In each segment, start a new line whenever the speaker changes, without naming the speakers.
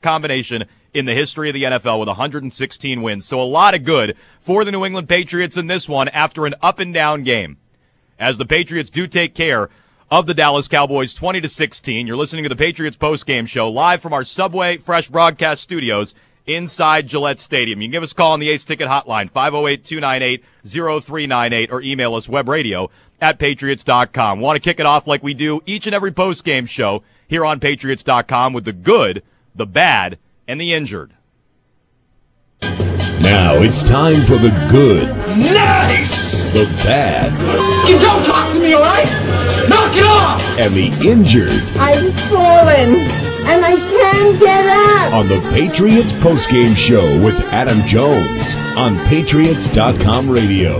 combination in the history of the NFL with 116 wins. So a lot of good for the New England Patriots in this one after an up-and-down game, as the Patriots do take care of the Dallas Cowboys 20-16. You're listening to the Patriots postgame show live from our Subway Fresh broadcast studios inside Gillette Stadium. You can give us a call on the Ace Ticket hotline, 508-298-0398, or email us webradio@patriots.com. Want to kick it off like we do each and every postgame show here on patriots.com with the good, the bad, and the injured.
Now it's time for the good.
Nice!
The bad.
You don't talk to me, all right? Knock it off!
And the injured.
I've fallen, and I can't get up.
On the Patriots postgame show with Adam Jones on patriots.com radio.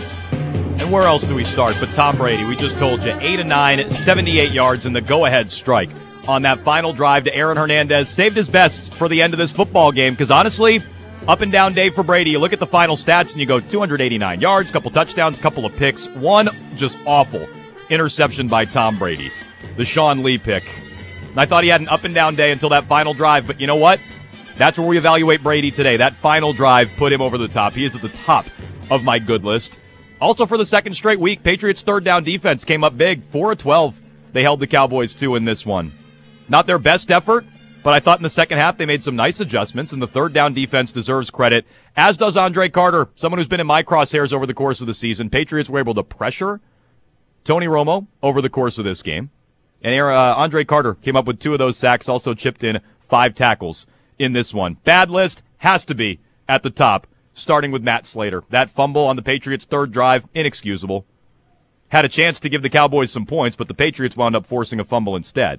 And where else do we start but Tom Brady? We just told you, 8 of 9, 78 yards in the go-ahead strike on that final drive to Aaron Hernandez. Saved his best for the end of this football game because, honestly, up and down day for Brady. You look at the final stats and you go 289 yards, couple touchdowns, couple of picks, one just awful interception by Tom Brady, the Sean Lee pick. And I thought he had an up and down day until that final drive, but you know what? That's where we evaluate Brady today. That final drive put him over the top. He is at the top of my good list. Also for the second straight week, Patriots' third down defense came up big, 4 of 12. They held the Cowboys to in this one. Not their best effort, but I thought in the second half they made some nice adjustments, and the third down defense deserves credit, as does Andre Carter, someone who's been in my crosshairs over the course of the season. Patriots were able to pressure Tony Romo over the course of this game. And Andre Carter came up with 2 of those sacks, also chipped in 5 tackles in this one. Bad list has to be at the top, starting with Matt Slater. That fumble on the Patriots' third drive, inexcusable. Had a chance to give the Cowboys some points, but the Patriots wound up forcing a fumble instead.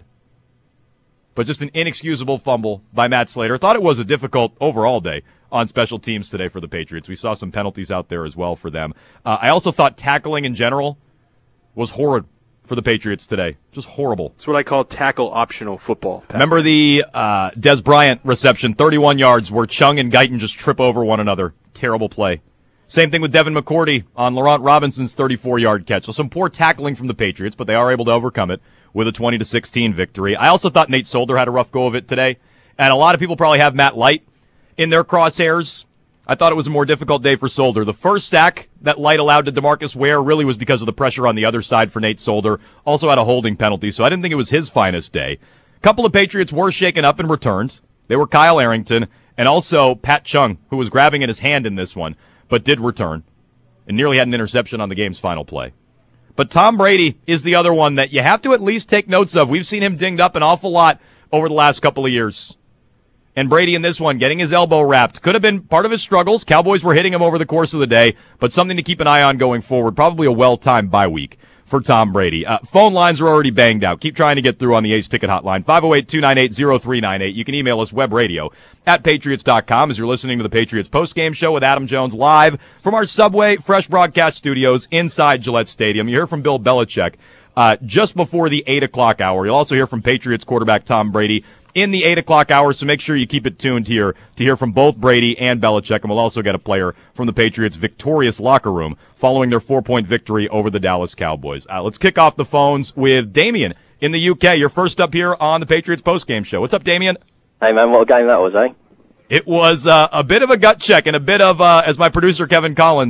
But just an inexcusable fumble by Matt Slater. Thought it was a difficult overall day on special teams today for the Patriots. We saw some penalties out there as well for them. I also thought tackling in general was horrid for the Patriots today. Just horrible.
It's what I call tackle-optional football.
Remember the Des Bryant reception, 31 yards, where Chung and Guyton just trip over one another. Terrible play. Same thing with Devin McCourty on Laurent Robinson's 34-yard catch. So some poor tackling from the Patriots, but they are able to overcome it with a 20-16 victory. I also thought Nate Solder had a rough go of it today, and a lot of people probably have Matt Light in their crosshairs. I thought it was a more difficult day for Solder. The first sack that Light allowed to DeMarcus Ware really was because of the pressure on the other side for Nate Solder. Also had a holding penalty, so I didn't think it was his finest day. A couple of Patriots were shaken up and returned. They were Kyle Arrington and also Pat Chung, who was grabbing at his hand in this one, but did return and nearly had an interception on the game's final play. But Tom Brady is the other one that you have to at least take notes of. We've seen him dinged up an awful lot over the last couple of years. And Brady in this one, getting his elbow wrapped. Could have been part of his struggles. Cowboys were hitting him over the course of the day, but something to keep an eye on going forward. Probably a well-timed bye week for Tom Brady. Phone lines are already banged out. Keep trying to get through on the Ace Ticket hotline, 508-298-0398. You can email us webradio@patriots.com as you're listening to the Patriots postgame show with Adam Jones live from our Subway Fresh broadcast studios inside Gillette Stadium. You hear from Bill Belichick just before the 8 o'clock hour. You'll also hear from Patriots quarterback Tom Brady in the 8 o'clock hour, so make sure you keep it tuned here to hear from both Brady and Belichick, and we'll also get a player from the Patriots' victorious locker room following their 4-point victory over the Dallas Cowboys. Let's kick off the phones with Damien in the UK. You're first up here on the Patriots postgame show. What's up, Damien?
Hey, man, what a game that was, eh?
It was a bit of a gut check and a bit of, as my producer Matt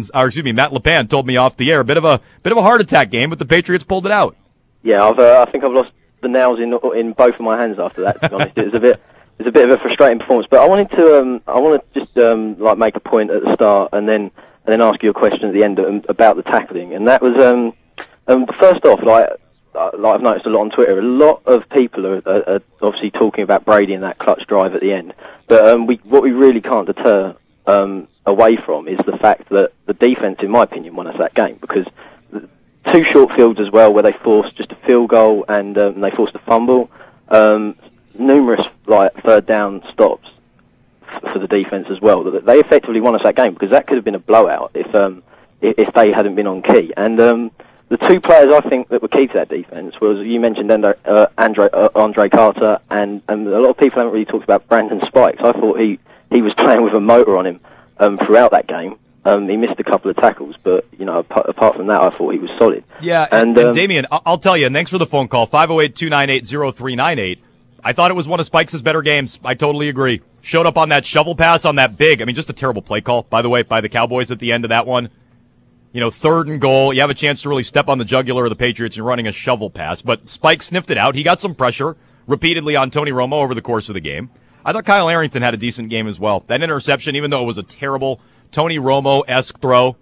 LePan told me off the air, a bit of a heart attack game, but the Patriots pulled it out.
Yeah, I think I've lost the nails in both of my hands after that. To be honest, it was a bit of a frustrating performance. But I want to just like make a point at the start and then ask you a question at the end about the tackling. And that was first off, like I've noticed a lot on Twitter, a lot of people are obviously talking about Brady and that clutch drive at the end. But what we really can't deter away from is the fact that the defense, in my opinion, won us that game because 2 short fields as well, where they forced just a field goal and they forced a fumble. Numerous third down stops for the defense as well. They effectively won us that game because that could have been a blowout if they hadn't been on key. And the 2 players I think that were key to that defense was, you mentioned Andre Carter, and a lot of people haven't really talked about Brandon Spikes. I thought he was playing with a motor on him throughout that game. He missed a couple of tackles, but, apart from that, I thought he was solid.
Yeah, and Damien, I'll tell you, and thanks for the phone call, 508-298-0398. I thought it was one of Spikes' better games. I totally agree. Showed up on that shovel pass on that big. I mean, just a terrible play call, by the way, by the Cowboys at the end of that one. 3rd and goal. You have a chance to really step on the jugular of the Patriots and running a shovel pass. But Spike sniffed it out. He got some pressure repeatedly on Tony Romo over the course of the game. I thought Kyle Arrington had a decent game as well. That interception, even though it was a terrible Tony Romo-esque throw,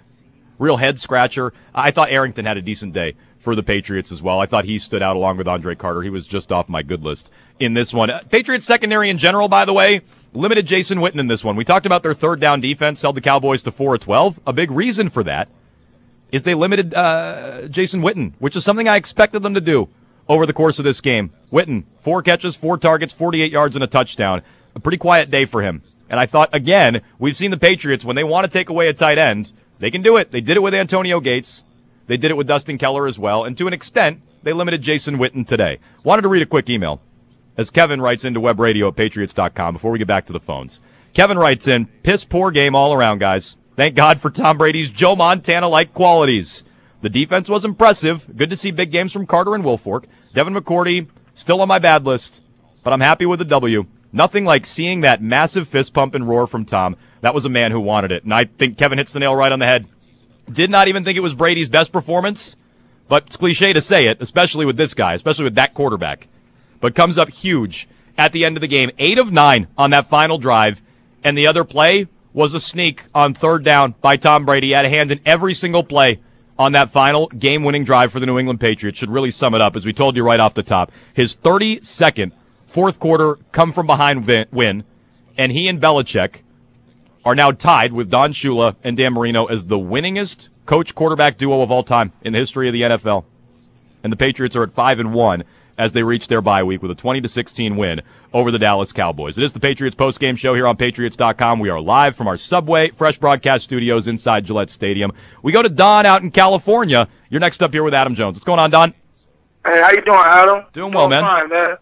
real head scratcher, I thought Arrington had a decent day for the Patriots as well. I thought he stood out along with Andre Carter. He was just off my good list in this one. Patriots secondary in general, by the way, limited Jason Witten in this one. We talked about their 3rd down defense, held the Cowboys to 4 of 12. A big reason for that is they limited Jason Witten, which is something I expected them to do over the course of this game. Witten, 4 catches, 4 targets, 48 yards, and a touchdown. A pretty quiet day for him. And I thought, again, we've seen the Patriots, when they want to take away a tight end, they can do it. They did it with Antonio Gates. They did it with Dustin Keller as well. And to an extent, they limited Jason Witten today. Wanted to read a quick email, as Kevin writes into webradio at patriots.com before we get back to the phones. Kevin writes in, piss poor game all around, guys. Thank God for Tom Brady's Joe Montana-like qualities. The defense was impressive. Good to see big games from Carter and Wilfork. Devin McCourty, still on my bad list, but I'm happy with the W. Nothing like seeing that massive fist pump and roar from Tom. That was a man who wanted it. And I think Kevin hits the nail right on the head. Did not even think it was Brady's best performance, but it's cliche to say it, especially with this guy, especially with that quarterback. But comes up huge at the end of the game. 8 of 9 on that final drive, and the other play was a sneak on 3rd down by Tom Brady. He had a hand in every single play on that final game-winning drive for the New England Patriots. Should really sum it up, as we told you right off the top. His 32nd fourth quarter come-from-behind win, and he and Belichick are now tied with Don Shula and Dan Marino as the winningest coach-quarterback duo of all time in the history of the NFL. And the Patriots are at 5-1 as they reach their bye week with a 20-16 win over the Dallas Cowboys. It is the Patriots postgame show here on Patriots.com. We are live from our Subway Fresh Broadcast Studios inside Gillette Stadium. We go to Don out in California. You're next up here with Adam Jones. What's going on, Don?
Hey, how you doing, Adam?
Doing well, man.
Fine, man.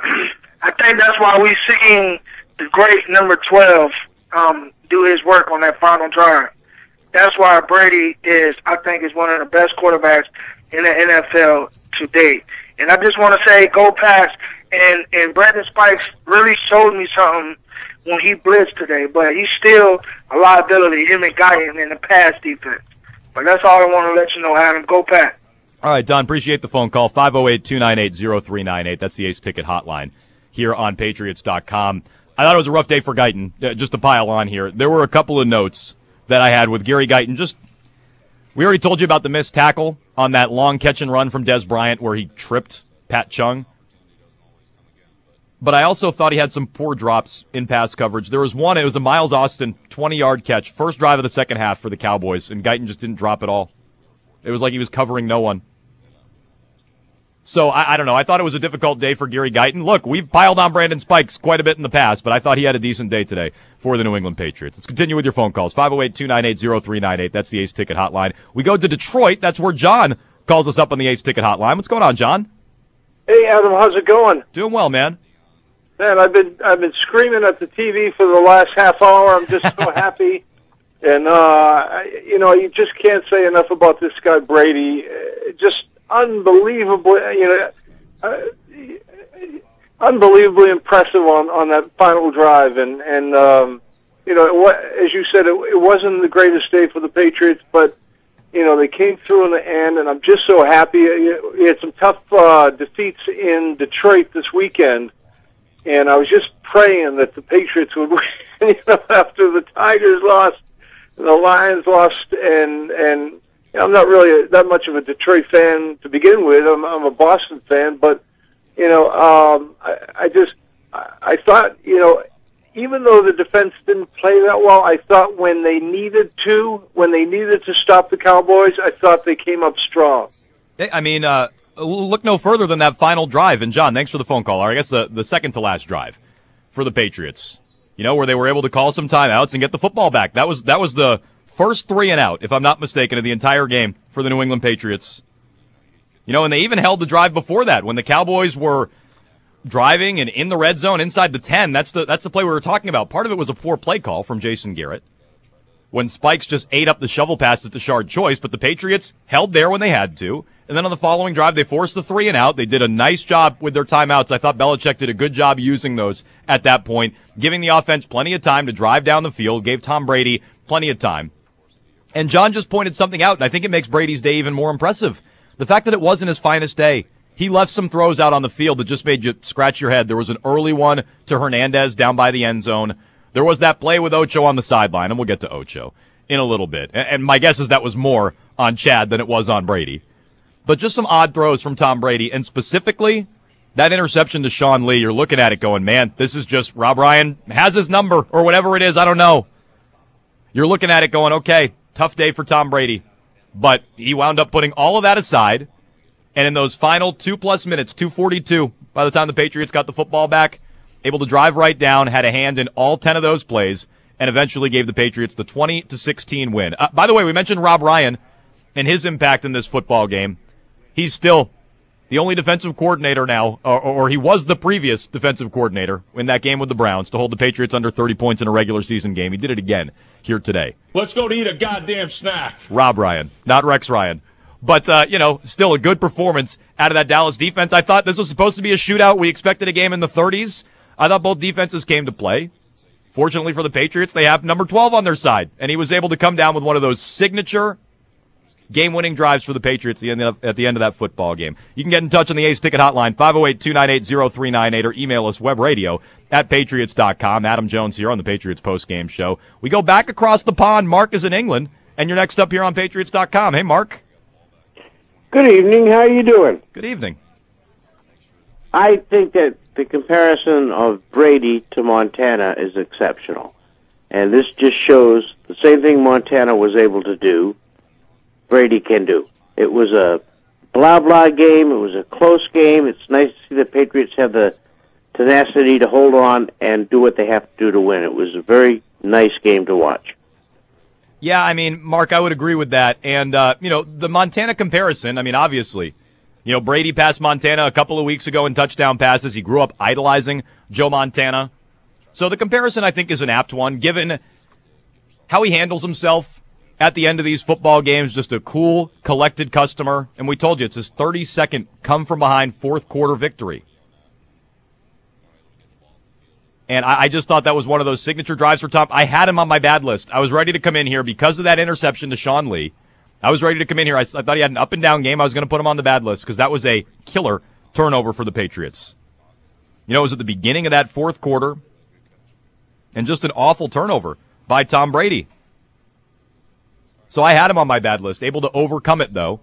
I think that's why we seen the great number 12 do his work on that final drive. That's why Brady I think, is one of the best quarterbacks in the NFL to date. And I just want to say, go Pats. And Brandon Spikes really showed me something when he blitzed today. But he's still a liability, him and Guyton in the pass defense. But that's all I want to let you know, Adam. Go Pats.
All right, Don, appreciate the phone call. 508-298-0398. That's the Ace Ticket hotline here on Patriots.com. I thought it was a rough day for Guyton. Just to pile on here, there were a couple of notes that I had with Gary Guyton. We already told you about the missed tackle on that long catch and run from Dez Bryant where he tripped Pat Chung. But I also thought he had some poor drops in pass coverage. There was one, it was a Miles Austin 20-yard catch, first drive of the second half for the Cowboys, and Guyton just didn't drop at all. It was like he was covering no one. So, I don't know. I thought it was a difficult day for Gary Guyton. Look, we've piled on Brandon Spikes quite a bit in the past, but I thought he had a decent day today for the New England Patriots. Let's continue with your phone calls. 508-298-0398. That's the Ace Ticket hotline. We go to Detroit. That's where John calls us up on the Ace Ticket hotline. What's going on, John?
Hey, Adam. How's it going?
Doing well, man.
Man, I've been screaming at the TV for the last half hour. I'm just so happy. And, you just can't say enough about this guy, Brady. Just unbelievably, unbelievably impressive on that final drive. And as you said, it wasn't the greatest day for the Patriots, but, they came through in the end, and I'm just so happy. We had some tough defeats in Detroit this weekend, and I was just praying that the Patriots would win, after the Tigers lost, the Lions lost, and I'm not really that much of a Detroit fan to begin with. I'm a Boston fan, but I thought, even though the defense didn't play that well, I thought when they needed to stop the Cowboys, I thought they came up strong.
I mean, look no further than that final drive. And John, thanks for the phone call. Or I guess the second to last drive for the Patriots. Where they were able to call some timeouts and get the football back. That was the first 3 and out, if I'm not mistaken, of the entire game for the New England Patriots. And they even held the drive before that when the Cowboys were driving and in the red zone inside the 10. That's the play we were talking about. Part of it was a poor play call from Jason Garrett when Spikes just ate up the shovel pass at Tashard Choice, but the Patriots held there when they had to. And then on the following drive, they forced the 3 and out. They did a nice job with their timeouts. I thought Belichick did a good job using those at that point, giving the offense plenty of time to drive down the field, gave Tom Brady plenty of time. And John just pointed something out, and I think it makes Brady's day even more impressive. The fact that it wasn't his finest day. He left some throws out on the field that just made you scratch your head. There was an early one to Hernandez down by the end zone. There was that play with Ocho on the sideline, and we'll get to Ocho in a little bit. And my guess is that was more on Chad than it was on Brady. But just some odd throws from Tom Brady, and specifically that interception to Sean Lee. You're looking at it going, man, this is just Rob Ryan has his number or whatever it is. I don't know. You're looking at it going, okay, tough day for Tom Brady. But he wound up putting all of that aside, and in those final 2+ minutes, 2:42, by the time the Patriots got the football back, able to drive right down, had a hand in all 10 of those plays, and eventually gave the Patriots the 20-16 win. By the way, we mentioned Rob Ryan and his impact in this football game. He's still the only defensive coordinator now, or he was the previous defensive coordinator in that game with the Browns to hold the Patriots under 30 points in a regular season game. He did it again here today.
Let's go to eat a goddamn snack.
Rob Ryan, not Rex Ryan. But, still a good performance out of that Dallas defense. I thought this was supposed to be a shootout. We expected a game in the 30s. I thought both defenses came to play. Fortunately for the Patriots, they have number 12 on their side, and he was able to come down with one of those signature game-winning drives for the Patriots at the end of that football game. You can get in touch on the A's Ticket Hotline, 508-298-0398, or email us webradio@patriots.com. Adam Jones here on the Patriots postgame show. We go back across the pond. Mark is in England, and you're next up here on patriots.com. Hey, Mark.
Good evening. How are you doing?
Good evening.
I think that the comparison of Brady to Montana is exceptional. And this just shows the same thing Montana was able to do, Brady can do. It was a blah-blah game. It was a close game. It's nice to see the Patriots have the tenacity to hold on and do what they have to do to win. It was a very nice game to watch.
Yeah, I mean, Mark, I would agree with that. And, the Montana comparison, I mean, obviously, Brady passed Montana a couple of weeks ago in touchdown passes. He grew up idolizing Joe Montana. So the comparison, I think, is an apt one, given how he handles himself at the end of these football games, just a cool, collected customer. And we told you, it's his 32nd come-from-behind fourth-quarter victory. And I just thought that was one of those signature drives for Tom. I had him on my bad list. I was ready to come in here because of that interception to Sean Lee. I was ready to come in here. I thought he had an up-and-down game. I was going to put him on the bad list because that was a killer turnover for the Patriots. It was at the beginning of that fourth quarter, and just an awful turnover by Tom Brady. So I had him on my bad list, able to overcome it, though,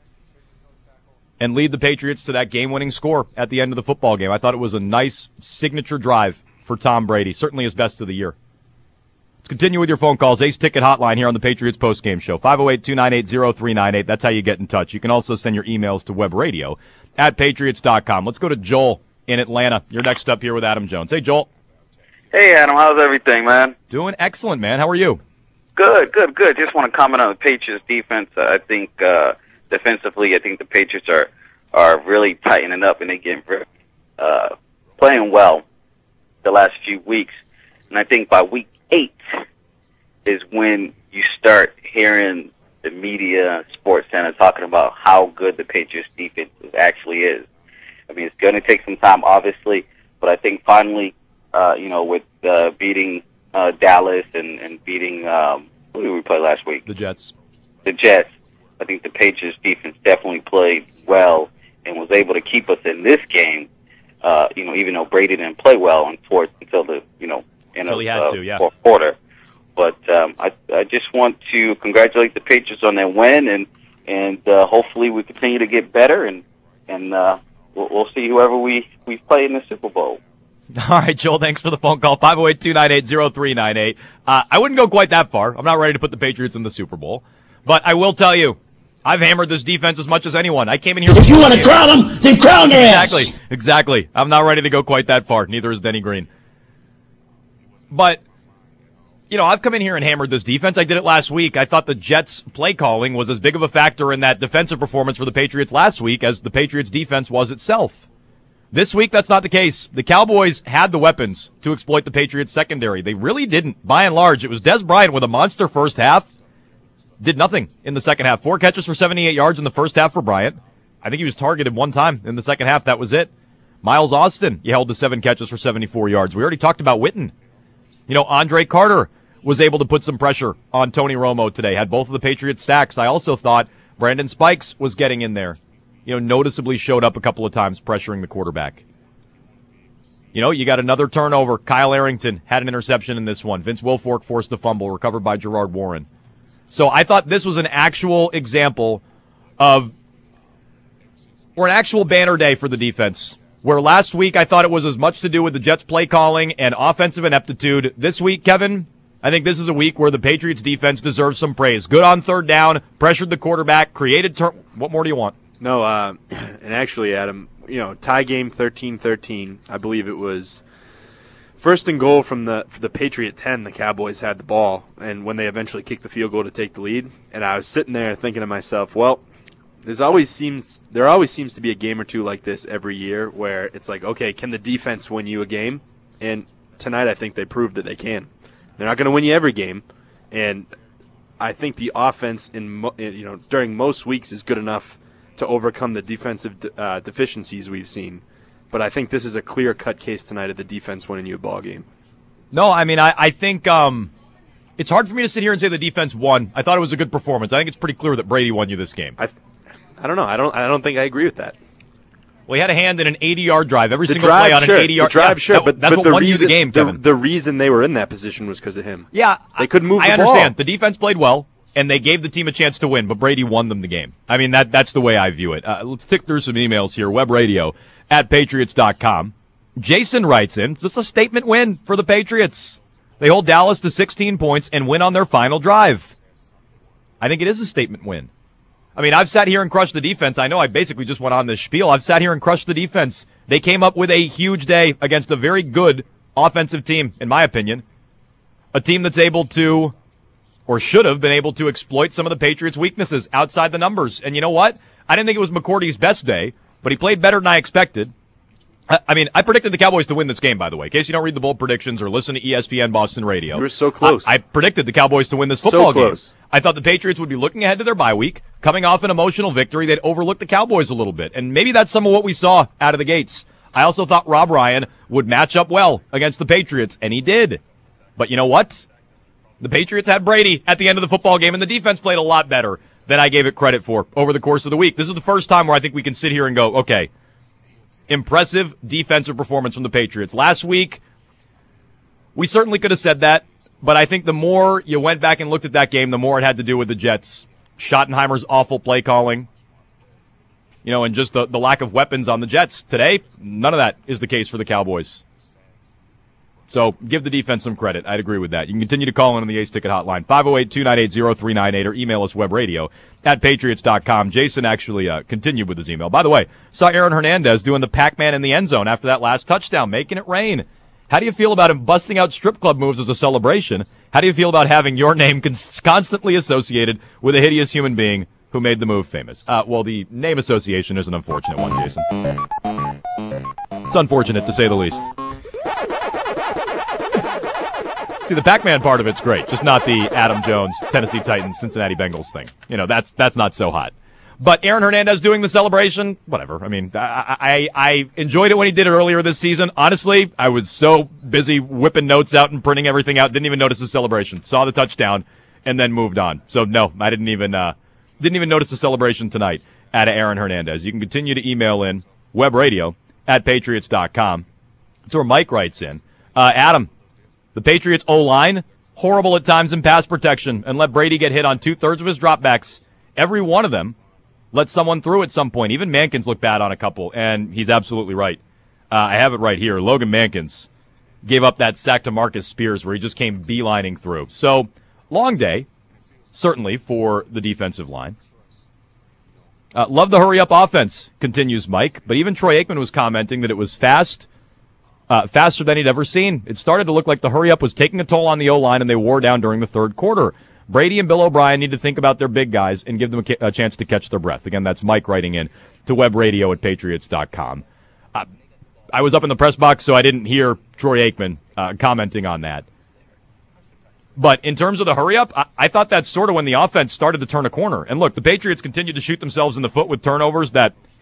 and lead the Patriots to that game-winning score at the end of the football game. I thought it was a nice signature drive for Tom Brady, certainly his best of the year. Let's continue with your phone calls. Ace Ticket Hotline here on the Patriots postgame show, 508-298-0398. That's how you get in touch. You can also send your emails to webradio@patriots.com. Let's go to Joel in Atlanta. You're next up here with Adam Jones. Hey, Joel.
Hey, Adam. How's everything, man?
Doing excellent, man. How are you?
Good. Just want to comment on the Patriots defense. I think defensively, I think the Patriots are really tightening up, and they get playing well the last few weeks. And I think by week 8 is when you start hearing the media, Sports Center talking about how good the Patriots defense actually is. I mean, it's going to take some time, obviously, but I think finally, with beating Dallas and beating who did we play last week?
The Jets.
I think the Patriots defense definitely played well and was able to keep us in this game. Even though Brady didn't play well until the fourth quarter. But I just want to congratulate the Patriots on their win, and hopefully we continue to get better, and we'll see whoever we play in the Super Bowl.
All right, Joel, thanks for the phone call, 508-298-0398. I wouldn't go quite that far. I'm not ready to put the Patriots in the Super Bowl. But I will tell you, I've hammered this defense as much as anyone. I came in here.
If you want to crown them, then crown their ass.
Exactly. I'm not ready to go quite that far. Neither is Denny Green. But, I've come in here and hammered this defense. I did it last week. I thought the Jets' play calling was as big of a factor in that defensive performance for the Patriots last week as the Patriots' defense was itself. This week, that's not the case. The Cowboys had the weapons to exploit the Patriots' secondary. They really didn't, by and large. It was Dez Bryant with a monster first half. Did nothing in the second half. 4 catches for 78 yards in the first half for Bryant. I think he was targeted one time in the second half. That was it. Miles Austin, he held to 7 catches for 74 yards. We already talked about Witten. Andre Carter was able to put some pressure on Tony Romo today, had both of the Patriots sacks. I also thought Brandon Spikes was getting in there. Noticeably showed up a couple of times pressuring the quarterback. You got another turnover. Kyle Arrington had an interception in this one. Vince Wilfork forced the fumble, recovered by Gerard Warren. So I thought this was an actual example an actual banner day for the defense. Where last week I thought it was as much to do with the Jets' play calling and offensive ineptitude. This week, Kevin, I think this is a week where the Patriots defense deserves some praise. Good on third down, pressured the quarterback, created what more do you want?
No, and actually, Adam, tie game 13-13. I believe it was first and goal for the Patriot 10. The Cowboys had the ball, and when they eventually kicked the field goal to take the lead, and I was sitting there thinking to myself, well, there always seems to be a game or two like this every year where it's like, okay, can the defense win you a game? And tonight I think they proved that they can. They're not going to win you every game, and I think the offense during most weeks is good enough to overcome the defensive deficiencies we've seen. But I think this is a clear-cut case tonight of the defense winning you a ball game.
No, I mean, I think it's hard for me to sit here and say the defense won. I thought it was a good performance. I think it's pretty clear that Brady won you this game.
I don't know. I don't think I agree with that.
Well, he had a hand in an 80-yard drive. Every single play on an 80-yard
drive. Sure, but
that's what won you the game, Kevin.
The reason they were in that position was because of him.
Yeah,
they couldn't move the ball.
I understand. The defense played well, and they gave the team a chance to win, but Brady won them the game. I mean, that's the way I view it. Let's tick through some emails here. webradio@patriots.com. Jason writes in, just a statement win for the Patriots. They hold Dallas to 16 points and win on their final drive. I think it is a statement win. I mean, I've sat here and crushed the defense. I know I basically just went on this spiel. I've sat here and crushed the defense. They came up with a huge day against a very good offensive team, in my opinion. A team that's able to, or should have been able to, exploit some of the Patriots' weaknesses outside the numbers. And you know what? I didn't think it was McCourty's best day, but he played better than I expected. I mean, I predicted the Cowboys to win this game, by the way. In case you don't read the bold predictions or listen to ESPN Boston Radio.
You were so close.
I predicted the Cowboys to win this football game.
So close.
I thought the Patriots would be looking ahead to their bye week, coming off an emotional victory. They'd overlook the Cowboys a little bit. And maybe that's some of what we saw out of the gates. I also thought Rob Ryan would match up well against the Patriots, and he did. But you know what? The Patriots had Brady at the end of the football game, and the defense played a lot better than I gave it credit for over the course of the week. This is the first time where I think we can sit here and go, okay, impressive defensive performance from the Patriots. Last week, we certainly could have said that, but I think the more you went back and looked at that game, the more it had to do with the Jets. Schottenheimer's awful play calling, and just the lack of weapons on the Jets. Today, none of that is the case for the Cowboys. So give the defense some credit. I'd agree with that. You can continue to call in on the Ace Ticket hotline, 508-298-0398, or email us webradio@patriots.com. Jason actually continued with his email. By the way, saw Aaron Hernandez doing the Pac-Man in the end zone after that last touchdown, making it rain. How do you feel about him busting out strip club moves as a celebration? How do you feel about having your name constantly associated with a hideous human being who made the move famous? Well, the name association is an unfortunate one, Jason. It's unfortunate, to say the least. See, the Pac-Man part of it's great, just not the Adam Jones, Tennessee Titans, Cincinnati Bengals thing. That's not so hot. But Aaron Hernandez doing the celebration, whatever. I mean, I enjoyed it when he did it earlier this season. Honestly, I was so busy whipping notes out and printing everything out, didn't even notice the celebration. Saw the touchdown and then moved on. So no, I didn't even notice the celebration tonight out of Aaron Hernandez. You can continue to email in webradio@patriots.com. That's where Mike writes in. Adam, the Patriots O-line, horrible at times in pass protection, and let Brady get hit on 2/3 of his dropbacks. Every one of them let someone through at some point. Even Mankins looked bad on a couple, and he's absolutely right. I have it right here. Logan Mankins gave up that sack to Marcus Spears where he just came beelining through. So, long day, certainly, for the defensive line. Love the hurry-up offense, continues Mike, but even Troy Aikman was commenting that it was faster than he'd ever seen. It started to look like the hurry-up was taking a toll on the O-line, and they wore down during the third quarter. Brady and Bill O'Brien need to think about their big guys and give them a chance to catch their breath. Again, that's Mike writing in to webradio@patriots.com. I was up in the press box, so I didn't hear Troy Aikman commenting on that. But in terms of the hurry-up, I thought that's sort of when the offense started to turn a corner. And look, the Patriots continued to shoot themselves in the foot with turnovers that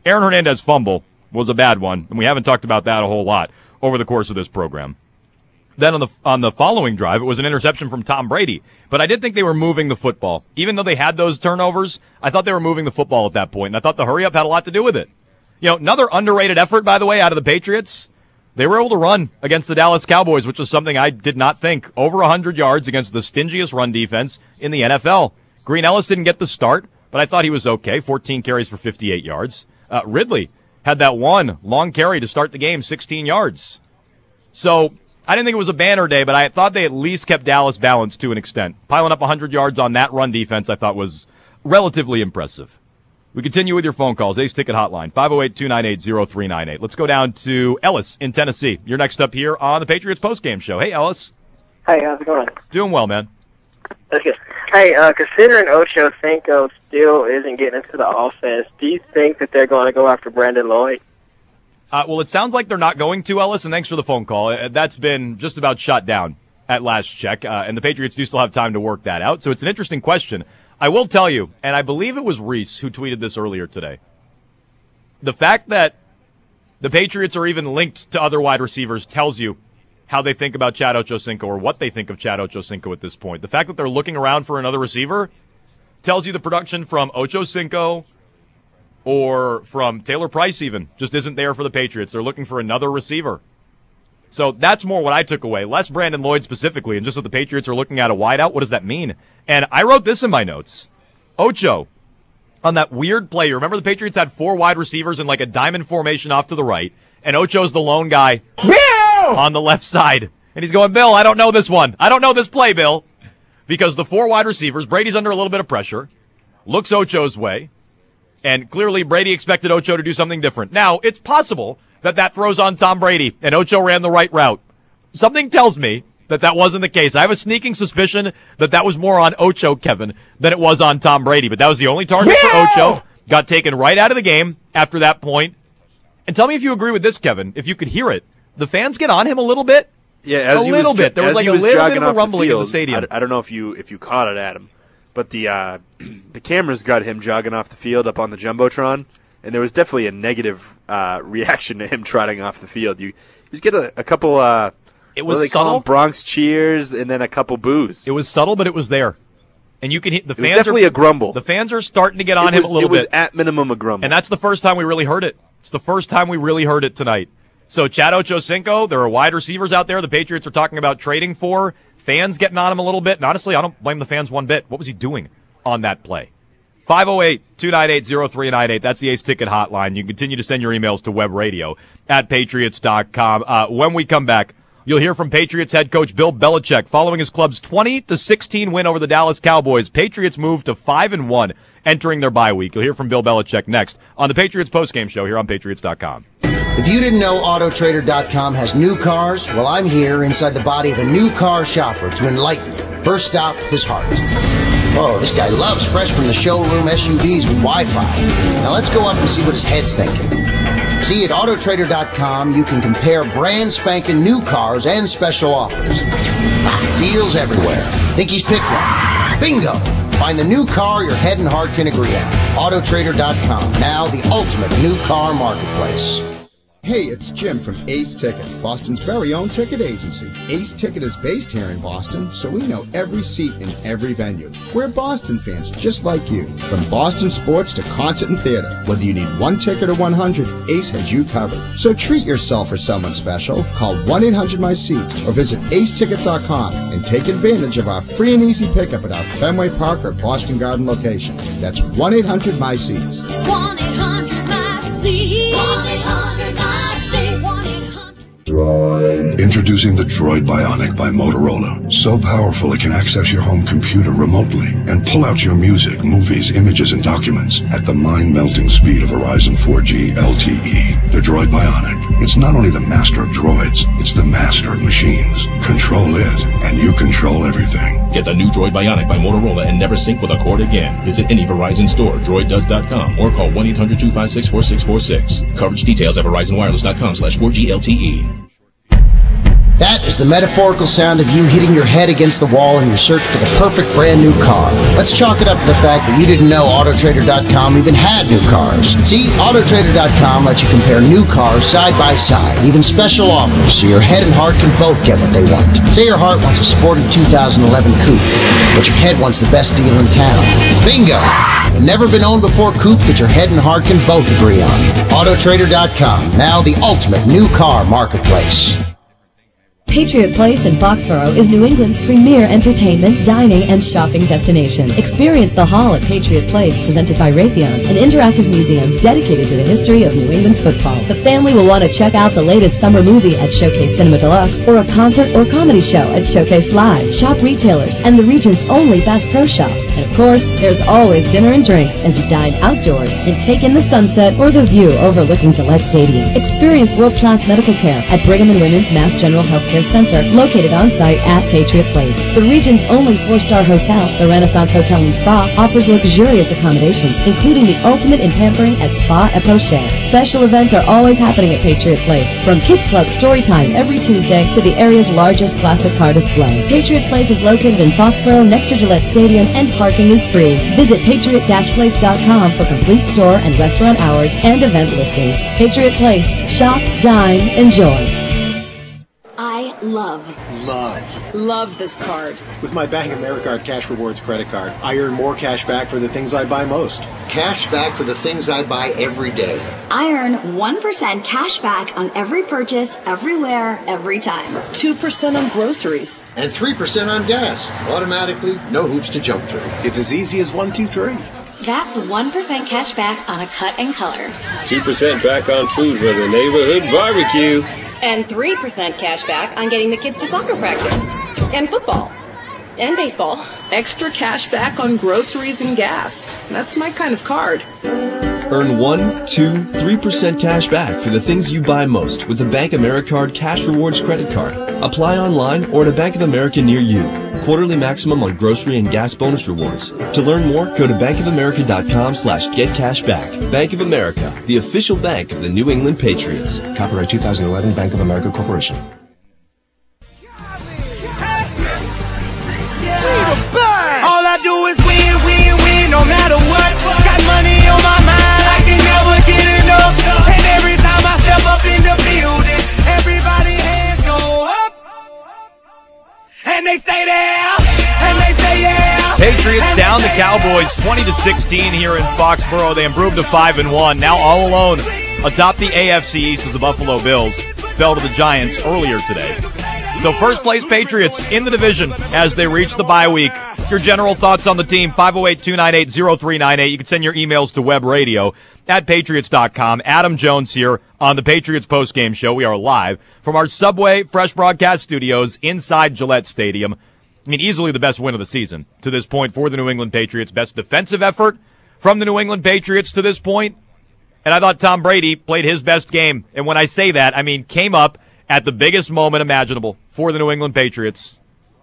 Aaron Hernandez fumble was a bad one, and we haven't talked about that a whole lot over the course of this program. Then on the following drive, it was an interception from Tom Brady. But I did think they were moving the football. Even though they had those turnovers, I thought they were moving the football at that point, and I thought the hurry-up had a lot to do with it. You know, another underrated effort, by the way, out of the Patriots. They were able to run against the Dallas Cowboys, which was something I did not think. Over 100 yards against the stingiest run defense in the NFL. Green Ellis didn't get the start, but I thought he was okay. 14 carries for 58 yards. Ridley had that one long carry to start the game, 16 yards. So I didn't think it was a banner day, but I thought they at least kept Dallas balanced to an extent. Piling up 100 yards on that run defense I thought was relatively impressive. We continue with your phone calls. Ace Ticket Hotline, 508-298-0398. Let's go down to Ellis in Tennessee. You're next up here on the Patriots postgame show. Hey, Ellis.
Hey, how's it going?
Doing well, man.
That's good. Hey, considering Ocho Cinco still isn't getting into the offense, do you think that they're going to go after Brandon Lloyd?
Well, it sounds like they're not going to, Ellis, and thanks for the phone call. That's been just about shut down at last check, and the Patriots do still have time to work that out. So it's an interesting question. I will tell you, and I believe it was Reese who tweeted this earlier today, the fact that the Patriots are even linked to other wide receivers tells you how they think about Chad Ochocinco or what they think of Chad Ochocinco at this point. The fact that they're looking around for another receiver tells you the production from Ochocinco or from Taylor Price even just isn't there for the Patriots. They're looking for another receiver. So that's more what I took away. Less Brandon Lloyd specifically, and just that the Patriots are looking at a wideout. What does that mean? And I wrote this in my notes. Ocho, on that weird play, you remember the Patriots had 4 wide receivers in like a diamond formation off to the right, and Ocho's the lone guy on the left side. And he's going, Bill, I don't know this one. I don't know this play, Bill. Because the 4 wide receivers, Brady's under a little bit of pressure, looks Ocho's way, and clearly Brady expected Ocho to do something different. Now, it's possible that throws on Tom Brady, and Ocho ran the right route. Something tells me that wasn't the case. I have a sneaking suspicion that was more on Ocho, Kevin, than it was on Tom Brady. But that was the only target for Ocho. Got taken right out of the game after that point. And tell me if you agree with this, Kevin, if you could hear it. The fans get on him a little bit.
Yeah,
a little bit. There was like a little bit of a rumbling in the stadium.
I don't know if you caught it, Adam, but the cameras got him jogging off the field up on the Jumbotron, and there was definitely a negative reaction to him trotting off the field. You just get a couple.
It was
what do they
subtle.
call them? Bronx cheers, and then a couple boos.
It was subtle, but it was there, and you can hear the fans.
It was definitely a grumble.
The fans are starting to get on him a little bit.
It was at minimum a grumble,
and that's the first time we really heard it. It's the first time we really heard it tonight. So Chad Ochocinco, there are wide receivers out there the Patriots are talking about trading for. Fans getting on him a little bit. And honestly, I don't blame the fans one bit. What was he doing on that play? 508-298-0398. That's the Ace Ticket Hotline. You can continue to send your emails to webradio@patriots.com. When we come back, you'll hear from Patriots head coach Bill Belichick. Following his club's 20-16 win over the Dallas Cowboys, Patriots move to 5-1 entering their bye week. You'll hear from Bill Belichick next on the Patriots postgame show here on patriots.com.
If you didn't know AutoTrader.com has new cars, well, I'm here inside the body of a new car shopper to enlighten you. First stop, his heart. Oh, this guy loves fresh from the showroom SUVs with Wi-Fi. Now let's go up and see what his head's thinking. See, at AutoTrader.com, you can compare brand spanking new cars and special offers. Deals everywhere. Think he's picked one? Bingo! Find the new car your head and heart can agree on. AutoTrader.com, now the ultimate new car marketplace.
Hey, it's Jim from Ace Ticket, Boston's very own ticket agency. Ace Ticket is based here in Boston, so we know every seat in every venue. We're Boston fans just like you. From Boston sports to concert and theater, whether you need 1 ticket or 100, Ace has you covered. So treat yourself or someone special. Call 1-800-MY-SEATS or visit aceticket.com and take advantage of our free and easy pickup at our Fenway Park or Boston Garden location. That's 1-800-MY-SEATS.
1-800-MY-SEATS. 1-800-MY-SEATS.
Introducing the Droid Bionic by Motorola. So powerful it can access your home computer remotely and pull out your music, movies, images, and documents at the mind-melting speed of Verizon 4G LTE. The Droid Bionic. It's not only the master of droids, it's the master of machines. Control it, and you control everything.
Get the new Droid Bionic by Motorola and never sync with a cord again. Visit any Verizon store, droiddoes.com, or call 1-800-256-4646. Coverage details at verizonwireless.com/4G LTE.
That is the metaphorical sound of you hitting your head against the wall in your search for the perfect brand new car. Let's chalk it up to the fact that you didn't know Autotrader.com even had new cars. See, Autotrader.com lets you compare new cars side by side, even special offers, so your head and heart can both get what they want. Say your heart wants a sporty 2011 coupe, but your head wants the best deal in town. Bingo! A never been owned before coupe that your head and heart can both agree on. Autotrader.com, now the ultimate new car marketplace.
Patriot Place in Foxborough is New England's premier entertainment, dining, and shopping destination. Experience the Hall at Patriot Place, presented by Raytheon, an interactive museum dedicated to the history of New England football. The family will want to check out the latest summer movie at Showcase Cinema Deluxe, or a concert or comedy show at Showcase Live. Shop retailers and the region's only Bass Pro Shops. And of course, there's always dinner and drinks as you dine outdoors and take in the sunset or the view overlooking Gillette Stadium. Experience world-class medical care at Brigham and Women's Mass General Healthcare Center, located on site at Patriot Place. The region's only 4-star hotel, the Renaissance Hotel and Spa, offers luxurious accommodations, including the ultimate in pampering at Spa et Pocher. Special events are always happening at Patriot Place, from Kids Club Storytime every Tuesday to the area's largest classic car display. Patriot Place is located in Foxborough next to Gillette Stadium, and parking is free. Visit patriot-place.com for complete store and restaurant hours and event listings. Patriot Place. Shop, dine, enjoy.
I love this card.
With my Bank of America Cash Rewards credit card, I earn more cash back for the things I buy most.
Cash back for the things I buy every day.
I earn 1% cash back on every purchase, everywhere, every time.
2% on groceries.
And 3% on gas. Automatically, no hoops to jump through.
It's as easy as 1, 2, 3.
That's 1% cash back on a cut and color.
2% back on food for the neighborhood barbecue.
And 3% cash back on getting the kids to soccer practice. And football. And baseball.
Extra cash back on groceries and gas. That's my kind of card.
Earn 1, 2, 3% cash back for the things you buy most with the Bank of America Cash Rewards credit card. Apply online or at a Bank of America near you. Quarterly maximum on grocery and gas bonus rewards. To learn more, go to bankofamerica.com/getcashback. Bank of America, the official bank of the New England Patriots.
Copyright 2011, Bank of America Corporation.
All I do is win, win, win, no matter what. Got money on my mind, I can never get enough. And every time I step up in the building, everybody hands go up. And they stay there, and they say yeah.
Patriots down the Cowboys 20-16 here in Foxborough. They improved to 5-1. Now all alone atop the AFC East as the Buffalo Bills fell to the Giants earlier today. So first place Patriots in the division as they reach the bye week. Your general thoughts on the team, 508-298-0398. You can send your emails to webradio@patriots.com. Adam Jones here on the Patriots postgame show. We are live from our Subway Fresh Broadcast Studios inside Gillette Stadium. I mean, easily the best win of the season to this point for the New England Patriots. Best defensive effort from the New England Patriots to this point. And I thought Tom Brady played his best game. And when I say that, I mean came up at the biggest moment imaginable for the New England Patriots.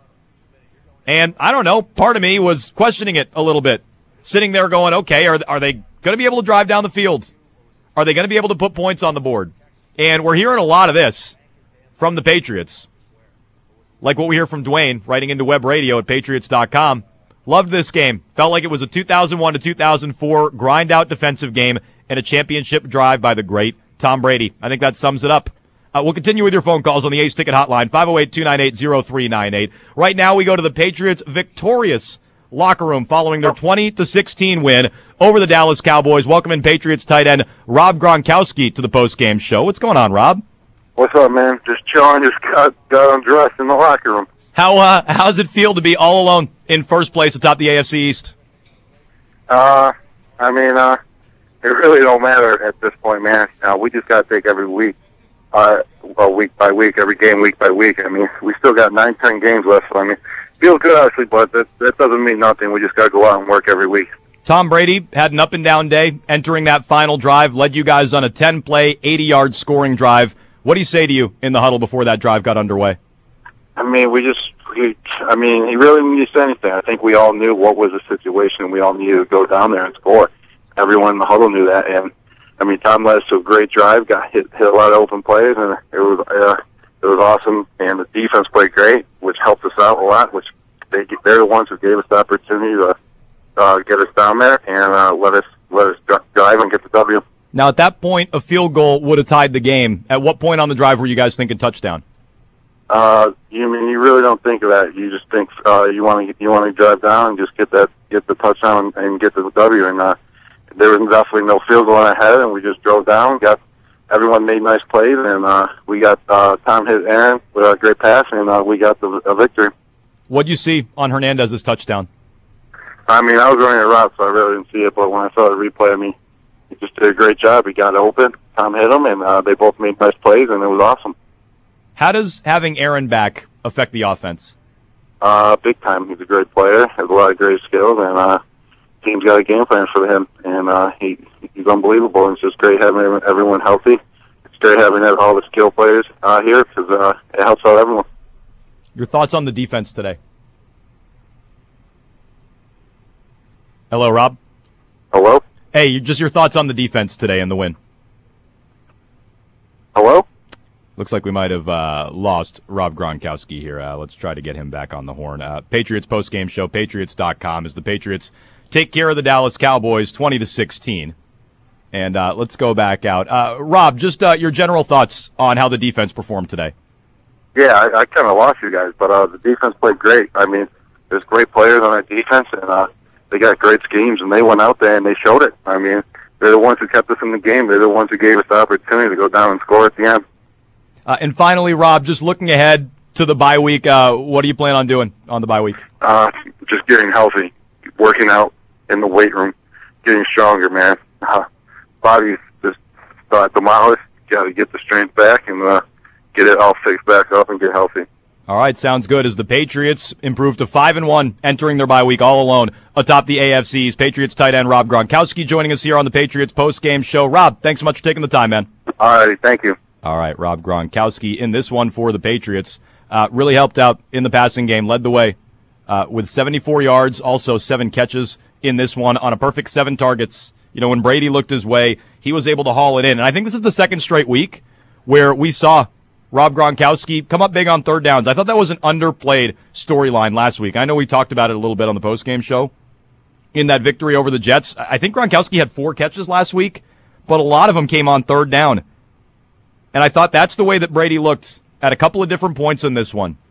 And I don't know, part of me was questioning it a little bit. Sitting there going, okay, are they going to be able to drive down the field? Are they going to be able to put points on the board? And we're hearing a lot of this from the Patriots. Like what we hear from Dwayne, writing into Web Radio at Patriots.com. Loved this game. Felt like it was a 2001 to 2004 grind-out defensive game and a championship drive by the great Tom Brady. I think that sums it up. We'll continue with your phone calls on the Ace Ticket Hotline, 508-298-0398. Right now we go to the Patriots' victorious locker room following their 20-16 win over the Dallas Cowboys. Welcome in Patriots tight end Rob Gronkowski to the postgame show. What's going on, Rob?
What's up, man? Just chilling, just got undressed in the locker room.
How's it feel to be all alone in first place atop the AFC East?
It really don't matter at this point, man. We just got to take every week. Week by week, every game week by week. I mean, we still got 9-10 games left, so I mean, feels good, obviously, but that doesn't mean nothing. We just got to go out and work every week.
Tom Brady had an up-and-down day entering that final drive, led you guys on a 10-play, 80-yard scoring drive. What do you say to you in the huddle before that drive got underway?
I mean, he really didn't use anything. I think we all knew what was the situation. We all needed to go down there and score. Everyone in the huddle knew that, and I mean, Tom led us to a great drive, hit a lot of open plays, and it It was awesome, and the defense played great, which helped us out a lot, which they're the ones who gave us the opportunity to get us down there and let us drive and get the W.
Now, at that point, a field goal would have tied the game. At what point on the drive were you guys thinking touchdown?
You really don't think of that. You just think you want to drive down and just get the touchdown and get the W. And there was definitely no field goal ahead, and we just drove down. Everyone made nice plays, and we got Tom hit Aaron with a great pass, and we got a victory.
What'd you see on Hernandez's touchdown?
I mean, I was running a route, so I really didn't see it. But when I saw the replay, I mean, he just did a great job. He got open. Tom hit him, and they both made nice plays, and it was awesome.
How does having Aaron back affect the offense?
Big time. He's a great player. Has a lot of great skills, and team's got a game plan for him. And he's unbelievable. And it's just great having everyone healthy. It's great having all the skill players here because it helps out everyone.
Your thoughts on the defense today? Hello, Rob.
Hello.
Hey, just your thoughts on the defense today and the win.
Hello.
Looks like we might have lost Rob Gronkowski here. Let's try to get him back on the horn. Patriots postgame show, Patriots.com, as the Patriots take care of the Dallas Cowboys 20-16. And let's go back out. Rob, just your general thoughts on how the defense performed today.
Yeah, I kind of lost you guys, but the defense played great. I mean, there's great players on our defense, and they got great schemes, and they went out there and they showed it. I mean, they're the ones who kept us in the game. They're the ones who gave us the opportunity to go down and score at the end.
And finally, Rob, just looking ahead to the bye week, what do you plan on doing on the bye week?
Just getting healthy, working out in the weight room, getting stronger, man. Body's just demolished. Got to get the strength back and get it all fixed back up and get healthy.
All right, sounds good. As the Patriots improve to 5-1, entering their bye week all alone atop the AFC's Patriots tight end Rob Gronkowski joining us here on the Patriots postgame show. Rob, thanks so much for taking the time, man.
All righty, thank you.
All right, Rob Gronkowski in this one for the Patriots. Really helped out in the passing game, led the way with 74 yards, also 7 catches in this one on a perfect 7 targets. You know, when Brady looked his way, he was able to haul it in. And I think this is the second straight week where we saw Rob Gronkowski come up big on third downs. I thought that was an underplayed storyline last week. I know we talked about it a little bit on the postgame show in that victory over the Jets. I think Gronkowski had 4 catches last week, but a lot of them came on third down. And I thought that's the way that Brady looked at a couple of different points in this one.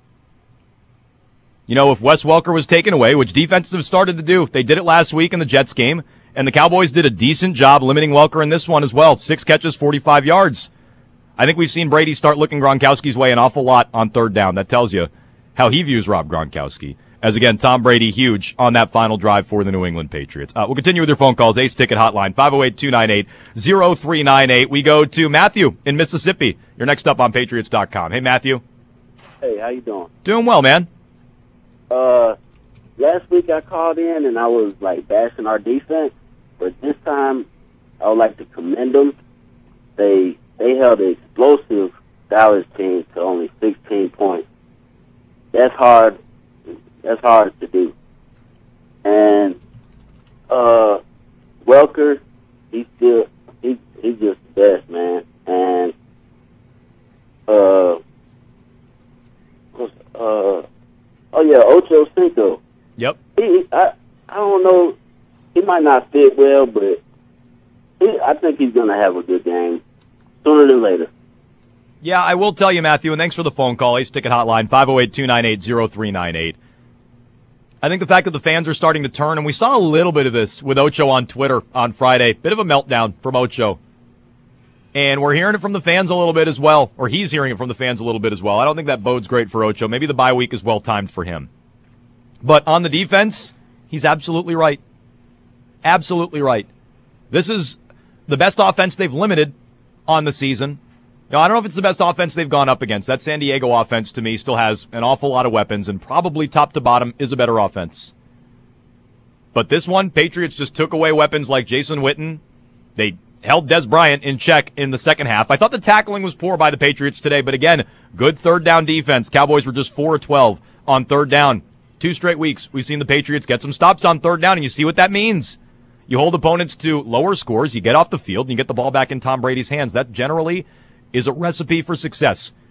You know, if Wes Welker was taken away, which defenses have started to do, they did it last week in the Jets game, and the Cowboys did a decent job limiting Welker in this one as well. 6 catches, 45 yards. I think we've seen Brady start looking Gronkowski's way an awful lot on third down. That tells you how he views Rob Gronkowski. As again, Tom Brady huge on that final drive for the New England Patriots. We'll continue with your phone calls. Ace Ticket Hotline, 508-298-0398. We go to Matthew in Mississippi. You're next up on Patriots.com. Hey, Matthew.
Hey, how you doing?
Doing well, man.
Last week I called in and I was like bashing our defense, but this time I would like to commend them. They held the explosive Dallas team to only 16 points. That's hard. That's hard to do. And Welker, he's just the best, man. And Ocho Cinco.
Yep.
I don't know. He might not fit well, but I think he's going to have a good game sooner than later.
Yeah, I will tell you, Matthew, and thanks for the phone call. Ace Ticket Hotline, 508-298-0398. I think the fact that the fans are starting to turn, and we saw a little bit of this with Ocho on Twitter on Friday. Bit of a meltdown from Ocho. And we're hearing it from the fans a little bit as well, or he's hearing it from the fans a little bit as well. I don't think that bodes great for Ocho. Maybe the bye week is well-timed for him. But on the defense, he's absolutely right. Absolutely right. This is the best offense they've limited on the season. Now, I don't know if it's the best offense they've gone up against. That San Diego offense, to me, still has an awful lot of weapons, and probably top to bottom is a better offense. But this one, Patriots just took away weapons like Jason Witten. They held Dez Bryant in check in the second half. I thought the tackling was poor by the Patriots today, but again, good third down defense. Cowboys were just 4 of 12 on third down. 2 straight weeks, we've seen the Patriots get some stops on third down, and you see what that means. You hold opponents to lower scores, you get off the field, and you get the ball back in Tom Brady's hands. That generally is a recipe for success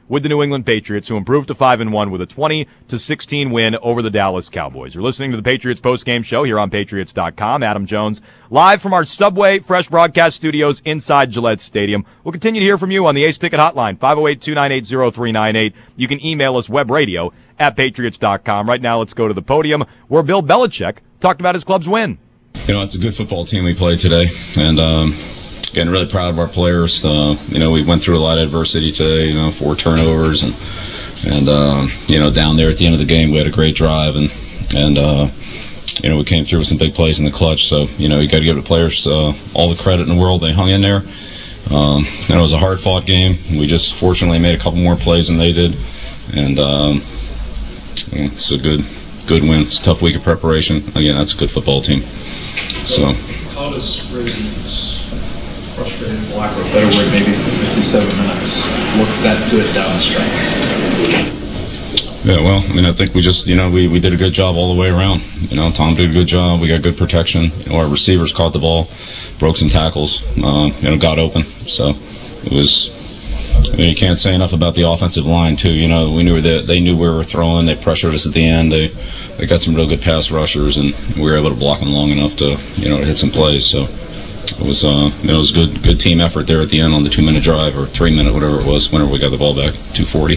with the New England Patriots, who improved to 5-1 with a 20-16 win over the Dallas Cowboys. You're listening to the Patriots postgame show here on Patriots.com. Adam Jones, live from our Subway Fresh broadcast studios inside Gillette Stadium. We'll continue to hear from you on the Ace Ticket Hotline, 508-298-0398. You can email us webradio@Patriots.com. Right now, let's go to the podium where Bill Belichick talked about his club's win.
You know, it's a good football team we played today, and again, really proud of our players. We went through a lot of adversity today, 4 turnovers, and down there at the end of the game, we had a great drive, and we came through with some big plays in the clutch. So, you got to give the players all the credit in the world. They hung in there. It was a hard-fought game. We just fortunately made a couple more plays than they did, and it's a good win. It's a tough week of preparation. Again, that's a good football team. So.
How does Brady's frustrated, for lack of a better word, maybe for 57 minutes, look that good down the stretch?
Yeah, well, I think we just, we did a good job all the way around. Tom did a good job. We got good protection. Our receivers caught the ball, broke some tackles, got open. So it was, you can't say enough about the offensive line, too. We knew that they knew we were throwing. They pressured us at the end. They got some real good pass rushers, and we were able to block them long enough to, to hit some plays. So it was, it was good team effort there at the end on the 2-minute drive, or 3-minute, whatever it was, whenever we got the ball back, 2:30.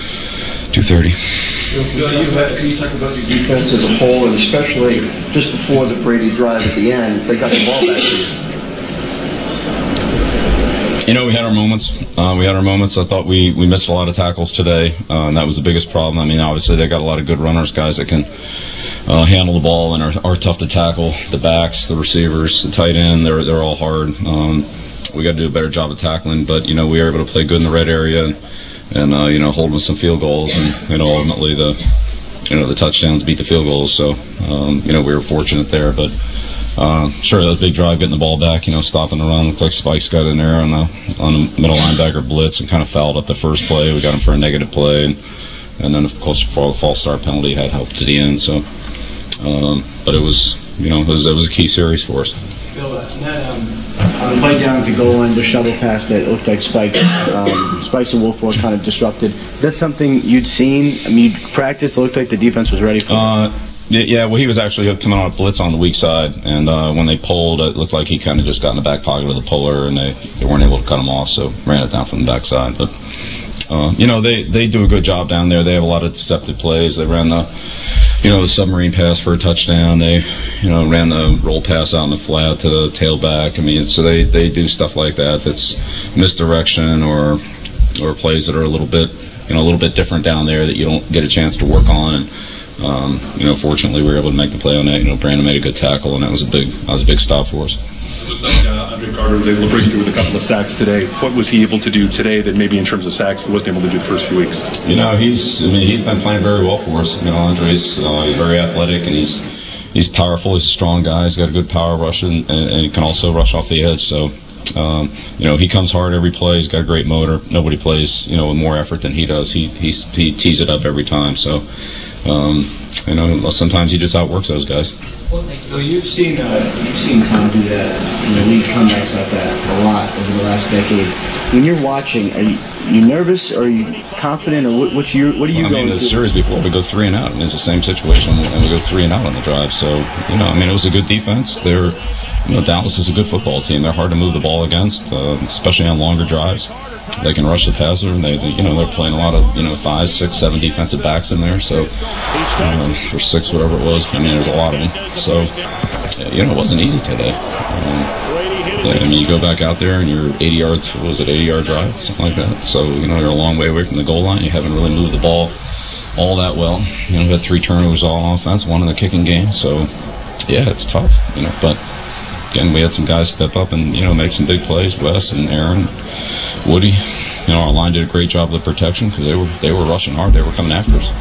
Can you talk about your defense as a whole, and especially just before the Brady drive at the end, they got the ball back to you?
We had our moments. I thought we missed a lot of tackles today, and that was the biggest problem. Obviously they got a lot of good runners, guys that can handle the ball and are tough to tackle. The backs, the receivers, the tight end, they're all hard. We got to do a better job of tackling, but we were able to play good in the red area and hold with some field goals, and ultimately the touchdowns beat the field goals. So we were fortunate there, but. Sure, that was a big drive, getting the ball back, stopping the run. Looked like Spikes got in there on the middle linebacker blitz and kind of fouled up the first play. We got him for a negative play, and then, of course, for the false start penalty, had help to the end. So, but it was, it was a key series for us.
Bill, on the play down at the goal line, the shovel pass that looked like Spikes and Wilfork kind of disrupted. That's something you'd seen? You practiced, it looked like the defense was ready for it.
Yeah, well, he was actually coming on a blitz on the weak side, and when they pulled, it looked like he kind of just got in the back pocket of the puller, and they weren't able to cut him off, so ran it down from the backside. But, they do a good job down there. They have a lot of deceptive plays. They ran the submarine pass for a touchdown. They, ran the roll pass out in the flat to the tailback. So they do stuff like that that's misdirection or plays that are a little bit different down there that you don't get a chance to work on. And, fortunately we were able to make the play on that. Brandon made a good tackle, and that was a big stop for us.
Andre Carter was able to break through with a couple of sacks today. What was he able to do today that maybe in terms of sacks he wasn't able to do the first few weeks?
He's been playing very well for us. Andre's he's very athletic, and he's powerful. He's a strong guy. He's got a good power rush, and he can also rush off the edge. So he comes hard every play. He's got a great motor. Nobody plays with more effort than he does. He tees it up every time. So. Sometimes he just outworks those guys.
So you've seen Tom do that, lead comebacks like that a lot over the last decade. When you're watching, are you nervous, or are you confident, or what are you going through?
The series before we go 3 and out, and it's the same situation, and we go 3 and out on the drive. So it was a good defense. Dallas is a good football team. They're hard to move the ball against, especially on longer drives. They can rush the passer, and they're playing a lot of 5, 6, 7 defensive backs in there. So or 6, whatever it was. There's a lot of them. So it wasn't easy today. You go back out there and you're 80 yards. What was it, 80-yard drive, something like that. So you're a long way away from the goal line. You haven't really moved the ball all that well. We had 3 turnovers all on offense, 1 in the kicking game. So yeah, it's tough. But. Again, we had some guys step up and, make some big plays. Wes and Aaron, Woody. Our line did a great job of the protection because they were rushing hard. They were coming after us.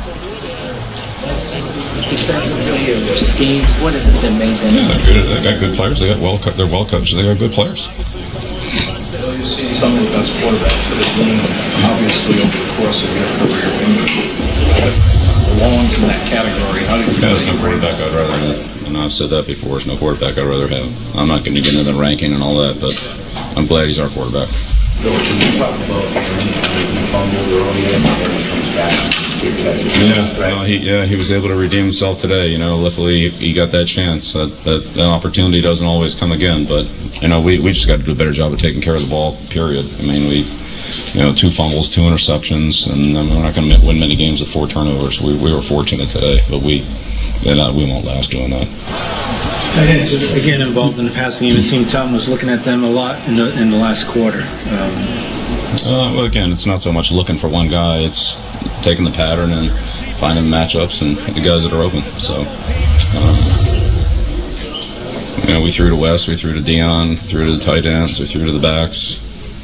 Defensively, or their schemes, what has it been made them?
They got good players. They're well coached. They got good players.
You've seen some of the best quarterbacks of the game, obviously, over the course of your career. Belongs in that category. How do you
There's no quarterback I'd rather have. And I've said that before. There's no quarterback I'd rather have. I'm not going to get into the ranking and all that, but I'm glad he's our quarterback.
Bill, can you talk about the fumble earlier and then he comes back?
He was able to redeem himself today. You know, luckily he got that chance. That opportunity doesn't always come again. But you know, we just got to do a better job of taking care of the ball. Period. I mean, we 2 fumbles, 2 interceptions, and we're not going to win many games with 4 turnovers. We were fortunate today, but we won't last doing that.
Just again involved in the passing game. It seemed Tom was looking at them a lot in the last quarter.
Well, again, it's not so much looking for one guy. It's taking the pattern and finding matchups and the guys that are open. So, we threw to Wes, we threw to Dion, threw to the tight ends, we threw to the backs.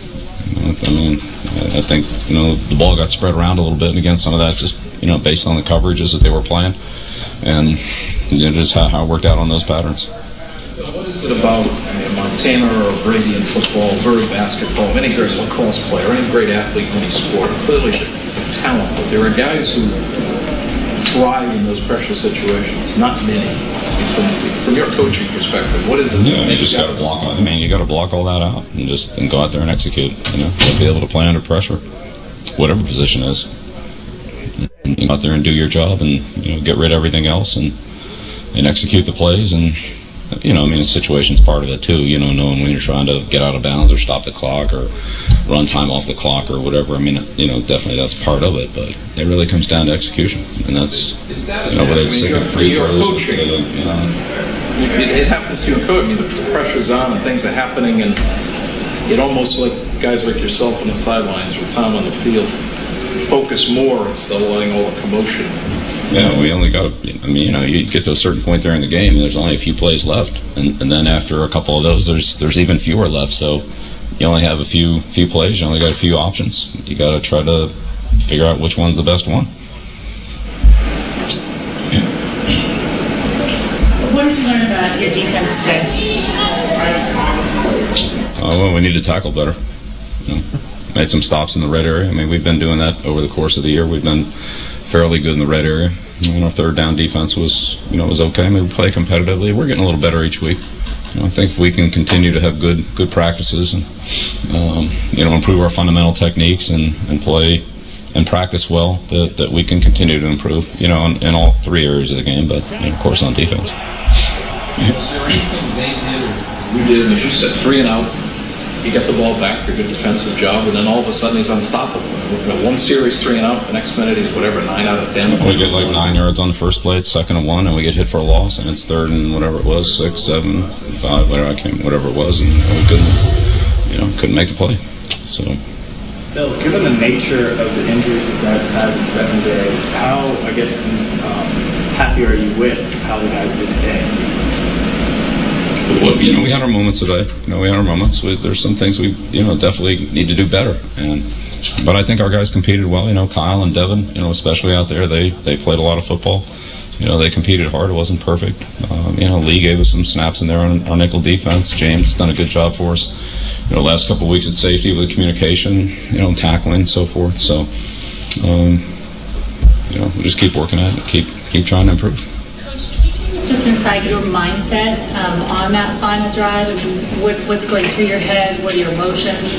I think the ball got spread around a little bit, and again, some of that just based on the coverages that they were playing, and just how it worked out on those patterns.
What is it about Montana or Brady in football, very basketball, any great lacrosse player, any great athlete in any sport? Clearly, the talent, but there are guys who thrive in those pressure situations. Not many. From your coaching perspective, what is it?
You just got to block. You got to block all that out and go out there and execute. Be able to play under pressure, whatever position is. And go out there and do your job, and get rid of everything else, and execute the plays. And the situation's part of it too. Knowing when you're trying to get out of bounds or stop the clock or run time off the clock or whatever. Definitely that's part of it. But it really comes down to execution, and that's whether it's free throws.
It happens to you in coaching. The pressure's on and things are happening, and it almost like guys like yourself on the sidelines or Tom on the field focus more instead of letting all the commotion.
Yeah, we only got you get to a certain point there in the game, and there's only a few plays left, and then after a couple of those, there's even fewer left. So you only have a few plays. You only got a few options. You got to try to figure out which one's the best one.
What did you learn about your defense today?
Well, we need to tackle better. Made some stops in the red area. We've been doing that over the course of the year. We've been fairly good in the red area. Our third down defense was okay. We play competitively. We're getting a little better each week. I think if we can continue to have good practices and improve our fundamental techniques and play and practice well, that we can continue to improve. In all 3 areas of the game, but of course on defense.
Is there anything they did? You did, as you said, 3 and out. He got the ball back, a good defensive job, and then all of a sudden he's unstoppable. One series 3 and out, the next minute he's 9 out of 10.
We get 9 yards on the first play, it's 2nd and 1, and we get hit for a loss, and it's 3rd and whatever it was, 6, 7, 5, whatever it was, and we couldn't make the play. So.
Bill, given the nature of the injuries you guys had in secondary, how happy are you with how the guys did today?
Well, we had our moments today. We had our moments. There's some things we, definitely need to do better. But I think our guys competed well. Kyle and Devin, especially out there, they played a lot of football. They competed hard. It wasn't perfect. Lee gave us some snaps in there on our nickel defense. James has done a good job for us. Last couple of weeks at safety with communication, tackling and so forth. So, we'll just keep working at it. Keep trying to improve.
Just inside your mindset on that final drive, what's going through your head? What are your emotions?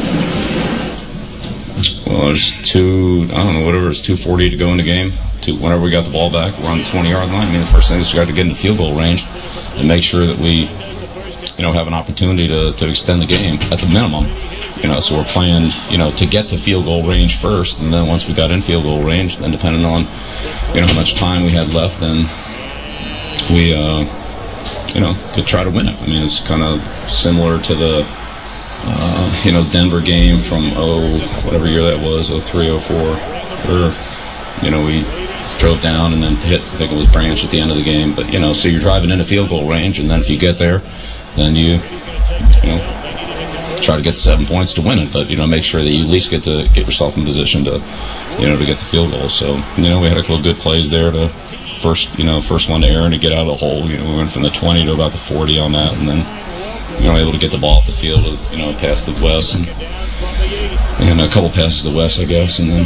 Well, there's 2:40 to go in the game. Whenever we got the ball back, we're on the 20-yard line. The first thing is we got to get in the field goal range and make sure that we, have an opportunity to extend the game at the minimum. So we're playing, to get to field goal range first, and then once we got in field goal range, then depending on, how much time we had left, then we, could try to win it. It's kind of similar to the, Denver game from, whatever year that was, 03, 04, where, we drove down and then hit, I think it was Branch at the end of the game. But, so you're driving into field goal range, and then if you get there, then you try to get 7 points to win it. But, make sure that you at least get yourself in position to, to get the field goal. So, we had a couple of good plays there to first one to Aaron to get out of the hole. We went from the 20 to about the 40 on that, and then, able to get the ball up the field, past the West and a couple passes to the West, I guess, and then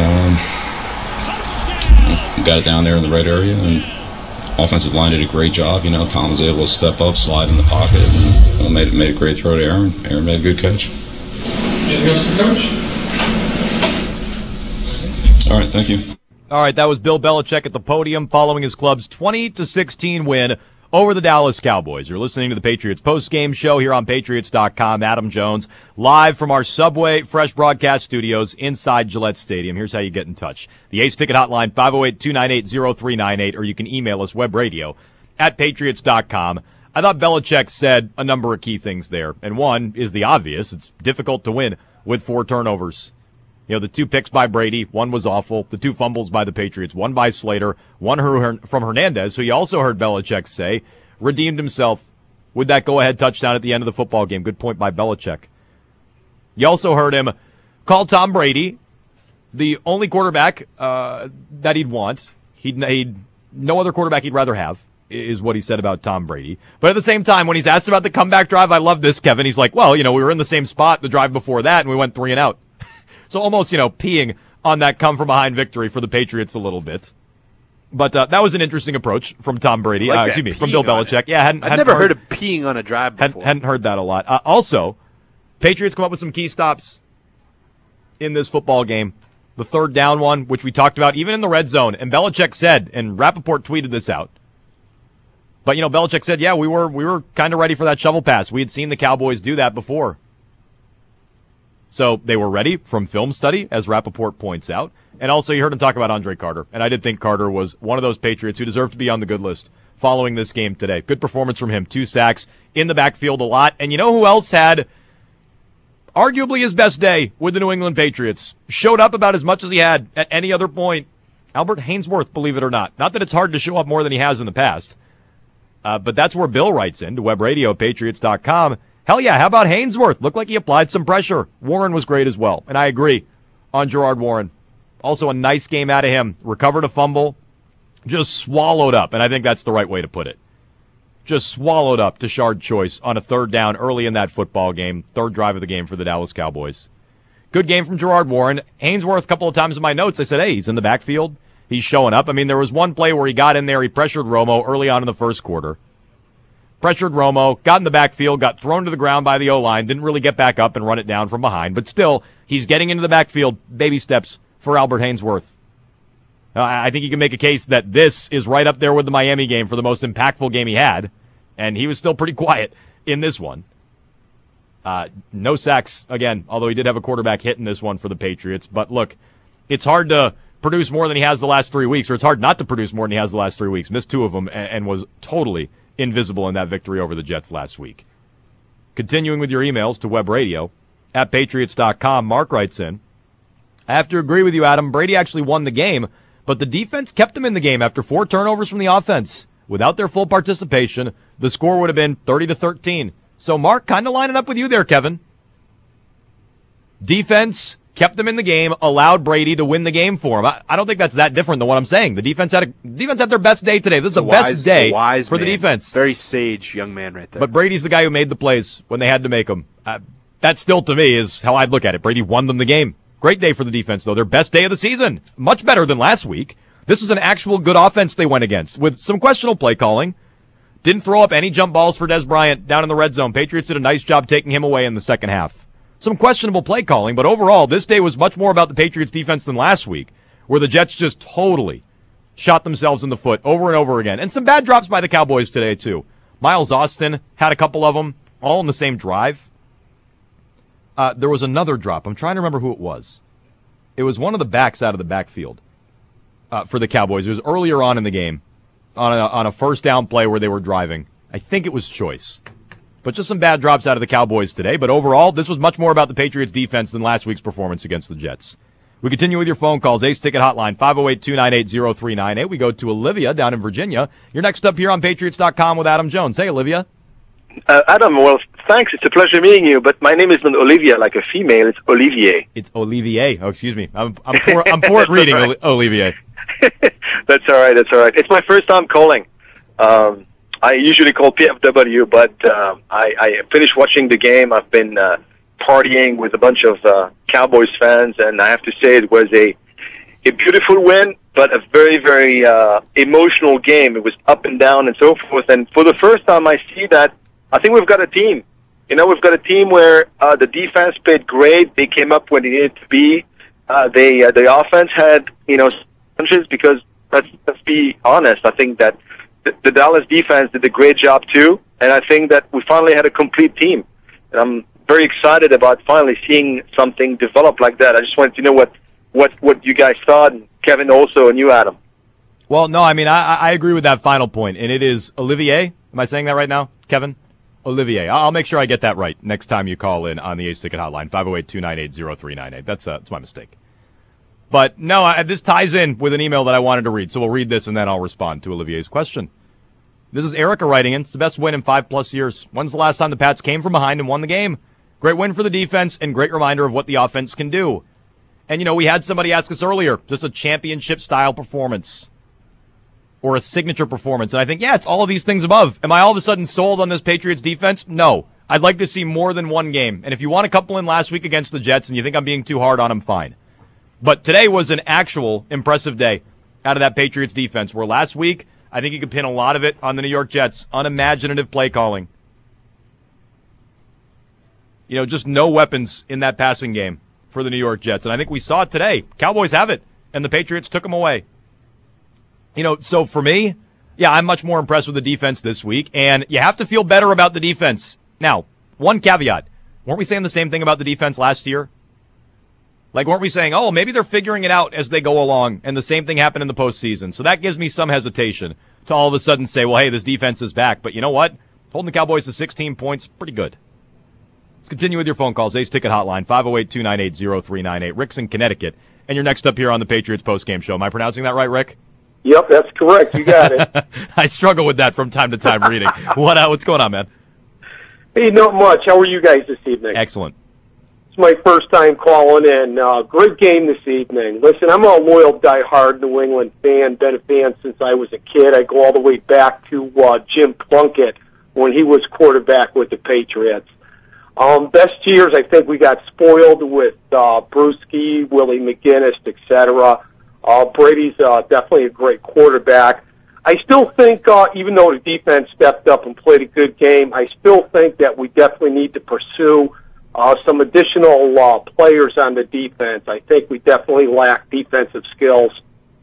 got it down there in the right area, and offensive line did a great job. Tom was able to step up, slide in the pocket, and made a great throw to Aaron. Aaron made a good catch.
You're
Mr. Coach.
All right, thank you.
All right, that was Bill Belichick at the podium following his club's 20-16 win over the Dallas Cowboys. You're listening to the Patriots post-game show here on Patriots.com. Adam Jones, live from our Subway Fresh broadcast studios inside Gillette Stadium. Here's how you get in touch. The Ace Ticket Hotline, 508-298-0398, or you can email us, webradio@patriots.com. I thought Belichick said a number of key things there, and one is the obvious. It's difficult to win with 4 turnovers. You know, the 2 picks by Brady, one was awful. The 2 fumbles by the Patriots, one by Slater, one from Hernandez, who you also heard Belichick say redeemed himself with that go-ahead touchdown at the end of the football game. Good point by Belichick. You also heard him call Tom Brady the only quarterback that he'd want. He'd no other quarterback he'd rather have, is what he said about Tom Brady. But at the same time, when he's asked about the comeback drive, I love this, Kevin. He's like, well, you know, we were in the same spot the drive before that, and we went 3 and out. So almost, you know, peeing on that come-from-behind victory for the Patriots a little bit. But that was an interesting approach from Tom Brady.
Like
from Bill Belichick. Yeah,
I've never heard of peeing on a drive before.
Hadn't heard that a lot. Also, Patriots come up with some key stops in this football game. The 3rd down one, which we talked about even in the red zone. And Belichick said, and Rappaport tweeted this out, but, you know, Belichick said, yeah, we were kind of ready for that shovel pass. We had seen the Cowboys do that before. So they were ready from film study, as Rappaport points out. And also you heard him talk about Andre Carter. And I did think Carter was one of those Patriots who deserved to be on the good list following this game today. Good performance from him. 2 sacks in the backfield a lot. And you know who else had arguably his best day with the New England Patriots? Showed up about as much as he had at any other point. Albert Hainsworth, believe it or not. Not that it's hard to show up more than he has in the past. But that's where Bill writes in to webradio@patriots.com. Hell yeah, how about Hainsworth? Looked like he applied some pressure. Warren was great as well, and I agree on Gerard Warren. Also a nice game out of him. Recovered a fumble, just swallowed up, and I think that's the right way to put it. Just swallowed up Tashard Choice on a 3rd down early in that football game, 3rd drive of the game for the Dallas Cowboys. Good game from Gerard Warren. Hainsworth, a couple of times in my notes, I said, hey, he's in the backfield. He's showing up. I mean, there was one play where he got in there, he pressured Romo early on in the first quarter. Pressured Romo, got in the backfield, got thrown to the ground by the O-line, didn't really get back up and run it down from behind. But still, he's getting into the backfield, baby steps for Albert Hainsworth. I think you can make a case that this is right up there with the Miami game for the most impactful game he had, and he was still pretty quiet in this one. No sacks, again, although he did have a quarterback hit in this one for the Patriots. But look, it's hard to produce more than he has the last 3 weeks, or it's hard not to produce more than he has the last 3 weeks. Missed 2 of them and was totally invisible in that victory over the Jets last week. Continuing with your emails to webradio@patriots.com, Mark writes in, I have to agree with you, Adam. Brady actually won the game, but the defense kept them in the game after 4 turnovers from the offense. Without their full participation, the score would have been 30-13. So Mark, kind of lining up with you there, Kevin. Defense kept them in the game, allowed Brady to win the game for him. I don't think that's that different than what I'm saying. The defense had their best day today. This is the best day for the defense.
Very sage young man right there.
But Brady's the guy who made the plays when they had to make them. That still, to me, is how I'd look at it. Brady won them the game. Great day for the defense, though. Their best day of the season. Much better than last week. This was an actual good offense they went against with some questionable play calling. Didn't throw up any jump balls for Des Bryant down in the red zone. Patriots did a nice job taking him away in the second half. Some questionable play calling, but overall, this day was much more about the Patriots defense than last week, where the Jets just totally shot themselves in the foot over and over again. And some bad drops by the Cowboys today, too. Miles Austin had a couple of them, all in the same drive. There was another drop. I'm trying to remember who it was. It was one of the backs out of the backfield for the Cowboys. It was earlier on in the game on a first down play where they were driving. I think it was Choice. But just some bad drops out of the Cowboys today. But overall, this was much more about the Patriots defense than last week's performance against the Jets. We continue with your phone calls. Ace Ticket Hotline, 508-298-0398. We go to Olivia down in Virginia. You're next up here on Patriots.com with Adam Jones. Hey, Olivia.
Adam, well, thanks. It's a pleasure meeting you. But my name is not Olivia, like a female. It's Olivier.
It's Olivier. Oh, excuse me. I'm poor at reading, right. Olivier.
That's all right. That's all right. It's my first time calling. I usually call PFW, but I finished watching the game. I've been partying with a bunch of Cowboys fans, and I have to say it was a beautiful win, but a very, very emotional game. It was up and down and so forth. And for the first time, I see that I think we've got a team. we've got a team where the defense played great. They came up when they needed to be. The offense had, challenges because let's be honest. I think that the Dallas defense did a great job too, and I think that we finally had a complete team. And I'm very excited about finally seeing something develop like that. I just wanted to know what you guys thought, and Kevin also, and you, Adam.
Well, no, I mean, I agree with that final point, and it is Olivier. Am I saying that right now, Kevin? Olivier. I'll make sure I get that right next time you call in on the Ace Ticket Hotline, 508-298-0398. That's my mistake. But no, this ties in with an email that I wanted to read, so we'll read this and then I'll respond to Olivier's question. This is Erica writing in. It's the best win in 5+ years. When's the last time the Pats came from behind and won the game? Great win for the defense and great reminder of what the offense can do. And, we had somebody ask us earlier, just a championship-style performance or a signature performance. And I think, it's all of these things above. Am I all of a sudden sold on this Patriots defense? No. I'd like to see more than one game. And if you want a couple in last week against the Jets and you think I'm being too hard on them, fine. But today was an actual impressive day out of that Patriots defense, where last week I think you could pin a lot of it on the New York Jets. Unimaginative play calling. Just no weapons in that passing game for the New York Jets. And I think we saw it today. Cowboys have it, and the Patriots took them away. So for me, I'm much more impressed with the defense this week, and you have to feel better about the defense. Now, one caveat. Weren't we saying the same thing about the defense last year? Like, weren't we saying, maybe they're figuring it out as they go along, and the same thing happened in the postseason. So that gives me some hesitation to all of a sudden say, well, hey, this defense is back. But you know what? Holding the Cowboys to 16 points, pretty good. Let's continue with your phone calls. Ace Ticket Hotline, 508-298-0398. Rick's in Connecticut, and you're next up here on the Patriots postgame show. Am I pronouncing that right, Rick?
Yep, that's correct. You got it.
I struggle with that from time to time reading. What's going on, man?
Hey, not much. How are you guys this evening?
Excellent.
It's my first time calling in. Great game this evening. Listen, I'm a loyal, diehard New England fan. Been a fan since I was a kid. I go all the way back to Jim Plunkett when he was quarterback with the Patriots. Best years, I think we got spoiled with Bruschi, Willie McGinnis, etc. Brady's definitely a great quarterback. I still think, even though the defense stepped up and played a good game, I still think that we definitely need to pursue some additional players on the defense. I think we definitely lack defensive skills.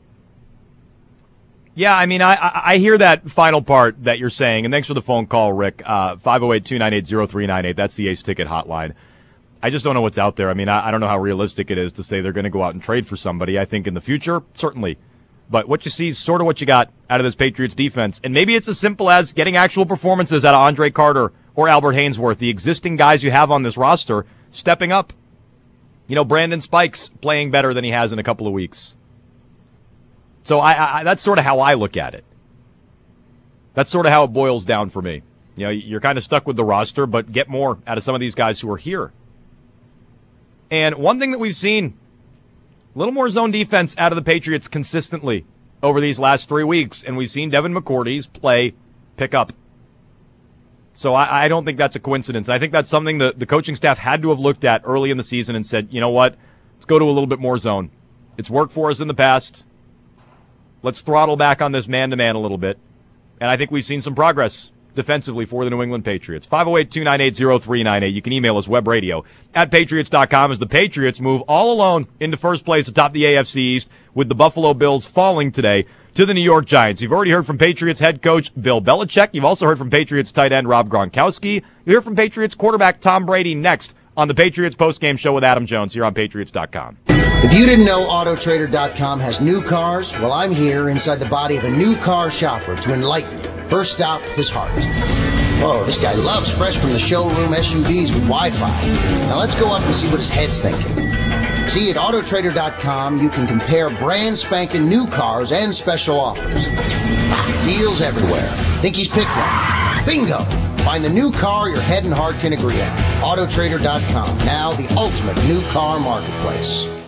Yeah, I mean, I hear that final part that you're saying, and thanks for the phone call, Rick. 508-298-0398. That's the Ace Ticket Hotline. I just don't know what's out there. I mean, I don't know how realistic it is to say they're going to go out and trade for somebody. I think in the future, certainly. But what you see is sort of what you got out of this Patriots defense. And maybe it's as simple as getting actual performances out of Andre Carter or Albert Hainsworth, the existing guys you have on this roster, stepping up. Brandon Spikes playing better than he has in a couple of weeks. So that's sort of how I look at it. That's sort of how it boils down for me. You're kind of stuck with the roster, but get more out of some of these guys who are here. And one thing that we've seen, a little more zone defense out of the Patriots consistently over these last 3 weeks, and we've seen Devin McCourty's play pick up. So I don't think that's a coincidence. I think that's something the coaching staff had to have looked at early in the season and said, you know what, let's go to a little bit more zone. It's worked for us in the past. Let's throttle back on this man-to-man a little bit. And I think we've seen some progress defensively for the New England Patriots. 508-298-0398. You can email us webradio@patriots.com as the Patriots move all alone into first place atop the AFC East with the Buffalo Bills falling today to the New York Giants. You've already heard from Patriots head coach Bill Belichick. You've also heard from Patriots tight end Rob Gronkowski. You hear from Patriots quarterback Tom Brady next on the Patriots postgame show with Adam Jones here on patriots.com.
If you didn't know AutoTrader.com has new cars, well, I'm here inside the body of a new car shopper to enlighten you. First stop, his heart. Oh, this guy loves fresh from the showroom SUVs with Wi-Fi. Now let's go up and see what his head's thinking. See, at AutoTrader.com, you can compare brand spanking new cars and special offers. Deals everywhere. Think he's picked one? Bingo! Find the new car your head and heart can agree on. AutoTrader.com, now the ultimate new car marketplace.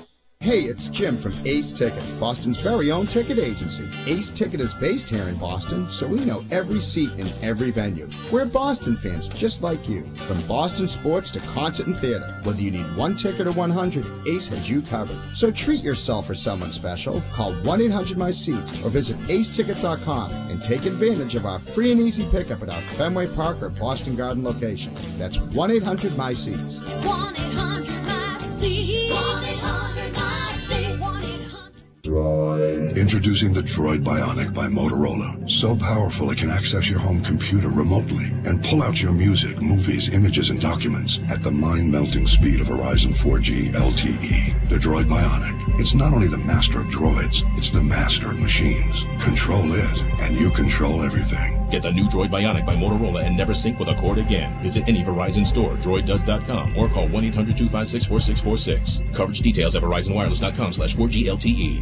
Hey, it's Jim from Ace Ticket, Boston's very own ticket agency. Ace Ticket is based here in Boston, so we know every seat in every venue. We're Boston fans just like you. From Boston sports to concert and theater, whether you need one ticket or 100, Ace has you covered. So treat yourself or someone special. Call 1-800-MY-SEATS or visit aceticket.com and take advantage of our free and easy pickup at our Fenway Park or Boston Garden location. That's 1-800-MY-SEATS.
1-800-MY-SEATS. 1-800-MY-SEATS.
Introducing the Droid Bionic by Motorola. So powerful it can access your home computer remotely and pull out your music, movies, images, and documents at the mind-melting speed of Verizon 4G LTE. The Droid Bionic. It's not only the master of droids, it's the master of machines. Control it, and you control everything.
Get the new Droid Bionic by Motorola and never sync with a cord again. Visit any Verizon store, droiddoes.com, or call 1-800-256-4646. Coverage details at verizonwireless.com/4G LTE.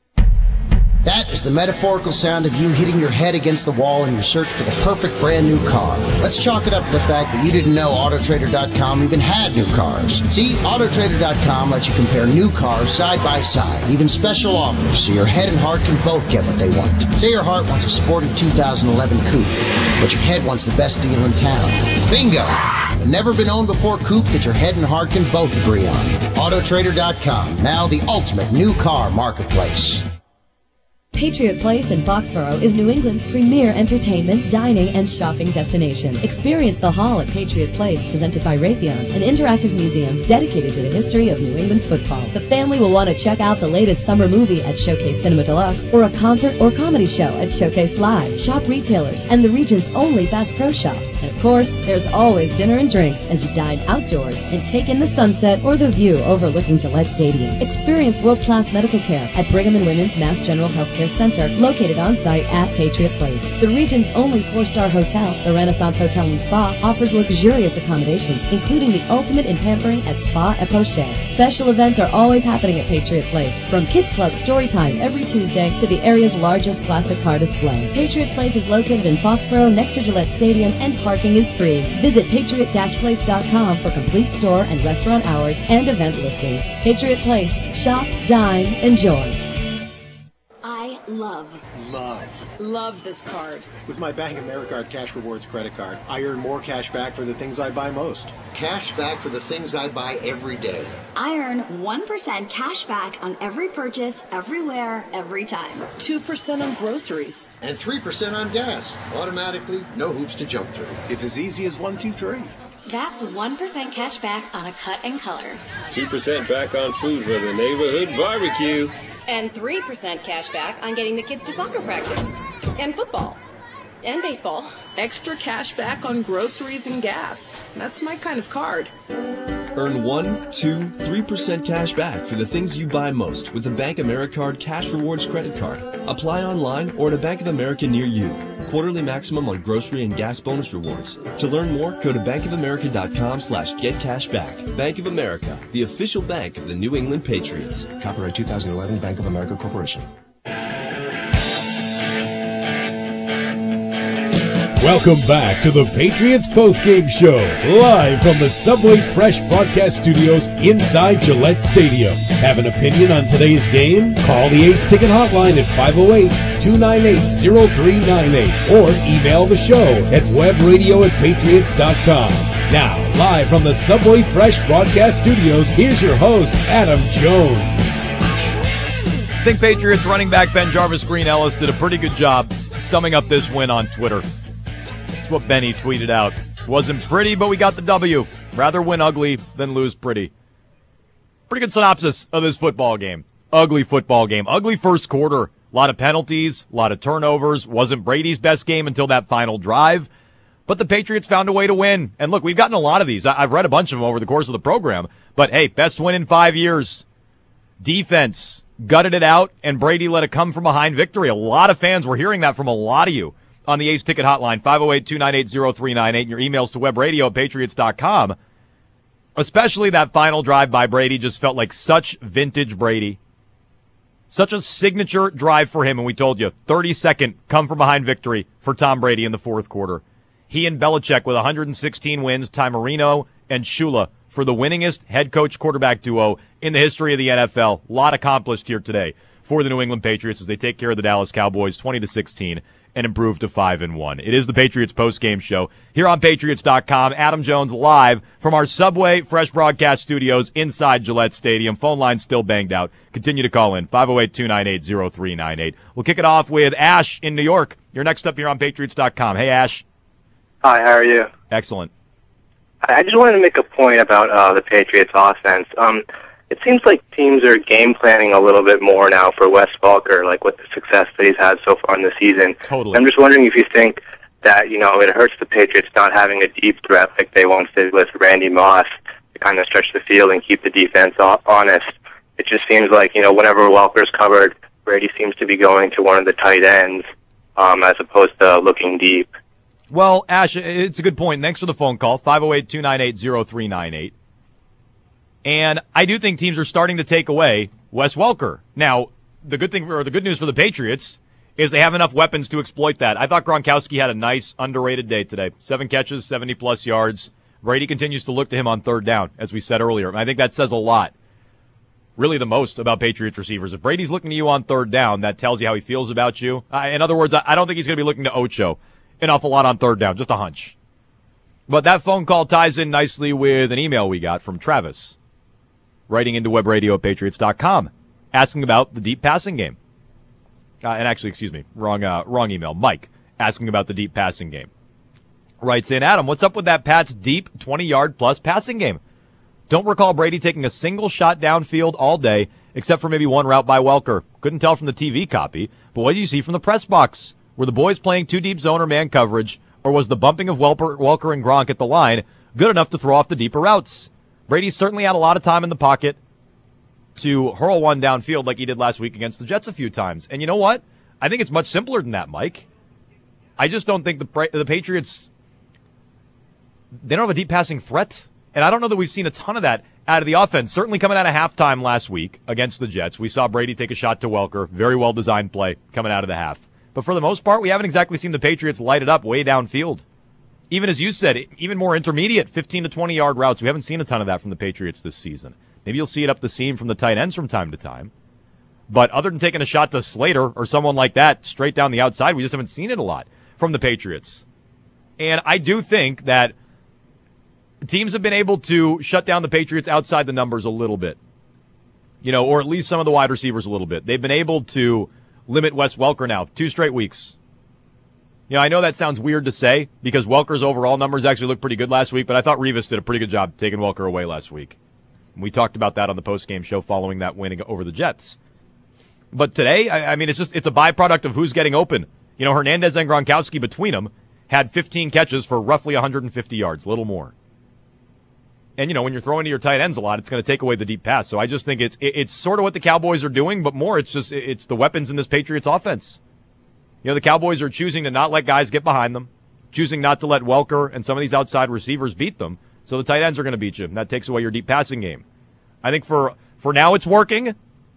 That is the metaphorical sound of you hitting your head against the wall in your search for the perfect brand new car. Let's chalk it up to the fact that you didn't know AutoTrader.com even had new cars. See, AutoTrader.com lets you compare new cars side by side, even special offers, so your head and heart can both get what they want. Say your heart wants a sporty 2011 coupe, but your head wants the best deal in town. Bingo! The never-been-owned-before coupe that your head and heart can both agree on. AutoTrader.com, now the ultimate new car marketplace.
Patriot Place in Foxborough is New England's premier entertainment, dining, and shopping destination. Experience the Hall at Patriot Place, presented by Raytheon, an interactive museum dedicated to the history of New England football. The family will want to check out the latest summer movie at Showcase Cinema Deluxe, or a concert or comedy show at Showcase Live. Shop retailers and the region's only Bass Pro Shops. And of course, there's always dinner and drinks as you dine outdoors and take in the sunset or the view overlooking Gillette Stadium. Experience world-class medical care at Brigham and Women's Mass General Healthcare Center, located on site at Patriot Place. The region's only 4-star hotel, the Renaissance Hotel and Spa, offers luxurious accommodations, including the ultimate in pampering at Spa et Poche. Special events are always happening at Patriot Place, from Kids Club Story Time every Tuesday to the area's largest classic car display. Patriot Place is located in Foxborough next to Gillette Stadium, and parking is free. Visit patriot-place.com for complete store and restaurant hours and event listings. Patriot Place. Shop, dine, enjoy.
Love this card.
With my Bank of America Cash Rewards credit card, I earn more cash back for the things I buy most.
Cash back for the things I buy every day.
I earn 1% cash back on every purchase, everywhere, every time.
2% on groceries.
And 3% on gas. Automatically, no hoops to jump through.
It's as easy as 1, 2, 3.
That's 1% cash back on a cut and color.
2% back on food for the neighborhood barbecue.
And 3% cash back on getting the kids to soccer practice. And football. And baseball.
Extra cash back on groceries and gas. That's my kind of card.
Earn 1, 2, 3% cash back for the things you buy most with the Bank Americard Cash Rewards credit card. Apply online or at a Bank of America near you. Quarterly maximum on grocery and gas bonus rewards. To learn more, go to bankofamerica.com/getcashback. Bank of America, the official bank of the New England Patriots.
Copyright 2011, Bank of America Corporation.
Welcome back to the Patriots postgame show, live from the Subway Fresh broadcast studios inside Gillette Stadium. Have an opinion on today's game? Call the Ace Ticket hotline at 508-298-0398 or email the show at webradio@patriots.com. Now, live from the Subway Fresh broadcast studios, here's your host, Adam Jones.
I think Patriots running back Ben Jarvis Green Ellis did a pretty good job summing up this win on Twitter. That's what Benny tweeted out. Wasn't pretty, but we got the W. Rather win ugly than lose pretty. Pretty good synopsis of this football game. Ugly football game. Ugly first quarter. A lot of penalties, a lot of turnovers. Wasn't Brady's best game until that final drive. But the Patriots found a way to win. And look, we've gotten a lot of these. I've read a bunch of them over the course of the program. But hey, best win in 5 years. Defense gutted it out, and Brady let a come-from-behind victory. A lot of fans were hearing that from a lot of you on the Ace Ticket hotline, 508-298-0398, and your emails to webradio@patriots.com. Especially that final drive by Brady just felt like such vintage Brady. Such a signature drive for him, and we told you, 30-second come-from-behind victory for Tom Brady in the fourth quarter. He and Belichick with 116 wins, tie Marino and Shula for the winningest head coach quarterback duo in the history of the NFL. A lot accomplished here today for the New England Patriots as they take care of the Dallas Cowboys 20-16 and improve to 5-1. It is the Patriots post-game show here on Patriots.com. Adam Jones live from our Subway Fresh Broadcast Studios inside Gillette Stadium. Phone line still banged out. Continue to call in 508-298-0398. We'll kick it off with Ash in New York. You're next up here on Patriots.com. Hey, Ash.
Hi, how are you?
Excellent.
I just wanted to make a point about the Patriots offense. It seems like teams are game planning a little bit more now for Wes Welker, like with the success that he's had so far in the season.
Totally.
I'm just wondering if you think that, it hurts the Patriots not having a deep threat like they once did with Randy Moss to kind of stretch the field and keep the defense honest. It just seems like, whenever Welker's covered, Brady seems to be going to one of the tight ends as opposed to looking deep.
Well, Ash, it's a good point. Thanks for the phone call, 508-298-0398. And I do think teams are starting to take away Wes Welker. Now, the good news for the Patriots is they have enough weapons to exploit that. I thought Gronkowski had a nice, underrated day today. 7 catches, 70-plus yards. Brady continues to look to him on third down, as we said earlier. And I think that says a lot, really the most, about Patriots receivers. If Brady's looking to you on third down, that tells you how he feels about you. In other words, I don't think he's going to be looking to Ocho an awful lot on third down, just a hunch. But that phone call ties in nicely with an email we got from Travis, writing into webradio@patriots.com, asking about the deep passing game. And actually, excuse me, wrong email. Mike, asking about the deep passing game. Writes in, Adam, what's up with that Pats deep 20-yard-plus passing game? Don't recall Brady taking a single shot downfield all day, except for maybe one route by Welker. Couldn't tell from the TV copy, but what did you see from the press box? Were the boys playing two deep zone or man coverage, or was the bumping of Welker and Gronk at the line good enough to throw off the deeper routes? Brady certainly had a lot of time in the pocket to hurl one downfield like he did last week against the Jets a few times. And you know what? I think it's much simpler than that, Mike. I just don't think the Patriots, they don't have a deep passing threat. And I don't know that we've seen a ton of that out of the offense. Certainly coming out of halftime last week against the Jets, we saw Brady take a shot to Welker. Very well-designed play coming out of the half. But for the most part, we haven't exactly seen the Patriots light it up way downfield. Even as you said, even more intermediate 15 to 20-yard routes. We haven't seen a ton of that from the Patriots this season. Maybe you'll see it up the seam from the tight ends from time to time. But other than taking a shot to Slater or someone like that straight down the outside, we just haven't seen it a lot from the Patriots. And I do think that teams have been able to shut down the Patriots outside the numbers a little bit. Or at least some of the wide receivers a little bit. They've been able to limit Wes Welker now 2 straight weeks. I know that sounds weird to say because Welker's overall numbers actually looked pretty good last week, but I thought Revis did a pretty good job taking Welker away last week. We talked about that on the post-game show following that win over the Jets. But today, it's a byproduct of who's getting open. Hernandez and Gronkowski between them had 15 catches for roughly 150 yards, a little more. And, when you're throwing to your tight ends a lot, it's going to take away the deep pass. So I just think it's sort of what the Cowboys are doing, but more it's the weapons in this Patriots offense. The Cowboys are choosing to not let guys get behind them, choosing not to let Welker and some of these outside receivers beat them. So the tight ends are going to beat you, and that takes away your deep passing game. I think for now it's working.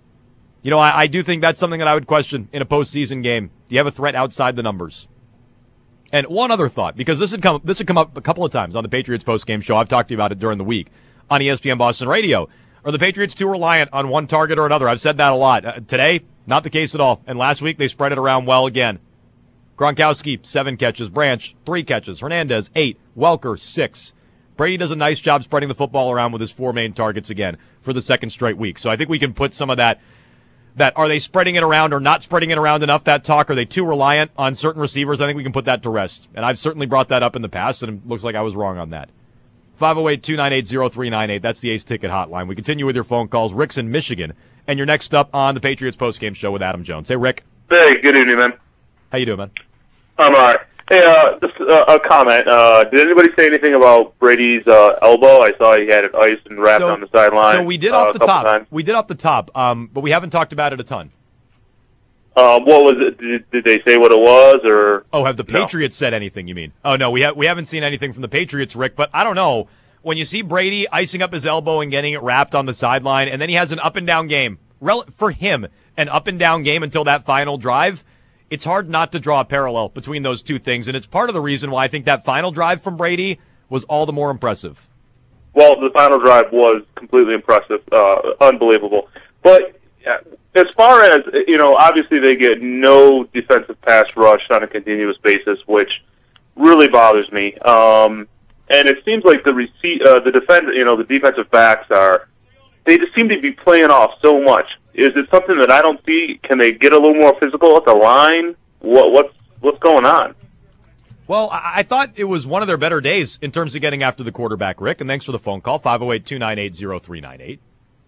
I do think that's something that I would question in a postseason game. Do you have a threat outside the numbers? And one other thought, because this had come up a couple of times on the Patriots post-game show. I've talked to you about it during the week on ESPN Boston Radio. Are the Patriots too reliant on one target or another? I've said that a lot. Today, not the case at all. And last week, they spread it around well again. Gronkowski, 7 catches. Branch, 3 catches. Hernandez, 8. Welker, 6. Brady does a nice job spreading the football around with his 4 main targets again for the second straight week. So I think we can put some of that are they spreading it around or not spreading it around enough, that talk? Are they too reliant on certain receivers? I think we can put that to rest. And I've certainly brought that up in the past, and it looks like I was wrong on that. 508-298-0398. That's the Ace Ticket Hotline. We continue with your phone calls. Rick's in Michigan, and you're next up on the Patriots postgame show with Adam Jones. Hey, Rick.
Hey, good evening, man.
How you doing, man?
I'm all right. Hey, just a comment. Did anybody say anything about Brady's elbow? I saw he had it iced and wrapped on the sideline.
So we did off the top.
Times.
We did off the top, but we haven't talked about it a ton.
What was it? Did they say what it was, or?
Oh, have the Patriots said anything? You mean? Oh no, we haven't seen anything from the Patriots, Rick. But I don't know. When you see Brady icing up his elbow and getting it wrapped on the sideline, and then he has an up and down game for him, an up and down game until that final drive. It's hard not to draw a parallel between those two things, and it's part of the reason why I think that final drive from Brady was all the more impressive.
well, the final drive was completely impressive, unbelievable. But as far as, obviously they get no defensive pass rush on a continuous basis, which really bothers me. And it seems like the defensive backs they just seem to be playing off so much. Is it something that I don't see? Can they get a little more physical at the line? What's going on?
Well, I thought it was one of their better days in terms of getting after the quarterback, Rick, and thanks for the phone call, 508-298-0398.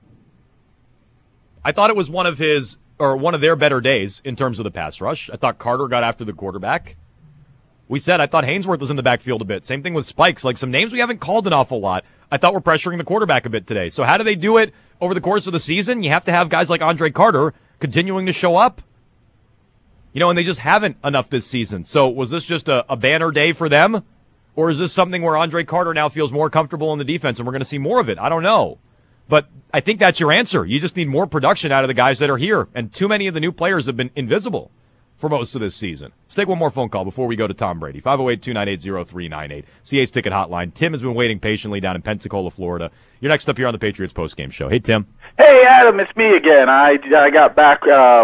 I thought it was one of their better days in terms of the pass rush. I thought Carter got after the quarterback. We said I thought Hainsworth was in the backfield a bit. Same thing with Spikes. Like some names we haven't called an awful lot. I thought we're pressuring the quarterback a bit today. So how do they do it over the course of the season? You have to have guys like Andre Carter continuing to show up. And they just haven't enough this season. So was this just a banner day for them? Or is this something where Andre Carter now feels more comfortable in the defense and we're going to see more of it? I don't know. But I think that's your answer. You just need more production out of the guys that are here. And too many of the new players have been invisible for most of this season. Let's take one more phone call before we go to Tom Brady. 508-298-0398. CA's Ticket Hotline. Tim has been waiting patiently down in Pensacola, Florida. You're next up here on the Patriots postgame show. Hey, Tim.
Hey, Adam. It's me again. I got back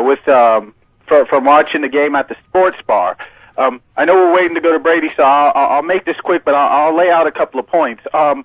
from watching the game at the sports bar. I know we're waiting to go to Brady, so I'll make this quick, but I'll lay out a couple of points.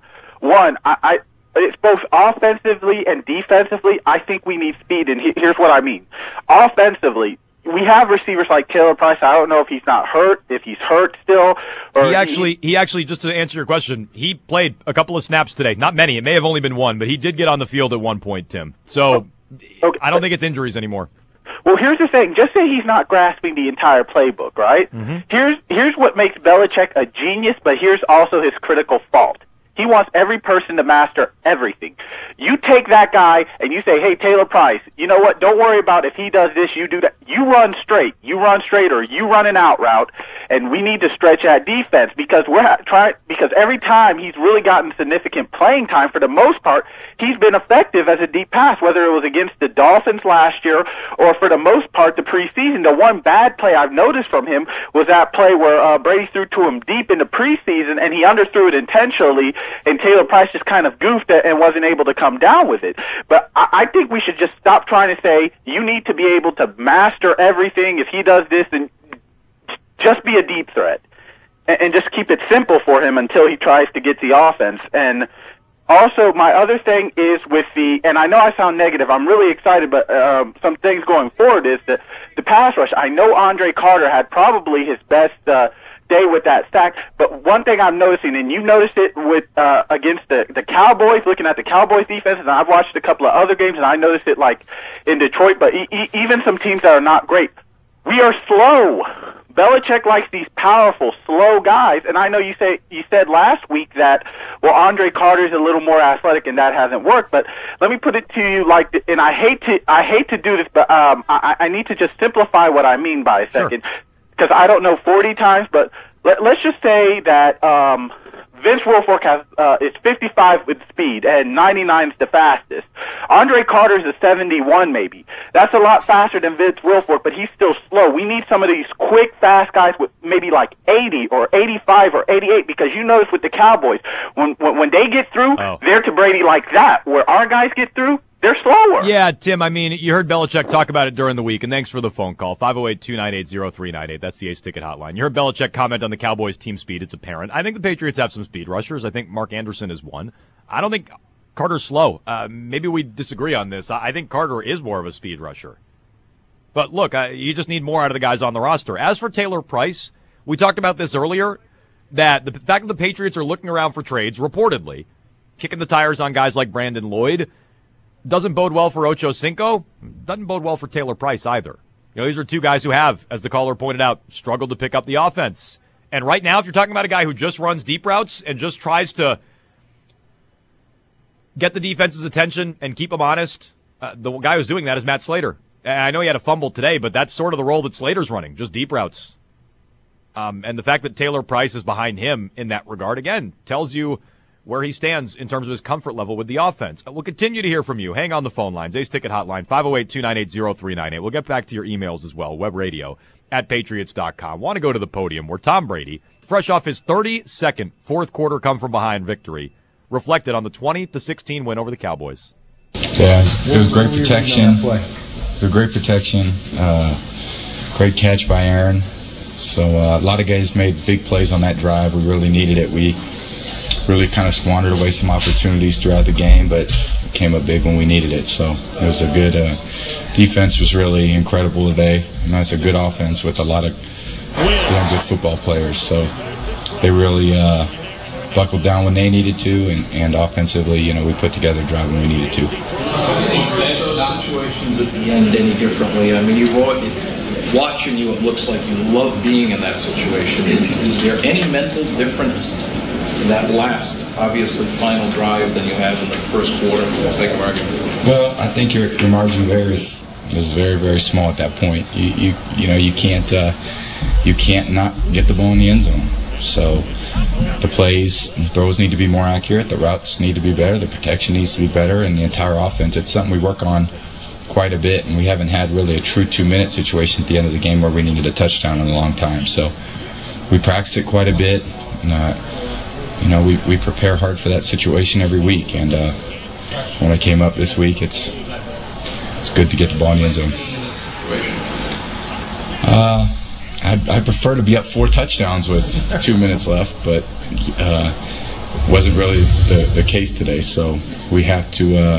One, it's both offensively and defensively. I think we need speed, and here's what I mean. Offensively, we have receivers like Taylor Price. I don't know if he's not hurt, if he's hurt still. Or
he actually, just to answer your question, he played a couple of snaps today. Not many. It may have only been one, but he did get on the field at one point, Tim. So okay. I don't think it's injuries anymore.
Well, here's the thing. Just say he's not grasping the entire playbook, right? Mm-hmm. Here's what makes Belichick a genius, but here's also his critical fault. He wants every person to master everything. You take that guy and you say, hey, Taylor Price, you know what? Don't worry about if he does this, you do that. You run straight, or you run an out route, and we need to stretch that defense because because every time he's really gotten significant playing time, for the most part, he's been effective as a deep pass, whether it was against the Dolphins last year or for the most part the preseason. The one bad play I've noticed from him was that play where Brady threw to him deep in the preseason and he underthrew it intentionally, and Taylor Price just kind of goofed it and wasn't able to come down with it. But I think we should just stop trying to say you need to be able to master everything. If he does this, then just be a deep threat and just keep it simple for him until he tries to get the offense. And also, my other thing is and I know I sound negative, I'm really excited, but some things going forward is the pass rush. I know Andre Carter had probably his best day with that sack, but one thing I'm noticing, and you noticed it with against the Cowboys, looking at the Cowboys defense, and I've watched a couple of other games, and I noticed it like in Detroit, but even some teams that are not great, we are slow. Belichick likes these powerful, slow guys, and I know you said last week that, well, Andre Carter's a little more athletic and that hasn't worked, but let me put it to you like, and I hate to do this, but I need to just simplify what I mean by a second, because I don't know 40 times, but let's just say that Vince Wilfork is 55 with speed and 99 is the fastest. Andre Carter's a 71 maybe. That's a lot faster than Vince Wilfork, but he's still slow. We need some of these quick, fast guys with maybe like 80 or 85 or 88, because you notice with the Cowboys, when they get through, they're to Brady like that. Where our guys get through, they're slower.
Yeah, Tim, I mean, you heard Belichick talk about it during the week, and thanks for the phone call. 508-298-0398. That's the Ace Ticket Hotline. You heard Belichick comment on the Cowboys' team speed. It's apparent. I think the Patriots have some speed rushers. I think Mark Anderson is one. I don't think Carter's slow. Maybe we disagree on this. I think Carter is more of a speed rusher. But look, you just need more out of the guys on the roster. As for Taylor Price, we talked about this earlier, that the fact that the Patriots are looking around for trades, reportedly, kicking the tires on guys like Brandon Lloyd, doesn't bode well for Ocho Cinco. Doesn't bode well for Taylor Price either. These are two guys who have, as the caller pointed out, struggled to pick up the offense. And right now, if you're talking about a guy who just runs deep routes and just tries to get the defense's attention and keep them honest, the guy who's doing that is Matt Slater. And I know he had a fumble today, but that's sort of the role that Slater's running, just deep routes. And the fact that Taylor Price is behind him in that regard, again, tells you where he stands in terms of his comfort level with the offense. We'll continue to hear from you. Hang on the phone lines. Ace Ticket Hotline, 508-298-0398. We'll get back to your emails as well, webradio@patriots.com. Want to go to the podium where Tom Brady, fresh off his 32nd fourth-quarter come-from-behind victory, reflected on the 20-16 win over the Cowboys.
Yeah, it was great protection. It was a great protection. Great catch by Aaron. So a lot of guys made big plays on that drive. We really needed it. We really kind of squandered away some opportunities throughout the game, but it came up big when we needed it. So it was a good defense was really incredible today, and that's a good offense with a lot of damn good football players. So they really buckled down when they needed to, and offensively, we put together a drive when we needed to.
Situations at the end any differently? I mean, watching you, it looks like you love being in that situation. Is there any mental difference in that last, obviously, final drive than you have in the first quarter, for the sake of argument?
Well, I think your margin there is very, very small at that point. You can't not get the ball in the end zone. So the plays, the throws need to be more accurate, the routes need to be better, the protection needs to be better, and the entire offense. It's something we work on quite a bit, and we haven't had really a true 2-minute situation at the end of the game where we needed a touchdown in a long time. So we practice it quite a bit. We prepare hard for that situation every week, and when it came up this week, it's good to get the ball in the end zone. I'd prefer to be up 4 touchdowns with 2 minutes left, but wasn't really the case today. So we have to,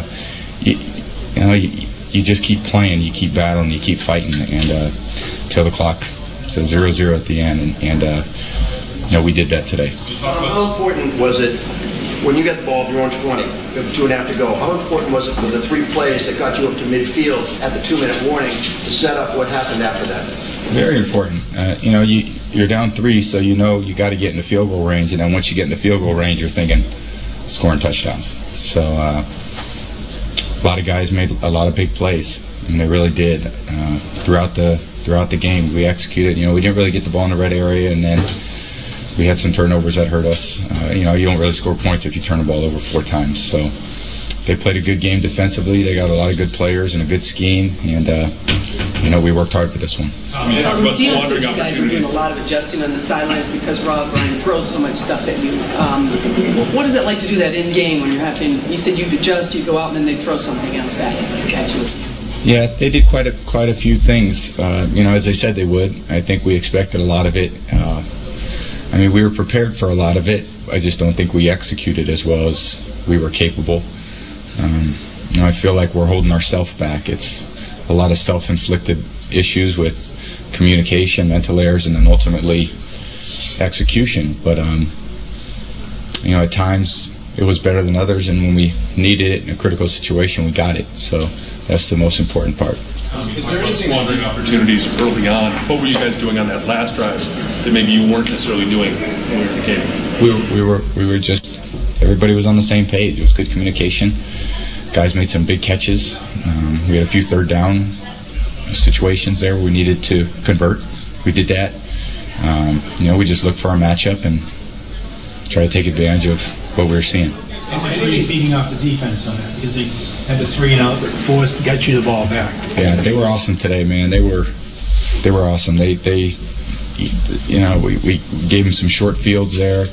you just keep playing, you keep battling, you keep fighting, and till the clock says 0-0 at the end, and we did that today.
How important was it when you got the ball at your own 20, you have 2.5 to go? How important was it for the 3 plays that got you up to midfield at the 2-minute warning to set up what happened after that?
Very important. You're down 3, so you got to get in the field goal range, and then once you get in the field goal range, you're thinking scoring touchdowns. So a lot of guys made a lot of big plays, and they really did throughout the game. We executed. We didn't really get the ball in the red area, and then we had some turnovers that hurt us. You don't really score points if you turn the ball over 4 times. So they played a good game defensively. They got a lot of good players and a good scheme, and we worked hard for this one.
You guys were doing a lot of adjusting on the sidelines because Rob Ryan throws so much stuff at you. What is it like to do that in game when you're having? You said you'd adjust, you'd go out, and then they'd throw something else at you.
Yeah, they did quite a few things. As they said they would. I think we expected a lot of it. We were prepared for a lot of it. I just don't think we executed as well as we were capable. I feel like we're holding ourselves back. It's a lot of self-inflicted issues with communication, mental errors, and then ultimately execution. But at times it was better than others, and when we needed it in a critical situation, we got it. So that's the most important part.
Is there any squandering opportunities early on? What were you guys doing on that last drive that maybe you weren't necessarily doing when we were in the game?
We were just, everybody was on the same page. It was good communication. Guys made some big catches. We had a few third down situations there where we needed to convert. We did that. We just looked for our matchup and try to take advantage of what we were seeing.
I think they're feeding off the defense on that because they had the 3 and out, but forced got you the ball back.
Yeah, they were awesome today, man. They were awesome. They we gave them some short fields there,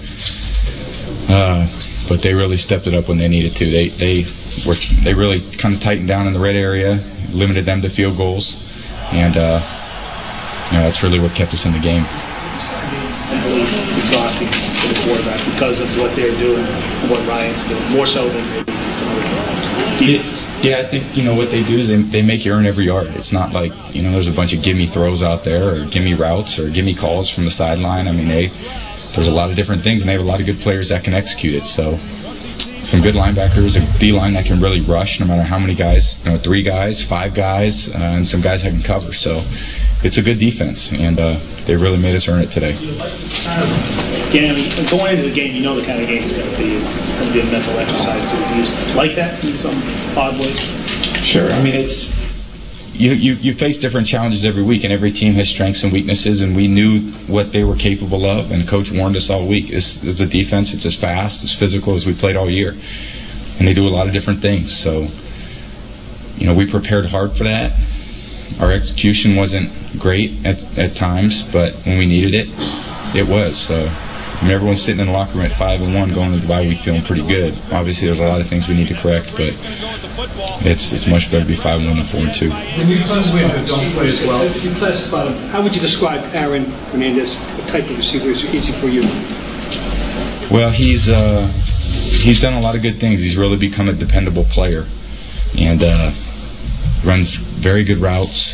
but they really stepped it up when they needed to. They really kind of tightened down in the red area, limited them to field goals, and that's really what kept us in the game.
Exhausting for the quarterback because of what they're doing and what Ryan's doing, more so than some other defenses.
Yeah, I think what they do is they make you earn every yard. It's not like there's a bunch of gimme throws out there or gimme routes or gimme calls from the sideline. There's a lot of different things, and they have a lot of good players that can execute it. So some good linebackers, a D-line that can really rush no matter how many guys, 3 guys, 5 guys, and some guys that can cover. So it's a good defense, and they really made us earn it today.
Going into the game, the kind of game it's going to be. It's going to be a mental exercise too. Do you like that in some odd way?
Sure. It's you face different challenges every week, and every team has strengths and weaknesses, and we knew what they were capable of, and Coach warned us all week. This is the defense. It's as fast, as physical as we played all year, and they do a lot of different things. So, we prepared hard for that. Our execution wasn't great at times, but when we needed it, it was. So I mean, everyone's sitting in the locker room at 5-1 going into the bye week feeling pretty good. Obviously, there's a lot of things we need to correct, but it's much better to be 5-1 than 4-2.
When you classify him, don't play as well. If you classify him, how would you describe Aaron Hernandez? What type of receiver is easy for you?
Well, he's done a lot of good things. He's really become a dependable player, and runs very good routes.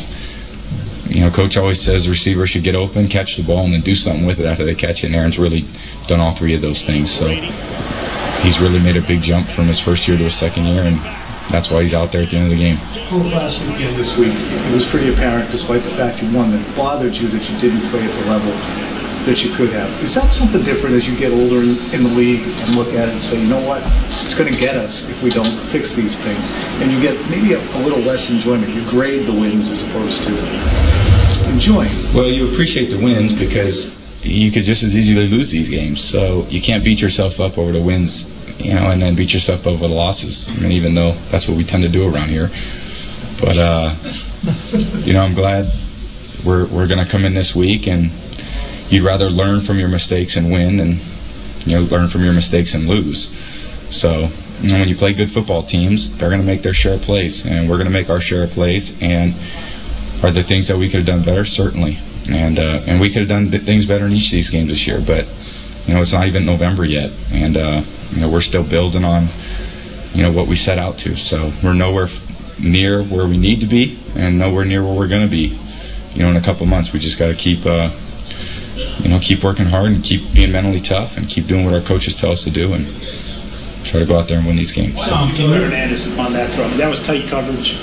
Coach always says the receiver should get open, catch the ball, and then do something with it after they catch it. And Aaron's really done all three of those things. So he's really made a big jump from his first year to his second year, and that's why he's out there at the end of the game.
Both last weekend, this week, it was pretty apparent, despite the fact you won, that it bothered you that you didn't play at the level that you could have. Is that something different as you get older in the league and look at it and say, you know what, it's going to get us if we don't fix these things? And you get maybe a little less enjoyment. You grade the wins as opposed to enjoying.
Well, you appreciate the wins because you could just as easily lose these games. So you can't beat yourself up over the wins, and then beat yourself up over the losses. I mean, even though that's what we tend to do around here. But, I'm glad we're going to come in this week, and you'd rather learn from your mistakes and win and, learn from your mistakes and lose. So, when you play good football teams, they're going to make their share of plays, and we're going to make our share of plays. And are there things that we could have done better? Certainly. And we could have done things better in each of these games this year. But, it's not even November yet. And, we're still building on, what we set out to. So we're nowhere near where we need to be and nowhere near where we're going to be, in a couple months. We just got to keep working hard and keep being mentally tough and keep doing what our coaches tell us to do and try to go out there and win these games.
Hernandez on that front. That was tight coverage.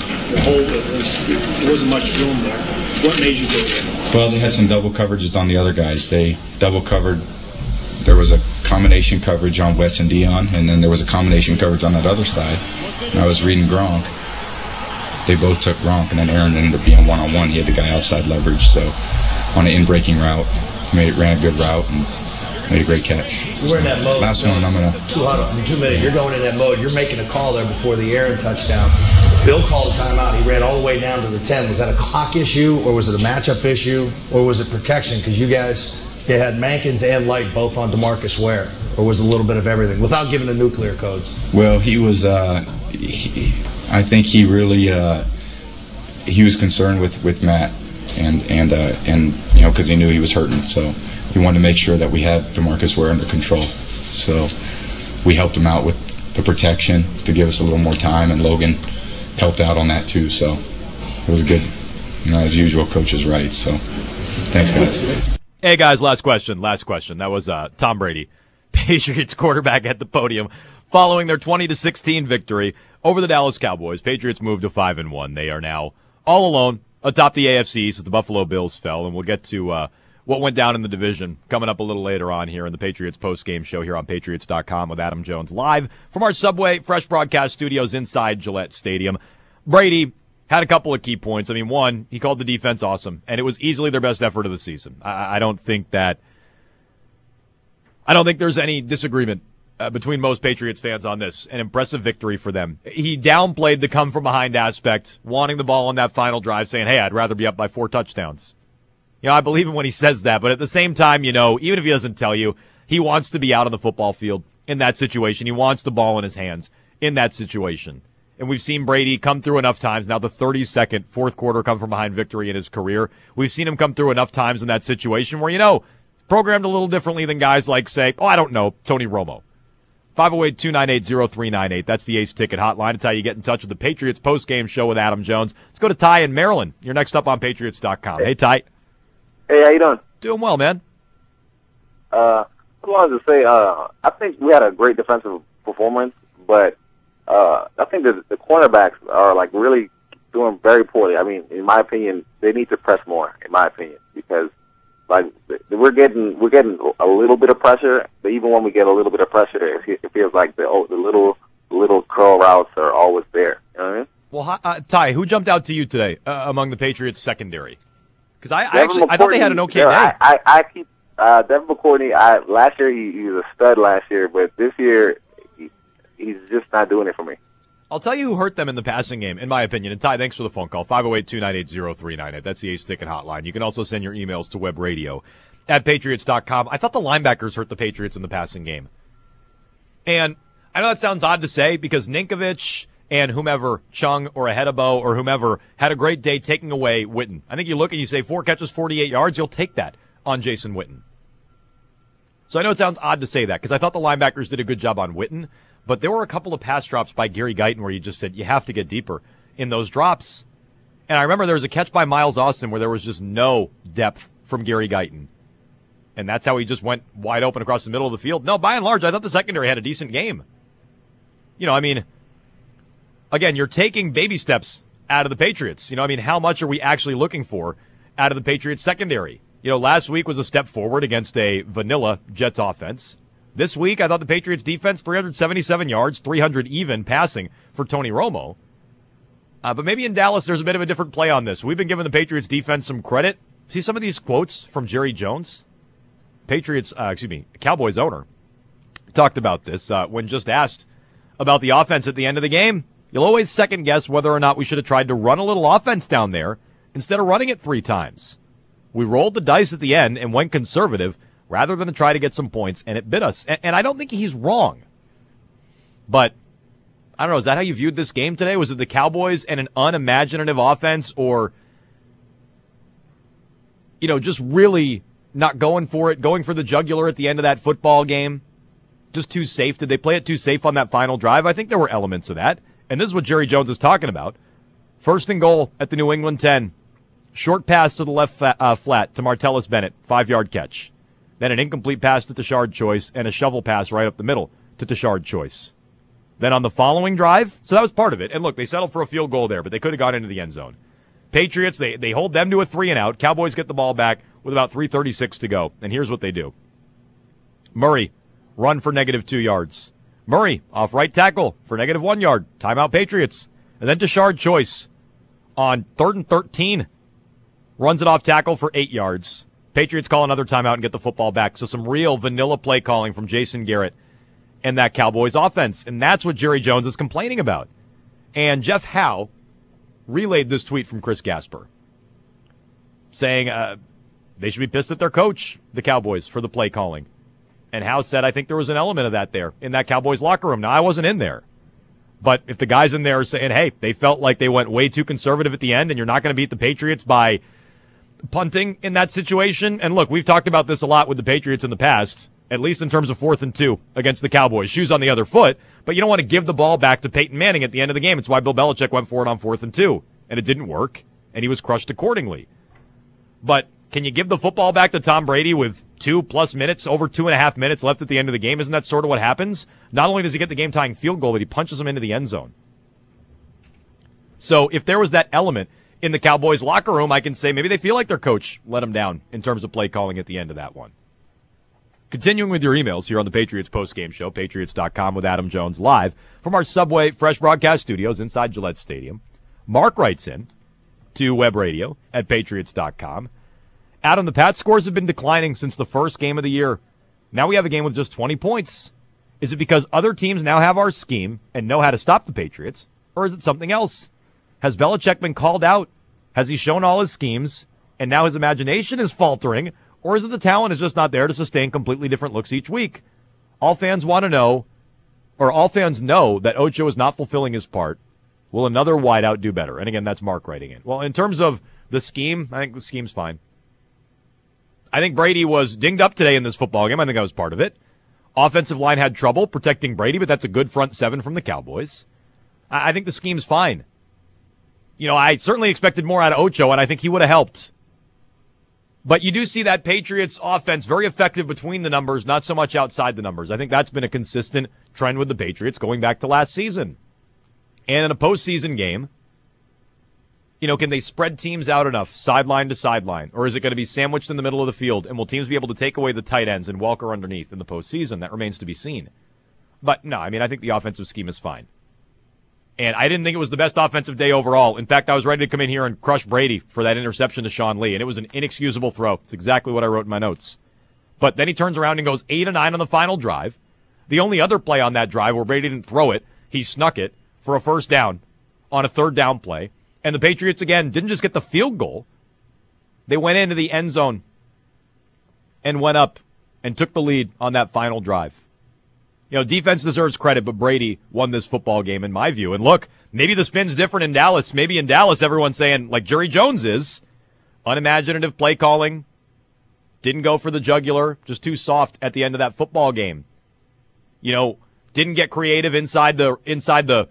There wasn't much room there. What made you do it?
Well, they had some double coverages on the other guys. They double covered. There was a combination coverage on Wes and Dion, and then there was a combination coverage on that other side. And I was reading Gronk. They both took Gronk, and then Aaron ended up being one-on-one. He had the guy outside leverage, so on an in-breaking route, ran a good route and made a great catch.
We're in that mode.
Last one, I'm going to...
2 minutes. You're going in that mode. You're making a call there before the Aaron touchdown. Bill called a timeout. He ran all the way down to the 10. Was that a clock issue, or was it a matchup issue, or was it protection? Because you guys... They had Mankins and Light both on DeMarcus Ware, or was it a little bit of everything without giving the nuclear codes?
Well, he was. I think he really he was concerned with Matt, and because he knew he was hurting, so he wanted to make sure that we had DeMarcus Ware under control. So we helped him out with the protection to give us a little more time, and Logan helped out on that too. So it was good. As usual, coach is right. So thanks, guys.
Hey, guys, last question. That was Tom Brady, Patriots quarterback at the podium. Following their 20-16 victory over the Dallas Cowboys, Patriots moved to 5-1. They are now all alone atop the AFC as the Buffalo Bills fell, and we'll get to what went down in the division coming up a little later on here in the Patriots post-game show here on Patriots.com with Adam Jones live from our Subway Fresh Broadcast Studios inside Gillette Stadium. Brady had a couple of key points. I mean, one, he called the defense awesome, and it was easily their best effort of the season. I don't think there's any disagreement between most Patriots fans on this. An impressive victory for them. He downplayed the come-from-behind aspect, wanting the ball on that final drive, saying, hey, I'd rather be up by 4 touchdowns. I believe him when he says that, but at the same time, even if he doesn't tell you, he wants to be out on the football field in that situation. He wants the ball in his hands in that situation. And we've seen Brady come through enough times, now the 32nd fourth quarter come-from-behind victory in his career. We've seen him come through enough times in that situation where, programmed a little differently than guys like, say, Tony Romo. 508-298-0398. That's the Ace Ticket Hotline. It's how you get in touch with the Patriots post-game show with Adam Jones. Let's go to Ty in Maryland. You're next up on Patriots.com. Hey, Ty.
Hey, how you doing?
Doing well, man.
I wanted to say, I think we had a great defensive performance, but I think the cornerbacks are really doing very poorly. I mean, in my opinion, they need to press more. In my opinion, because we're getting a little bit of pressure, but even when we get a little bit of pressure, it feels like the little curl routes are always there. You know what I mean?
Well, Ty, who jumped out to you today among the Patriots secondary? Because I thought they had an okay day.
I keep Devin McCourty. Last year he was a stud last year, but this year he's just not doing it for me.
I'll tell you who hurt them in the passing game, in my opinion. And Ty, thanks for the phone call. 508-298-0398. That's the Ace Ticket Hotline. You can also send your emails to webradio at Patriots.com. I thought the linebackers hurt the Patriots in the passing game. And I know that sounds odd to say because Ninkovich and whomever, Chung or Ahedebo or whomever, had a great day taking away Witten. I think you look and you say 4 catches, 48 yards, you'll take that on Jason Witten. So I know it sounds odd to say that because I thought the linebackers did a good job on Witten, but there were a couple of pass drops by Gary Guyton where you just said you have to get deeper in those drops. And I remember there was a catch by Miles Austin where there was just no depth from Gary Guyton. And that's how he just went wide open across the middle of the field. No, by and large, I thought the secondary had a decent game. You know, I mean, again, you're taking baby steps out of the Patriots. You know, I mean, how much are we actually looking for out of the Patriots secondary? You know, last week was a step forward against a vanilla Jets offense. This week, I thought the Patriots defense, 377 yards, 300 even passing for Tony Romo. But maybe in Dallas, there's a bit of a different play on this. We've been giving the Patriots defense some credit. See some of these quotes from Jerry Jones? Cowboys owner talked about this when just asked about the offense at the end of the game. You'll always second guess whether or not we should have tried to run a little offense down there instead of running it 3 times. We rolled the dice at the end and went conservative rather than to try to get some points, and it bit us. And I don't think he's wrong. But, I don't know, is that how you viewed this game today? Was it the Cowboys and an unimaginative offense, or, you know, just really not going for it, going for the jugular at the end of that football game? Just too safe? Did they play it too safe on that final drive? I think there were elements of that. And this is what Jerry Jones is talking about. 1st and goal at the New England 10. Short pass to the left flat to Martellus Bennett, 5-yard catch. Then an incomplete pass to Tashard Choice and a shovel pass right up the middle to Tashard Choice. Then on the following drive, so that was part of it. And look, they settled for a field goal there, but they could have got into the end zone. Patriots, they hold them to a 3-and-out. Cowboys get the ball back with about 3:36 to go. And here's what they do. Murray, run for -2 yards. Murray, off right tackle for -1 yard. Timeout Patriots. And then Tashard Choice on 3rd and 13. Runs it off tackle for 8 yards. Patriots call another timeout and get the football back. So some real vanilla play calling from Jason Garrett and that Cowboys offense. And that's what Jerry Jones is complaining about. And Jeff Howe relayed this tweet from Chris Gasper saying they should be pissed at their coach, the Cowboys, for the play calling. And Howe said, I think there was an element of that there in that Cowboys locker room. Now, I wasn't in there. But if the guys in there are saying, hey, they felt like they went way too conservative at the end and you're not going to beat the Patriots by punting in that situation. And look, we've talked about this a lot with the Patriots in the past, at least in terms of 4th and 2 against the Cowboys. Shoes on the other foot, but you don't want to give the ball back to Peyton Manning at the end of the game. It's why Bill Belichick went for it on 4th and 2, and it didn't work, and he was crushed accordingly. But can you give the football back to Tom Brady with 2+ minutes, over 2.5 minutes left at the end of the game? Isn't that sort of what happens? Not only does he get the game-tying field goal, but he punches him into the end zone. So if there was that element in the Cowboys locker room, I can say maybe they feel like their coach let them down in terms of play calling at the end of that one. Continuing with your emails here on the Patriots postgame show, Patriots.com with Adam Jones live from our Subway Fresh Broadcast Studios inside Gillette Stadium. Mark writes in to web radio at Patriots.com. Adam, the Pats scores have been declining since the first game of the year. Now we have a game with just 20 points. Is it because other teams now have our scheme and know how to stop the Patriots, or is it something else? Has Belichick been called out? Has he shown all his schemes, and now his imagination is faltering, or is it the talent is just not there to sustain completely different looks each week? All fans want to know, or all fans know that Ocho is not fulfilling his part. Will another wideout do better? And again, that's Mark writing in. Well, in terms of the scheme, I think the scheme's fine. I think Brady was dinged up today in this football game. I think I was part of it. Offensive line had trouble protecting Brady, but that's a good front seven from the Cowboys. I think the scheme's fine. You know, I certainly expected more out of Ocho, and I think he would have helped. But you do see that Patriots offense very effective between the numbers, not so much outside the numbers. I think that's been a consistent trend with the Patriots going back to last season. And in a postseason game, you know, can they spread teams out enough, sideline to sideline? Or is it going to be sandwiched in the middle of the field? And will teams be able to take away the tight ends and Welker underneath in the postseason? That remains to be seen. But no, I mean, I think the offensive scheme is fine. And I didn't think it was the best offensive day overall. In fact, I was ready to come in here and crush Brady for that interception to Sean Lee, and it was an inexcusable throw. It's exactly what I wrote in my notes. But then he turns around and goes 8-9 on the final drive. The only other play on that drive where Brady didn't throw it, he snuck it for a first down on a third down play. And the Patriots, again, didn't just get the field goal. They went into the end zone and went up and took the lead on that final drive. Defense deserves credit, but Brady won this football game in my view. And look, maybe the spin's different in Dallas. Maybe in Dallas, everyone's saying, like Jerry Jones is, unimaginative play calling, didn't go for the jugular, just too soft at the end of that football game. Didn't get creative inside the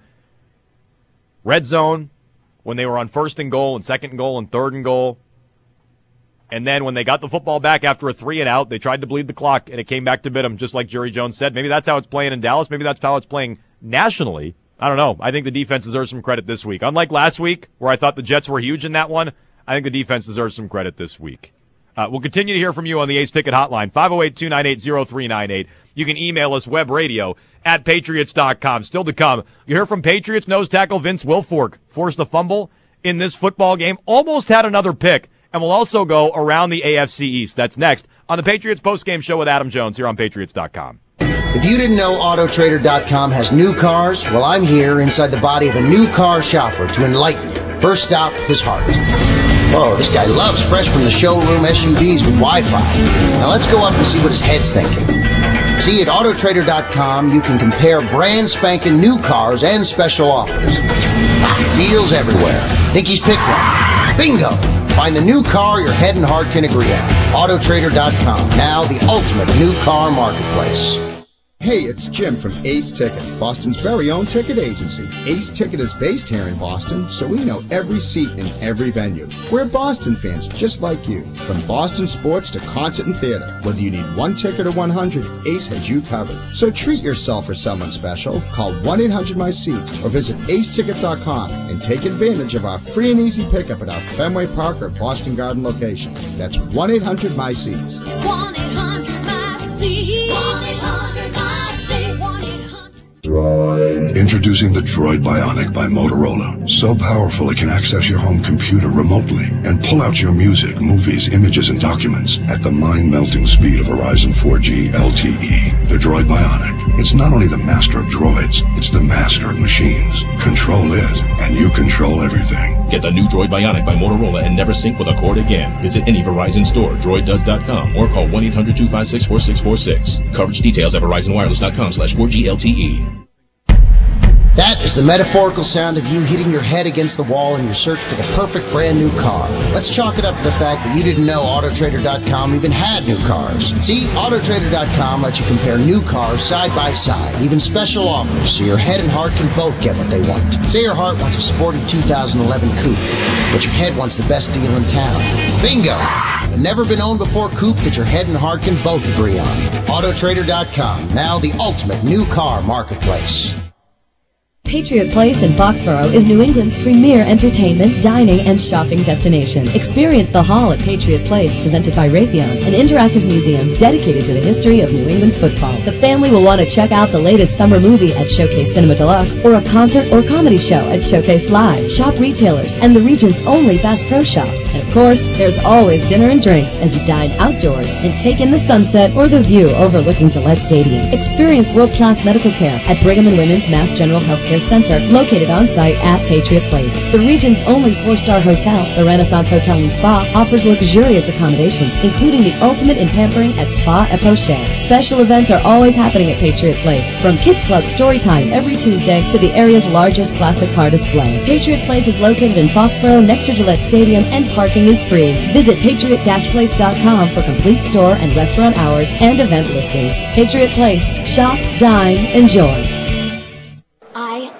red zone when they were on 1st and goal and 2nd and goal and 3rd and goal. And then when they got the football back after a 3-and-out, they tried to bleed the clock, and it came back to bite them, just like Jerry Jones said. Maybe that's how it's playing in Dallas. Maybe that's how it's playing nationally. I don't know. I think the defense deserves some credit this week. Unlike last week, where I thought the Jets were huge in that one, I think the defense deserves some credit this week. We'll continue to hear from you on the Ace Ticket Hotline, 508-298-0398. You can email us, webradio@patriots.com. Still to come, you hear from Patriots nose tackle Vince Wilfork. Forced a fumble in this football game. Almost had another pick. And we'll also go around the AFC East. That's next on the Patriots postgame show with Adam Jones here on Patriots.com.
If you didn't know AutoTrader.com has new cars, well, I'm here inside the body of a new car shopper to enlighten you. First stop, his heart. Oh, this guy loves fresh from the showroom SUVs with Wi-Fi. Now let's go up and see what his head's thinking. See, at AutoTrader.com, you can compare brand spanking new cars and special offers. Deals everywhere. Think he's picked one? Bingo! Find the new car your head and heart can agree on. AutoTrader.com, now the ultimate new car marketplace.
Hey, it's Jim from Ace Ticket, Boston's very own ticket agency. Ace Ticket is based here in Boston, so we know every seat in every venue. We're Boston fans just like you. From Boston sports to concert and theater, whether you need one ticket or 100, Ace has you covered. So treat yourself or someone special. Call 1-800-MY-SEATS or visit aceticket.com and take advantage of our free and easy pickup at our Fenway Park or Boston Garden location. That's 1-800-MY-SEATS.
1-800-MY-SEATS. 1-800-MY-SEATS.
Introducing the Droid Bionic by Motorola. So powerful it can access your home computer remotely and pull out your music, movies, images, and documents at the mind-melting speed of Verizon 4G LTE. The Droid Bionic. It's not only the master of droids, it's the master of machines. Control it, and you control everything.
Get the new Droid Bionic by Motorola and never sync with a cord again. Visit any Verizon store, droiddoes.com, or call 1-800-256-4646. Coverage details at verizonwireless.com/4G LTE.
That is the metaphorical sound of you hitting your head against the wall in your search for the perfect brand new car. Let's chalk it up to the fact that you didn't know AutoTrader.com even had new cars. See, AutoTrader.com lets you compare new cars side by side, even special offers, so your head and heart can both get what they want. Say your heart wants a sporty 2011 coupe, but your head wants the best deal in town. Bingo! The never-been-owned-before coupe that your head and heart can both agree on. AutoTrader.com, now the ultimate new car marketplace.
Patriot Place in Foxborough is New England's premier entertainment, dining, and shopping destination. Experience the Hall at Patriot Place, presented by Raytheon, an interactive museum dedicated to the history of New England football. The family will want to check out the latest summer movie at Showcase Cinema Deluxe, or a concert or comedy show at Showcase Live. Shop retailers and the region's only Bass Pro Shops. And of course, there's always dinner and drinks as you dine outdoors and take in the sunset or the view overlooking Gillette Stadium. Experience world-class medical care at Brigham and Women's Mass General Healthcare Center, located on site at Patriot Place. The region's only 4-star hotel, the Renaissance Hotel and Spa, offers luxurious accommodations, including the ultimate in pampering at Spa et Poche. Special events are always happening at Patriot Place, from Kids Club Story Time every Tuesday to the area's largest classic car display. Patriot Place is located in Foxborough next to Gillette Stadium, and parking is free. Visit patriot-place.com for complete store and restaurant hours and event listings. Patriot Place. Shop, dine, enjoy.
I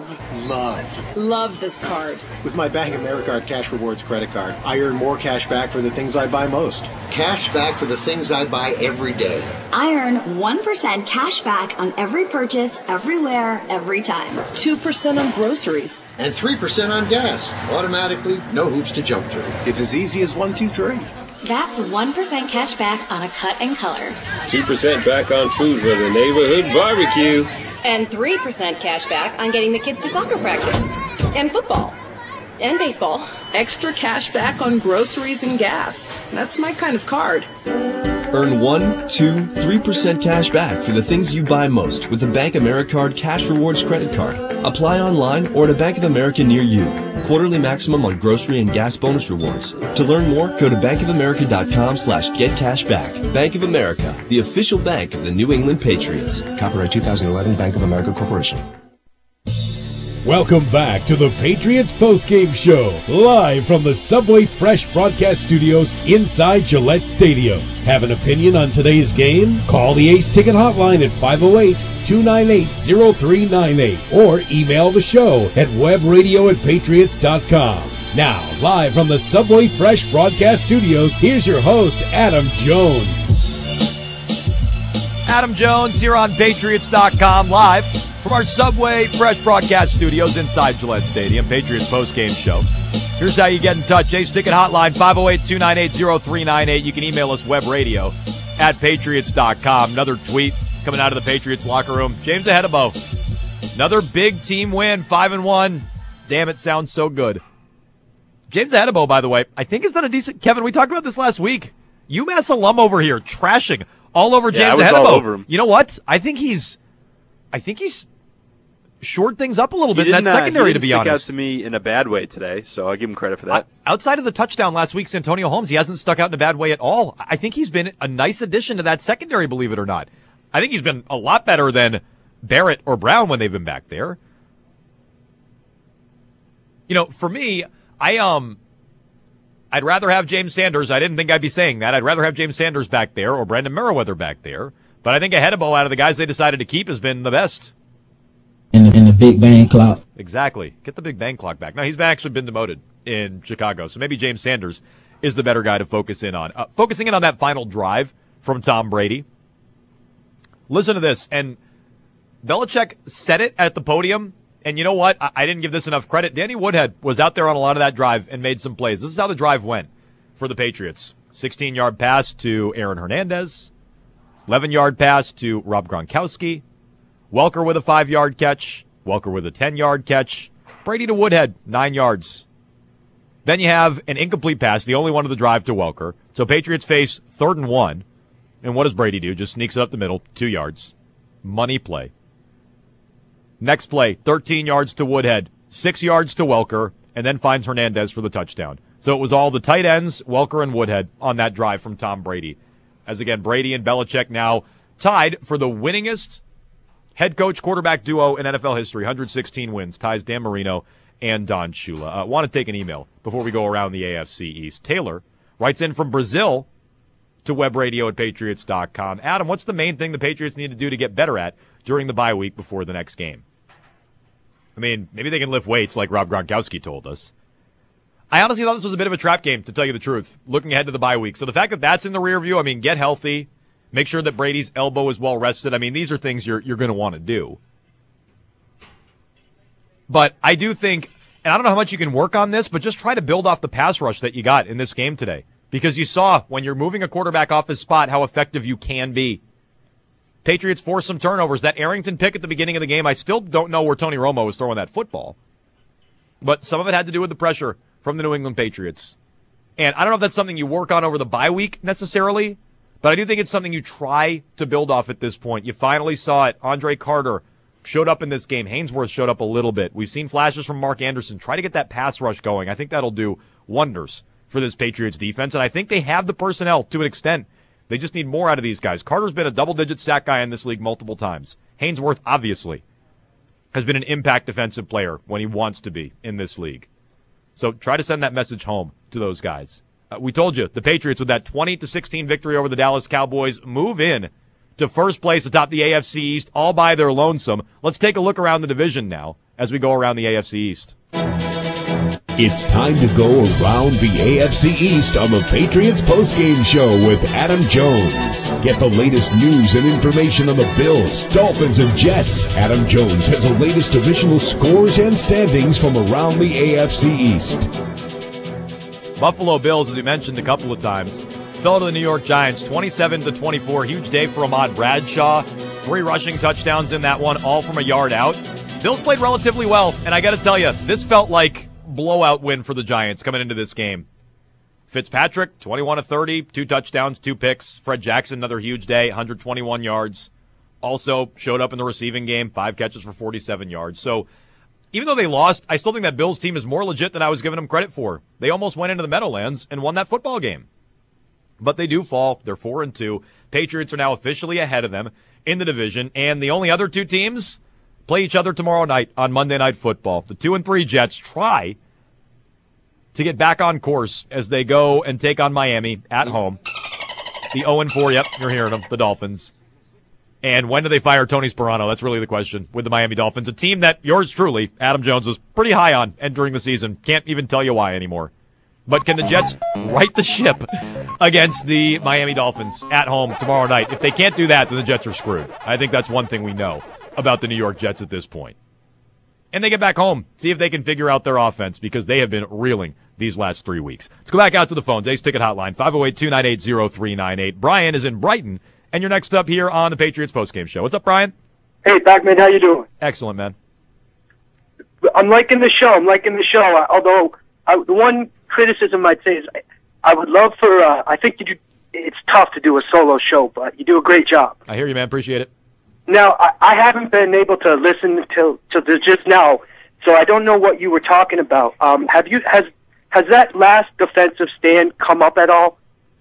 love this card.
With my Bank of America Cash Rewards credit card, I earn more cash back for the things I buy most.
Cash back for the things I buy every day.
I earn 1% cash back on every purchase, everywhere, every time.
2% on groceries.
And 3% on gas. Automatically, no hoops to jump through.
It's as easy as 1, 2, 3.
That's 1% cash back on a cut and color.
2% back on food for the neighborhood barbecue.
And 3% cash back on getting the kids to soccer practice and football. And baseball.
Extra cash back on groceries and gas. That's my kind of card.
Earn 1, 2, 3% cash back for the things you buy most with the Bank AmeriCard Cash Rewards credit card. Apply online or at a Bank of America near you. Quarterly maximum on grocery and gas bonus rewards. To learn more, go to bankofamerica.com/getcashback. Bank of America, the official bank of the New England Patriots.
Copyright 2011 Bank of America Corporation.
Welcome back to the Patriots postgame show, live from the Subway Fresh broadcast studios inside Gillette Stadium. Have an opinion on today's game? Call the Ace Ticket hotline at 508-298-0398 or email the show at webradio@patriots.com. Now, live from the Subway Fresh broadcast studios, here's your host, Adam Jones.
Adam Jones here on Patriots.com, live from our Subway Fresh broadcast studios inside Gillette Stadium, Patriots postgame show. Here's how you get in touch. Ace Ticket hotline, 508-298-0398. You can email us, webradio@patriots.com. Another tweet coming out of the Patriots locker room. James Ahedebo. Another big team win, 5-1. Damn, it sounds so good. James Ahedebo, by the way, I think has done a decent... Kevin, we talked about this last week. UMass alum over here, trashing all over James Ahedebo.
All over him.
You know what? I think he's shored things up a little bit in that secondary, to be honest.
He didn't stick out to me in a bad way today, so I'll give him credit for that.
Outside of the touchdown last week, Santonio Holmes, he hasn't stuck out in a bad way at all. I think he's been a nice addition to that secondary, believe it or not. I think he's been a lot better than Barrett or Brown when they've been back there. You know, for me, I'd rather have James Sanders. I didn't think I'd be saying that. I'd rather have James Sanders back there or Brandon Merriweather back there. But I think Ahedebo, out of the guys they decided to keep, has been the best.
In the Big Bang clock.
Exactly. Get the Big Bang clock back. Now, he's actually been demoted in Chicago, so maybe James Sanders is the better guy to focus in on. Focusing in on that final drive from Tom Brady. Listen to this. And Belichick said it at the podium. And you know what? I didn't give this enough credit. Danny Woodhead was out there on a lot of that drive and made some plays. This is how the drive went for the Patriots. 16-yard pass to Aaron Hernandez. 11-yard pass to Rob Gronkowski. Welker with a 5-yard catch. Welker with a 10-yard catch. Brady to Woodhead, 9 yards. Then you have an incomplete pass, the only one of the drive to Welker. So Patriots face 3rd and 1. And what does Brady do? Just sneaks it up the middle, 2 yards. Money play. Next play, 13 yards to Woodhead, 6 yards to Welker, and then finds Hernandez for the touchdown. So it was all the tight ends, Welker and Woodhead, on that drive from Tom Brady. As again, Brady and Belichick now tied for the winningest head coach quarterback duo in NFL history, 116 wins, ties Dan Marino and Don Shula. I want to take an email before we go around the AFC East. Taylor writes in from Brazil to webradio@patriots.com. Adam, what's the main thing the Patriots need to do to get better at during the bye week before the next game? I mean, maybe they can lift weights like Rob Gronkowski told us. I honestly thought this was a bit of a trap game, to tell you the truth, looking ahead to the bye week. So the fact that that's in the rear view, I mean, get healthy, make sure that Brady's elbow is well rested. I mean, these are things you're going to want to do. But I do think, and I don't know how much you can work on this, but just try to build off the pass rush that you got in this game today. Because you saw, when you're moving a quarterback off his spot, how effective you can be. Patriots forced some turnovers. That Arrington pick at the beginning of the game, I still don't know where Tony Romo was throwing that football. But some of it had to do with the pressure from the New England Patriots. And I don't know if that's something you work on over the bye week necessarily, but I do think it's something you try to build off at this point. You finally saw it. Andre Carter showed up in this game. Haynesworth showed up a little bit. We've seen flashes from Mark Anderson. Try to get that pass rush going. I think that'll do wonders for this Patriots defense, and I think they have the personnel to an extent. They just need more out of these guys. Carter's been a double-digit sack guy in this league multiple times. Haynesworth, obviously, has been an impact defensive player when he wants to be in this league. So try to send that message home to those guys. We told you, the Patriots, with that 20-16 victory over the Dallas Cowboys, move in to first place atop the AFC East all by their lonesome. Let's take a look around the division now as we go around the AFC East.
It's time to go around the AFC East on the Patriots postgame show with Adam Jones. Get the latest news and information on the Bills, Dolphins, and Jets. Adam Jones has the latest divisional scores and standings from around the AFC East.
Buffalo Bills, as we mentioned a couple of times, fell to the New York Giants 27-24. Huge day for Ahmad Bradshaw. 3 rushing touchdowns in that one, all from a yard out. Bills played relatively well, and I got to tell you, this felt like blowout win for the Giants coming into this game. Fitzpatrick, 21 of 30, 2 touchdowns, 2 picks. Fred Jackson, another huge day, 121 yards. Also showed up in the receiving game, 5 catches for 47 yards. So even though they lost, I still think that Bills team is more legit than I was giving them credit for. They almost went into the Meadowlands and won that football game. But they do fall. They're 4-2. Patriots are now officially ahead of them in the division. And the only other 2 teams play each other tomorrow night on Monday Night Football. The 2-3 Jets try to get back on course as they go and take on Miami at home. The 0-4, yep, you're hearing them, the Dolphins. And when do they fire Tony Sperano? That's really the question with the Miami Dolphins, a team that yours truly, Adam Jones, was pretty high on entering the season. Can't even tell you why anymore. But can the Jets right the ship against the Miami Dolphins at home tomorrow night? If they can't do that, then the Jets are screwed. I think that's one thing we know about the New York Jets at this point. And they get back home, see if they can figure out their offense, because they have been reeling these last 3 weeks. Let's go back out to the phones. Ace Ticket Hotline, 508-298-0398. Brian is in Brighton, and you're next up here on the Patriots postgame show. What's up, Brian?
Hey, Backman, how you doing?
Excellent, man.
I'm liking the show. Although the one criticism I'd say is I would love for, I think it's tough to do a solo show, but you do a great job.
I hear you, man. Appreciate it.
Now, I haven't been able to listen till just now, so I don't know what you were talking about. Has that last defensive stand come up at all?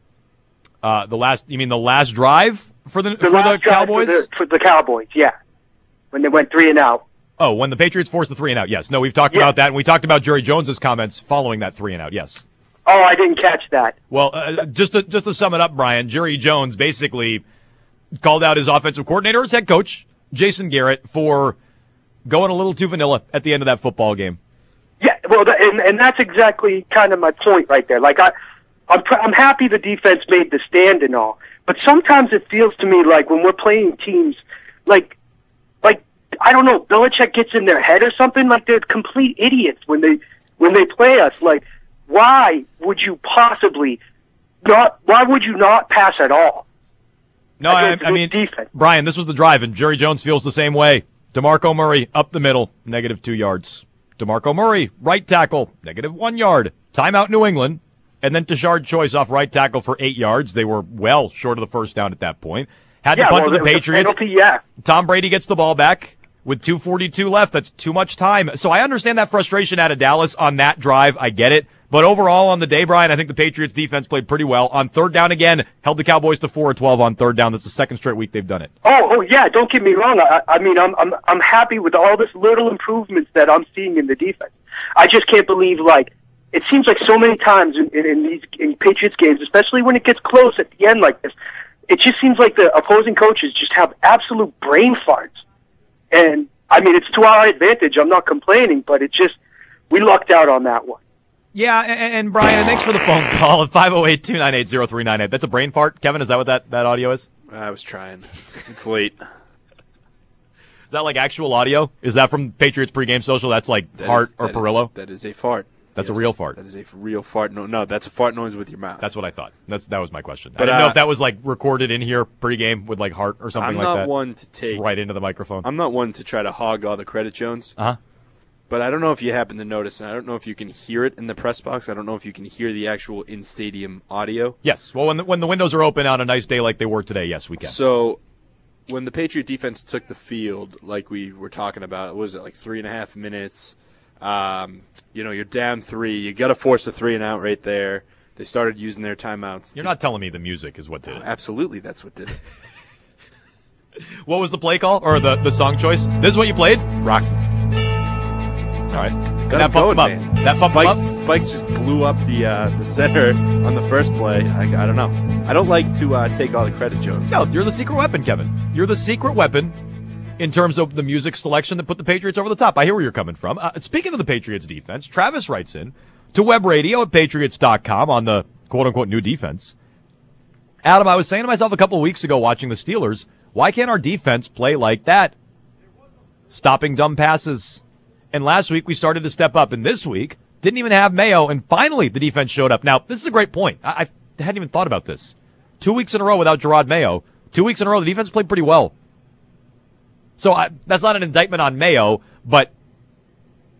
You mean the last drive for the Cowboys?
For the Cowboys, yeah. When they went 3-and-out.
Oh, when the Patriots forced the 3-and-out, yes. No, we've talked about that, and we talked about Jerry Jones's comments following that 3-and-out, yes.
Oh, I didn't catch that.
Well, just to sum it up, Brian, Jerry Jones basically called out his offensive coordinator, his head coach, Jason Garrett, for going a little too vanilla at the end of that football game.
Yeah, well, and that's exactly kind of my point right there. Like, I'm happy the defense made the stand and all, but sometimes it feels to me like when we're playing teams, like I don't know, Belichick gets in their head or something. Like they're complete idiots when they play us. Like, why would you possibly not? Why would you not pass at all?
No, I mean,
defense.
Brian, this was the drive, and Jerry Jones feels the same way. DeMarco Murray up the middle, -2 yards. DeMarco Murray, right tackle, -1 yard. Timeout New England. And then Tashard Choice off right tackle for 8 yards. They were well short of the first down at that point. Had to punt to the Patriots. Tom Brady gets the ball back with 2:42 left. That's too much time. So I understand that frustration out of Dallas on that drive. I get it. But overall on the day, Brian, I think the Patriots defense played pretty well. On third down again, held the Cowboys to 4 of 12 on third down. That's the second straight week they've done it.
Oh yeah, don't get me wrong. I mean, I'm happy with all this little improvements that I'm seeing in the defense. I just can't believe, like, it seems like so many times in Patriots games, especially when it gets close at the end like this, it just seems like the opposing coaches just have absolute brain farts. And, I mean, it's to our advantage. I'm not complaining, but we lucked out on that one.
Yeah, and Brian, thanks for the phone call at 508-298-0398. That's a brain fart. Kevin, is that what that audio is?
I was trying. It's late.
Is that like actual audio? Is that from Patriots pregame social? That's like Hart or Perillo?
That is a fart.
That's a real fart.
That is a real fart. No, that's a fart noise with your mouth.
That's what I thought. That was my question. But I didn't know if that was like recorded in here pregame with like Hart or something like that.
I'm not one to take
right into the microphone.
I'm not one to try to hog all the credit, Jones.
Uh-huh.
But I don't know if you happen to notice, and I don't know if you can hear it in the press box. I don't know if you can hear the actual in-stadium audio.
Yes. Well, when the windows are open on a nice day like they were today, yes, we can.
So when the Patriot defense took the field, like we were talking about, what was it, like 3.5 minutes? You're down 3. You got to force a 3-and-out right there. They started using their timeouts.
You're not telling me the music is what did it.
Absolutely, that's what did it.
What was the play call or the song choice? This is what you played?
Rocky.
All right.
That
pumped him up. That pumped him up.
Spikes just blew up the center on the first play. I don't know. I don't like to take all the credit, Jones.
No, you're the secret weapon, Kevin. You're the secret weapon in terms of the music selection that put the Patriots over the top. I hear where you're coming from. Speaking of the Patriots defense, Travis writes in to web radio at patriots.com on the quote-unquote new defense. Adam, I was saying to myself a couple of weeks ago watching the Steelers, why can't our defense play like that? Stopping dumb passes. And last week we started to step up, and this week didn't even have Mayo, and finally the defense showed up. Now, this is a great point. I hadn't even thought about this. 2 weeks in a row without Gerard Mayo. 2 weeks in a row, the defense played pretty well. So that's not an indictment on Mayo, but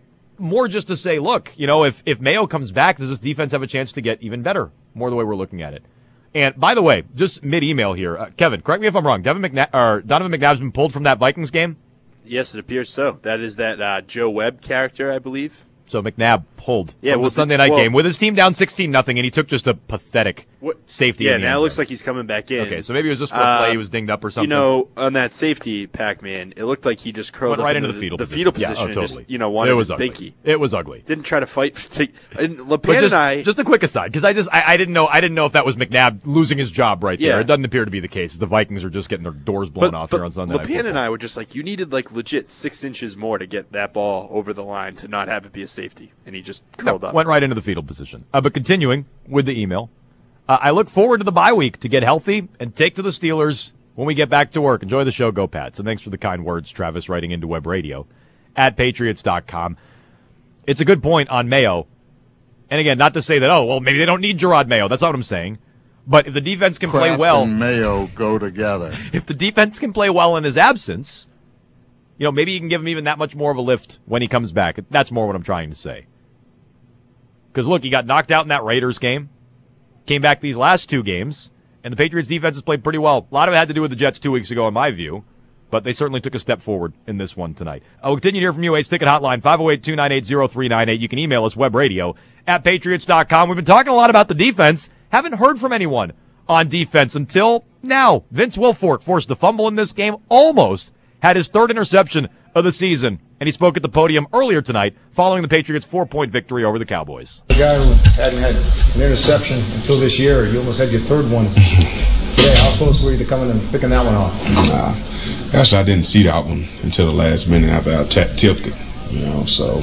more just to say, look, if Mayo comes back, does this defense have a chance to get even better? More the way we're looking at it. And by the way, just mid-email here, Kevin, correct me if I'm wrong. Donovan McNabb's been pulled from that Vikings game?
Yes, it appears so. That is that Joe Webb character, I believe.
So McNabb pulled from the Sunday night game with his team down 16-0, and he took just a pathetic safety.
Yeah,
in the
now
end
it looks
zone.
like he's coming back in.
Okay, so maybe it was just for a play he was dinged up or something.
On that safety, Pac-Man, it looked like he just curled
Went
up
right
into
into the fetal
fetal
position.
position.
Yeah,
And
totally.
just, wanted
it was
his
ugly.
binky.
It was ugly.
Didn't try to fight. And
But
LePan and I.
just a quick aside, because I didn't know if that was McNabb losing his job right there.
Yeah.
It doesn't appear to be the case. The Vikings are just getting their doors blown off here on Sunday night.
LePan and I were just like, you needed like legit 6 inches more to get that ball over the line to not have it be a safety, and he just curled up.
Went right into the fetal position. But continuing with the email, I look forward to the bye week to get healthy and take to the Steelers when we get back to work. Enjoy the show. Go Pats. And thanks for the kind words, Travis, writing into Web Radio at Patriots.com. It's a good point on Mayo. And again, not to say that, maybe they don't need Gerard Mayo. That's not what I'm saying. But if the defense can play
Kraft
well.
and Mayo go together.
If the defense can play well in his absence, maybe you can give him even that much more of a lift when he comes back. That's more what I'm trying to say. Because, look, he got knocked out in that Raiders game, came back these last 2 games, and the Patriots defense has played pretty well. A lot of it had to do with the Jets 2 weeks ago, in my view, but they certainly took a step forward in this one tonight. We'll continue to hear from you, Ace Ticket Hotline, 508-298-0398. You can email us, webradio at Patriots.com. We've been talking a lot about the defense. Haven't heard from anyone on defense until now. Vince Wilfork forced a fumble in this game, almost had his 3rd interception of the season, and he spoke at the podium earlier tonight following the Patriots' 4-point victory over the Cowboys.
The guy who hadn't had an interception until this year, you almost had your 3rd one today. How close were you to coming and picking that one off?
Actually, I didn't see that one until the last minute after I tipped it. So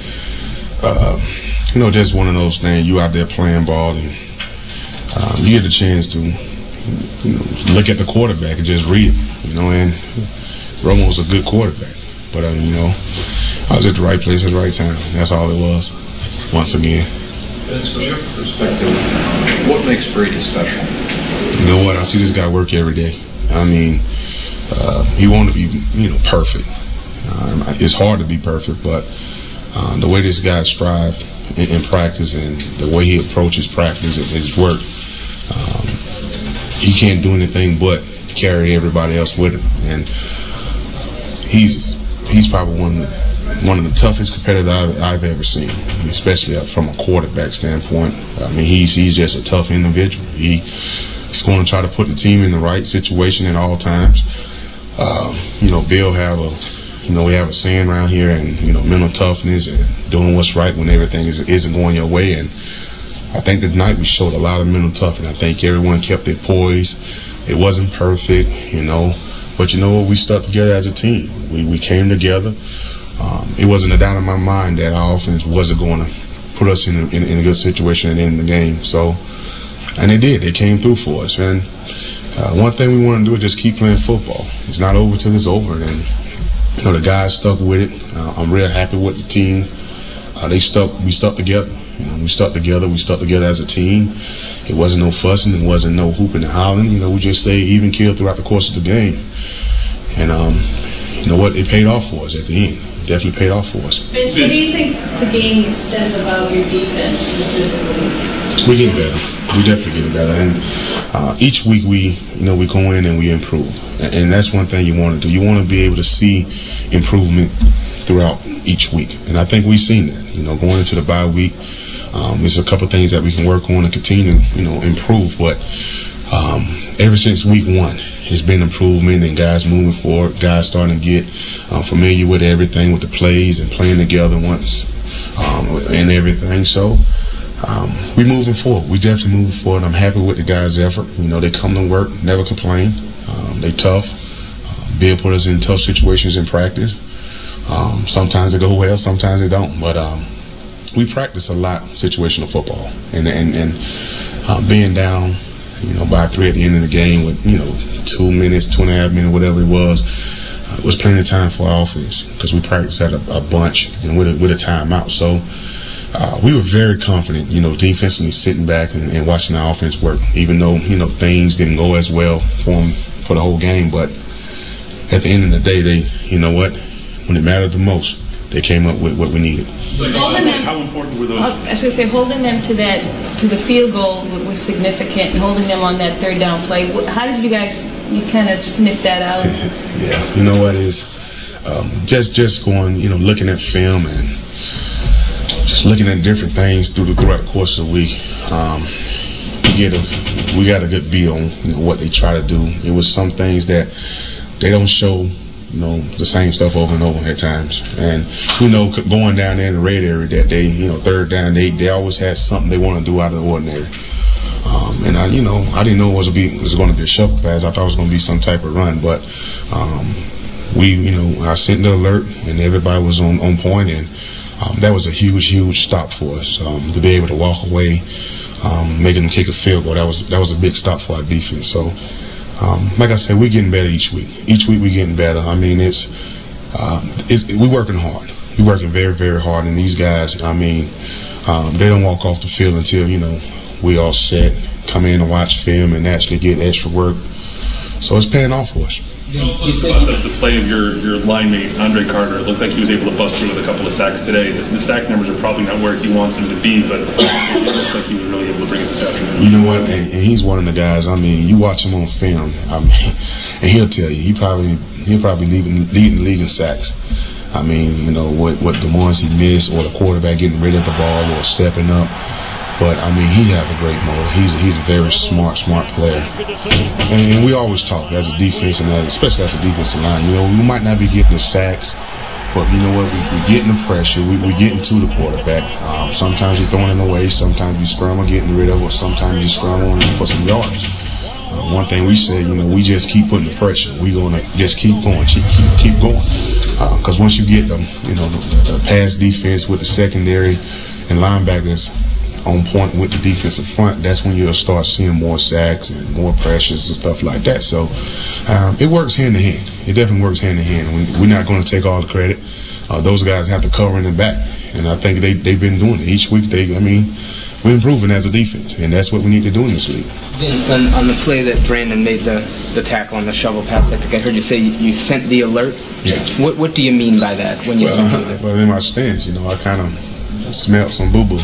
just one of those things. You out there playing ball, and you get the chance to look at the quarterback and just read it. And Romo's a good quarterback. But, I was at the right place at the right time. That's all it was, once again.
Vince, from your perspective, what makes Brady special?
You know what? I see this guy work every day. I mean, he wants to be, perfect. It's hard to be perfect, but the way this guy strives in practice and the way he approaches practice and his work, he can't do anything but carry everybody else with him. And he's probably one of the toughest competitors I've ever seen, especially from a quarterback standpoint. I mean, he's just a tough individual. He's going to try to put the team in the right situation at all times. Bill we have a saying around here, and mental toughness and doing what's right when everything isn't going your way. And I think tonight we showed a lot of mental toughness. I think everyone kept their poise. It wasn't perfect, but we stuck together as a team. We came together. It wasn't a doubt in my mind that our offense wasn't going to put us in a good situation at the end of the game. So, and they did. They came through for us. And one thing we want to do is just keep playing football. It's not over till it's over. And the guys stuck with it. I'm real happy with the team. We stuck together. We stuck together as a team. It wasn't no fussing. It wasn't no hooping and hollering. We just stayed even killed throughout the course of the game. And you know what? It paid off for us at the end. It definitely paid off for us.
Vince, what do you think the game says about your defense specifically?
We're getting better. We're definitely getting better. And each week we go in and we improve. And that's one thing you want to do. You want to be able to see improvement throughout each week. And I think we've seen that. Going into the bye week, there's a couple things that we can work on and continue to, improve. But ever since week 1, it's been improvement and guys moving forward, guys starting to get familiar with everything, with the plays and playing together once and everything. So we're moving forward. We definitely moving forward. I'm happy with the guys' effort. They come to work, never complain. They tough. Bill put us in tough situations in practice. Sometimes they go well, sometimes they don't. But we practice a lot situational football, and being down, by 3 at the end of the game with 2 minutes, 2.5 minutes, whatever it was plenty of time for our offense because we practiced at a bunch and with a timeout. So we were very confident, defensively sitting back and watching our offense work, even though things didn't go as well for them for the whole game. But at the end of the day, when it mattered the most, they came up with what we needed.
Holding them, how important were those? I was going to say, holding them to the field goal was significant, and holding them on that third down play. How did you guys kind of sniff that out?
Yeah, you know what is just going, looking at film and just looking at different things throughout the course of the week. We got a good beat on what they try to do. It was some things that they don't show, the same stuff over and over at times. And going down there in the red area that day, third down, they always had something they want to do out of the ordinary. And I didn't know it was going to be a shuffle pass. I thought it was going to be some type of run, but I sent the alert and everybody was on point, and that was a huge stop for us to be able to walk away, making them kick a field goal. That was a big stop for our defense. So, like I said, we're getting better each week. Each week we're getting better. I mean, we're working hard. We're working very, very hard. And these guys, they don't walk off the field until we all set, come in and watch film and actually get extra work. So it's paying off for us.
You said about the play of your line mate, Andre Carter. It looked like he was able to bust through with a couple of sacks today. The sack numbers are probably not where he wants them to be, but it looks like he was really able to bring it this afternoon.
You know what? And he's one of the guys. You watch him on film, and he'll tell you he'll probably leading the league in sacks. What the ones he missed, or the quarterback getting rid of the ball, or stepping up. But he has a great motor. He's a very smart player. And we always talk as a defense, and especially as a defensive line. We might not be getting the sacks, but you know what? We're getting the pressure. We're getting to the quarterback. Sometimes you're throwing it away. Sometimes you scramble getting rid of it, or sometimes you scramble for some yards. One thing we say, we just keep putting the pressure. We're going to just keep going, keep going. Because once you get the pass defense with the secondary and linebackers on point with the defensive front, that's when you'll start seeing more sacks and more pressures and stuff like that. So it works hand in hand. It definitely works hand in hand. We're not going to take all the credit. Those guys have to cover in the back, and I think they've been doing it each week. We're improving as a defense, and that's what we need to do in this league.
Vince, on the play that Brandon made the tackle on the shovel pass, I think I heard you say you sent the alert.
Yeah.
What do you mean by that when you sent the alert?
Well, in my stance, I kind of smelled some boo-boo.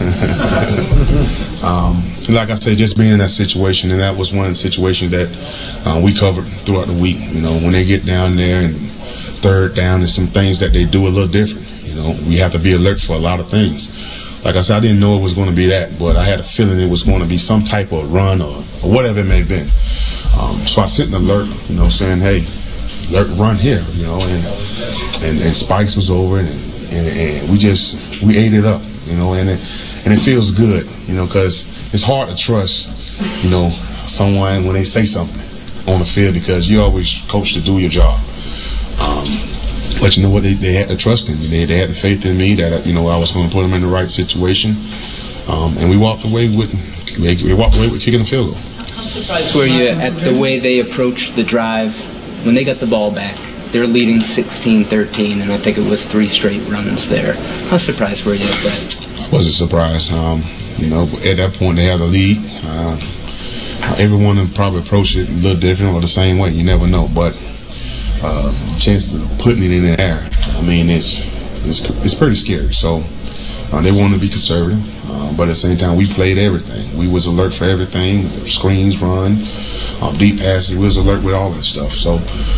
Like I said, just being in that situation, and that was one situation that we covered throughout the week. When they get down there and third down, and some things that they do a little different. We have to be alert for a lot of things. Like I said, I didn't know it was going to be that, but I had a feeling it was going to be some type of run or whatever it may have been. So I sent an alert, saying, hey, alert, run here, and Spikes was over, and we ate it up, and it feels good, because it's hard to trust, someone when they say something on the field, because you always coach to do your job. But you know what? They had to trust in me. They had the faith in me that I was going to put them in the right situation, and we walked away with kicking a field goal.
How surprised were you at the way they approached the drive when they got the ball back? They're leading 16-13, and I think it was 3 straight runs there. How surprised were you at that?
I wasn't surprised. At that point they had the lead. Everyone probably approached it a little different or the same way. You never know, but. The chance of putting it in the air, it's pretty scary. So they want to be conservative, but at the same time, we played everything. We was alert for everything. The screens run, deep passes. We was alert with all that stuff. So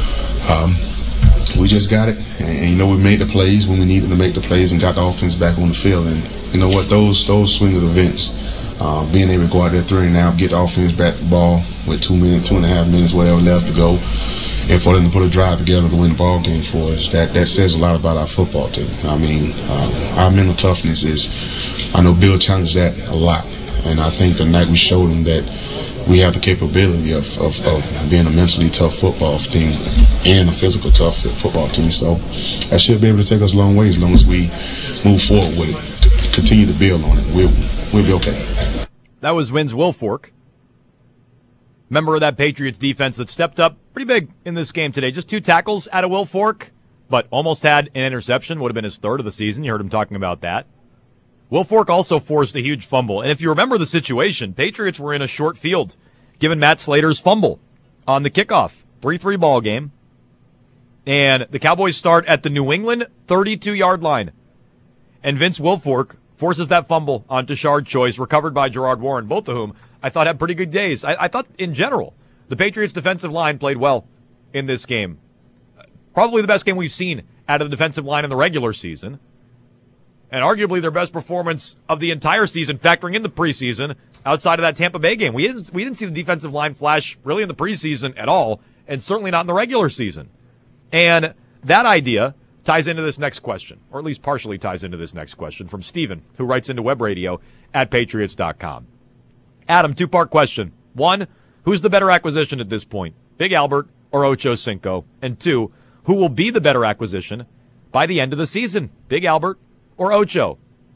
we just got it, and we made the plays when we needed to make the plays, and got the offense back on the field. And you know what? Those swing of events, being able to go out there 3 and out, get the offense back the ball with 2.5 minutes, whatever left to go. And for them to put a drive together to win the ball game for us, that says a lot about our football team. Our mental toughness I know Bill challenged that a lot. And I think tonight we showed him that we have the capability of being a mentally tough football team and a physical tough football team. So that should be able to take us a long way as long as we move forward with it, continue to build on it. We'll be okay.
That was Wins Wilfork, member of that Patriots defense that stepped up pretty big in this game today. Just 2 tackles out of Wilfork, but almost had an interception. Would have been his 3rd of the season. You heard him talking about that. Wilfork also forced a huge fumble. And if you remember the situation, Patriots were in a short field, given Matt Slater's fumble on the kickoff. 3-3 ball game. And the Cowboys start at the New England 32-yard line. And Vince Wilfork forces that fumble onto Shard Choice, recovered by Gerard Warren, both of whom I thought had pretty good days. I thought, in general, the Patriots' defensive line played well in this game. Probably the best game we've seen out of the defensive line in the regular season. And arguably their best performance of the entire season, factoring in the preseason, outside of that Tampa Bay game. We didn't see the defensive line flash really in the preseason at all, and certainly not in the regular season. And that idea ties into this next question, or at least partially ties into this next question from Steven, who writes into webradio@patriots.com. Adam, two-part question. One, who's the better acquisition at this point, Big Albert or Ocho Cinco? And two, who will be the better acquisition by the end of the season, Big Albert or Ocho?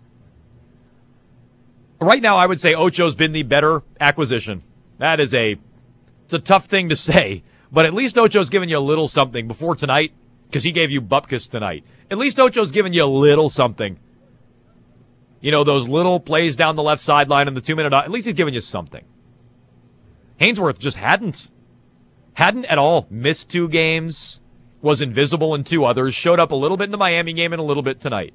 Right now, I would say Ocho's been the better acquisition. It's a tough thing to say, but at least Ocho's given you a little something before tonight, because he gave you Bupkis tonight. At least Ocho's given you a little something. You know, those little plays down the left sideline in the 2-minute, at least he's given you something. Hainsworth just hadn't at all. Missed 2 games, was invisible in 2 others, showed up a little bit in the Miami game and a little bit tonight.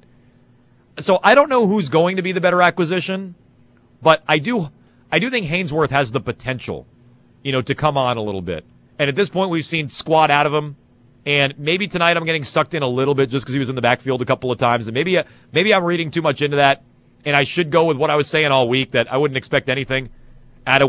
So I don't know who's going to be the better acquisition, but I do think Hainsworth has the potential, to come on a little bit. And at this point, we've seen squat out of him. And maybe tonight I'm getting sucked in a little bit just because he was in the backfield a couple of times. And maybe I'm reading too much into that. And I should go with what I was saying all week, that I wouldn't expect anything out of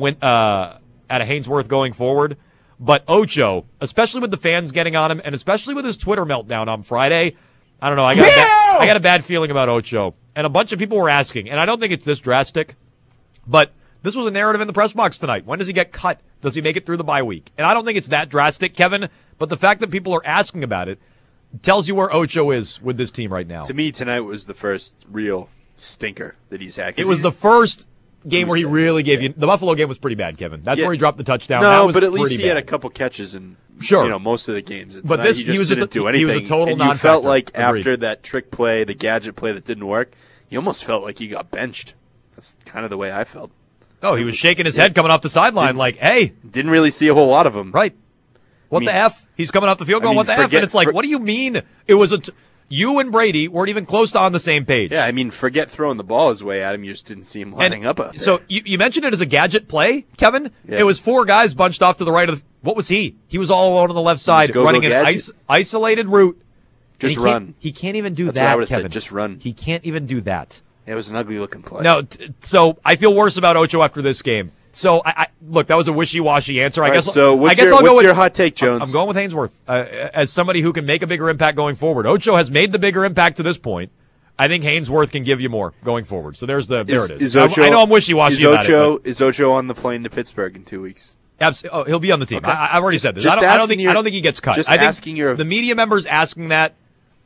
Hainsworth going forward. But Ocho, especially with the fans getting on him, and especially with his Twitter meltdown on Friday, I don't know. I got a bad feeling about Ocho. And a bunch of people were asking, and I don't think it's this drastic, but this was a narrative in the press box tonight. When does he get cut? Does he make it through the bye week? And I don't think it's that drastic, Kevin, but the fact that people are asking about it tells you where Ocho is with this team right now.
To me, tonight was the first real stinker that he's had.
It was the first game where he really gave you. The Buffalo game was pretty bad, Kevin. That's where he dropped the touchdown.
No, but at least he had a couple catches in most of the games.
But he just didn't do anything. He was a total non-factor.
You felt like after that trick play, the gadget play that didn't work, you almost felt like he got benched. That's kind of the way I felt.
Oh, he was shaking his head coming off the sideline like, hey.
Didn't really see a whole lot of him.
Right. What the F? He's coming off the field going, what the F? And it's like, what do you mean? It was you and Brady weren't even close to on the same page.
Yeah, forget throwing the ball his way at him. You just didn't see him lining up.
So you mentioned it as a gadget play, Kevin. Yeah. It was 4 guys bunched off to the right of what was he? He was all alone on the left side, running an isolated route.
Just run.
He can't even do
That's
that,
what I would have
Kevin.
said. Just run.
He can't even do that.
It was an ugly-looking play.
No, so I feel worse about Ocho after this game. So, I look, that was a wishy-washy answer. I guess I'll go with
your hot take, Jones?
I'm going with Hainsworth as somebody who can make a bigger impact going forward. Ocho has made the bigger impact to this point. I think Hainsworth can give you more going forward. So there it is. I know I'm wishy-washy about it.
Is Ocho on the plane to Pittsburgh in 2 weeks?
Absolutely. Oh, he'll be on the team.
Okay.
I've already said this. I don't think he gets cut. The media members asking that,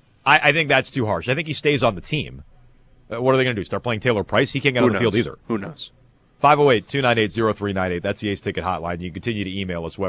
I think that's too harsh. I think he stays on the team. What are they going to do? Start playing Taylor Price? He can't get on the field either.
Who knows?
508-298-0398. That's the Ace Ticket hotline. You can continue to email us,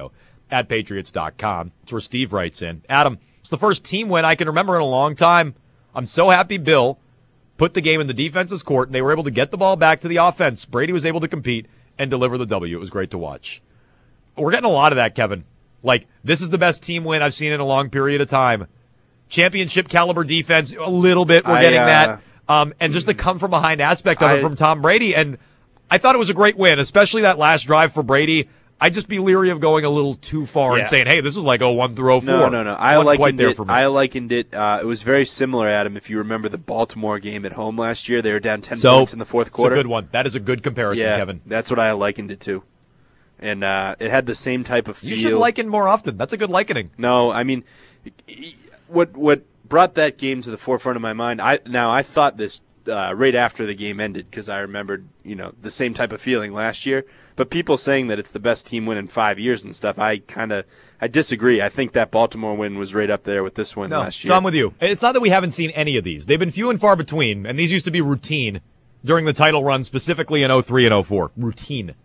webradio@patriots.com. That's where Steve writes in. Adam, it's the first team win I can remember in a long time. I'm so happy Bill put the game in the defense's court, and they were able to get the ball back to the offense. Brady was able to compete and deliver the W. It was great to watch. We're getting a lot of that, Kevin. Like, this is the best team win I've seen in a long period of time. Championship caliber defense, a little bit. We're getting that. And just the come from behind aspect of it from Tom Brady. And I thought it was a great win, especially that last drive for Brady. I'd just be leery of going a little too far and saying, hey, this was like 01 through 04.
No. I likened it. It was very similar, Adam, if you remember the Baltimore game at home last year. They were down 10 points in the fourth quarter.
It's a good one. That is a good comparison, Kevin.
That's what I likened it to. And it had the same type of feel.
You should liken more often. That's a good likening.
No, I mean, what brought that game to the forefront of my mind, I thought this right after the game ended because I remembered, the same type of feeling last year. But people saying that it's the best team win in 5 years and stuff, I disagree. I think that Baltimore win was right up there with this win last year.
So I'm with you. It's not that we haven't seen any of these. They've been few and far between, and these used to be routine during the title run, specifically in 03 and 04. Routine.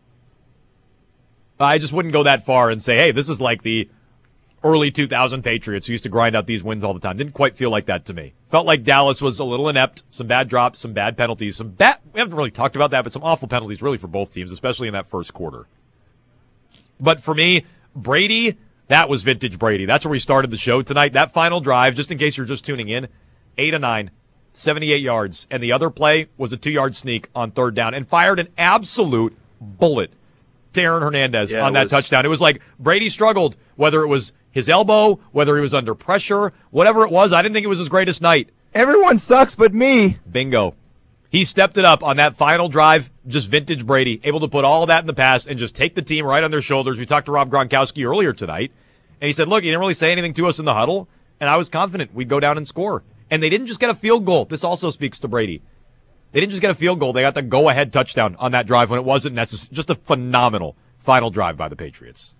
I just wouldn't go that far and say, hey, this is like the early 2000 Patriots who used to grind out these wins all the time. Didn't quite feel like that to me. Felt like Dallas was a little inept, some bad drops, some bad penalties, we haven't really talked about that, but some awful penalties really for both teams, especially in that first quarter. But for me, Brady, That was vintage Brady. That's where we started the show tonight. That final drive, just in case you're just tuning in, 8 of 9, 78 yards. And the other play was a 2-yard sneak on third down and fired an absolute bullet to Aaron Hernandez on that touchdown. It was like Brady struggled, whether it was his elbow, whether he was under pressure, whatever it was. I didn't think it was his greatest night.
Everyone sucks but me.
Bingo. He stepped it up on that final drive, just vintage Brady, able to put all of that in the past and just take the team right on their shoulders. We talked to Rob Gronkowski earlier tonight, and he said, look, he didn't really say anything to us in the huddle, and I was confident we'd go down and score. And they didn't just get a field goal. This also speaks to Brady. They didn't just get a field goal. They got the go-ahead touchdown on that drive when it wasn't necessary. Just a phenomenal final drive by the Patriots.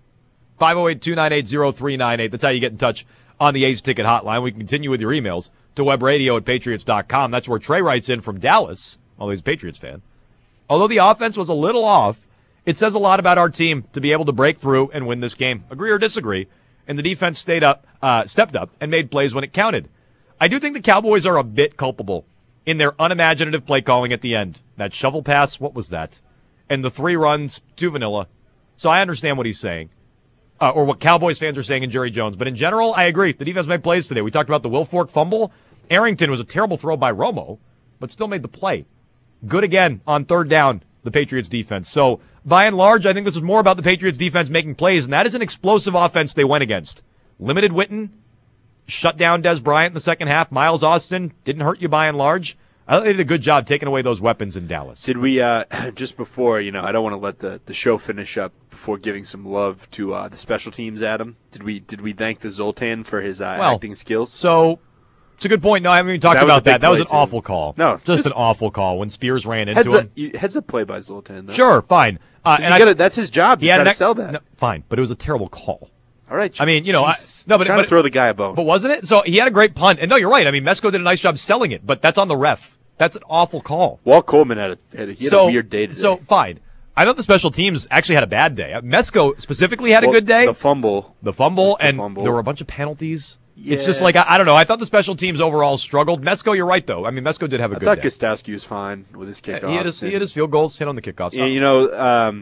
508-298-0398. That's how you get in touch on the A's Ticket Hotline. We can continue with your emails to webradio@patriots.com. That's where Trey writes in from Dallas, although he's a Patriots fan. Although the offense was a little off, it says a lot about our team to be able to break through and win this game. Agree or disagree? And the defense stepped up and made plays when it counted. I do think the Cowboys are a bit culpable in their unimaginative play calling at the end. That shovel pass, what was that? And the 3 runs, too vanilla. So I understand what he's saying. Or what Cowboys fans are saying in Jerry Jones. But in general, I agree. The defense made plays today. We talked about the Will Fork fumble. Arrington was a terrible throw by Romo, but still made the play. Good again on third down, the Patriots defense. So, by and large, I think this is more about the Patriots defense making plays, and that is an explosive offense they went against. Limited Witten, shut down Des Bryant in the second half. Miles Austin didn't hurt you by and large. I thought they did a good job taking away those weapons in Dallas.
Did we, just before, I don't want to let the show finish up before giving some love to the special teams, Adam. Did we thank the Zoltan for his acting skills?
So, it's a good point. No, I haven't even talked about that. That was an awful call.
No.
Just an awful call when Spears ran into him.
Heads up play by Zoltan, though.
Sure, fine.
That's his job. He had to sell that.
No, fine, but it was a terrible call.
All right.
I mean,
but trying to throw the guy a bone.
But wasn't it? So he had a great punt. And no, you're right. I mean, Mesko did a nice job selling it, but that's on the ref. That's an awful call.
Walt Coleman had a weird day today.
So, fine. I thought the special teams actually had a bad day. Mesko specifically had a good day.
The fumble,
and there were a bunch of penalties. Yeah. It's just like, I don't know. I thought the special teams overall struggled. Mesko, you're right, though. I mean, Mesko did have a good day.
I thought Gostowski was fine with his kickoffs.
He had his field goals, hit on the kickoffs.
Yeah,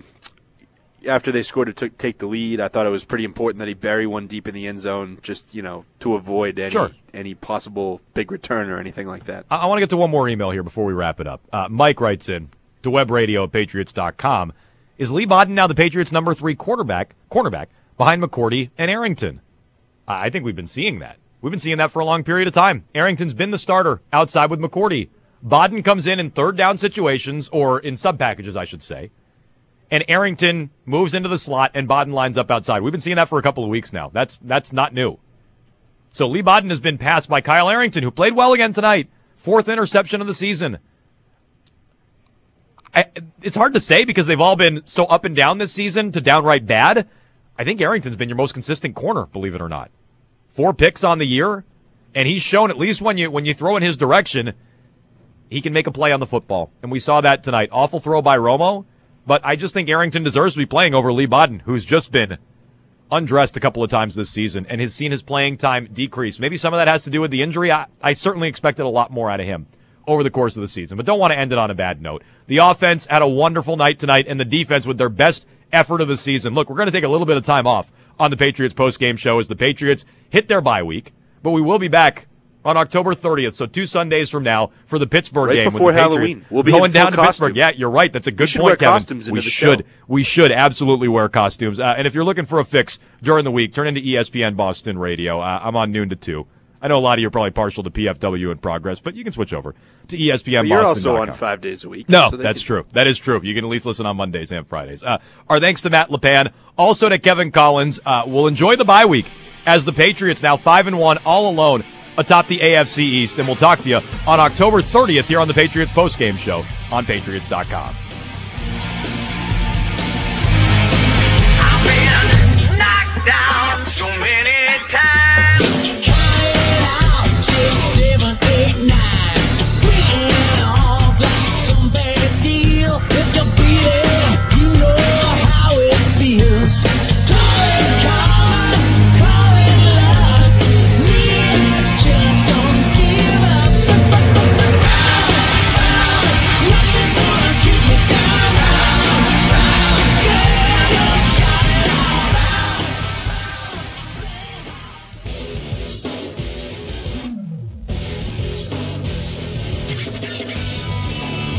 after they scored to take the lead, I thought it was pretty important that he bury one deep in the end zone just, to avoid any possible big return or anything like that.
I want to get to one more email here before we wrap it up. Mike writes in to webradio@patriots.com. Is Lee Bodden now the Patriots' number 3 cornerback behind McCourty and Arrington? I think we've been seeing that. We've been seeing that for a long period of time. Arrington's been the starter outside with McCourty. Bodden comes in third down situations, or in sub packages, I should say. And Arrington moves into the slot, and Bodden lines up outside. We've been seeing that for a couple of weeks now. That's not new. So Lee Bodden has been passed by Kyle Arrington, who played well again tonight. 4th interception of the season. It's hard to say because they've all been so up and down this season to downright bad. I think Arrington's been your most consistent corner, believe it or not. 4 picks on the year, and he's shown at least when you throw in his direction, he can make a play on the football. And we saw that tonight. Awful throw by Romo. But I just think Arrington deserves to be playing over Lee Bodden, who's just been undressed a couple of times this season and has seen his playing time decrease. Maybe some of that has to do with the injury. I certainly expected a lot more out of him over the course of the season, but don't want to end it on a bad note. The offense had a wonderful night tonight, and the defense with their best effort of the season. Look, we're going to take a little bit of time off on the Patriots postgame show as the Patriots hit their bye week, but we will be back on October 30th, so 2 Sundays from now for the Pittsburgh game.
Before Halloween.
We'll be going down to Pittsburgh. Yeah, you're right. That's a good point, Kevin. We should absolutely wear costumes. And if you're looking for a fix during the week, turn into ESPN Boston Radio. I'm on noon to 2. I know a lot of you are probably partial to PFW in progress, but you can switch over to ESPN Boston.
You're also on 5 days a week.
No, so that's true. That is true. You can at least listen on Mondays and Fridays. Our thanks to Matt LePan, also to Kevin Collins. We'll enjoy the bye week as the Patriots now 5-1 all alone atop the AFC East, and we'll talk to you on October 30th here on the Patriots postgame show on Patriots.com.
I've been knocked down so many times. Count it out, 6, 7, 8, 9. Breaking it off like some bad deal. If you beat it, you know how it feels. Call it karma, call it luck. Just don't give up. Nothing's gonna keep me down.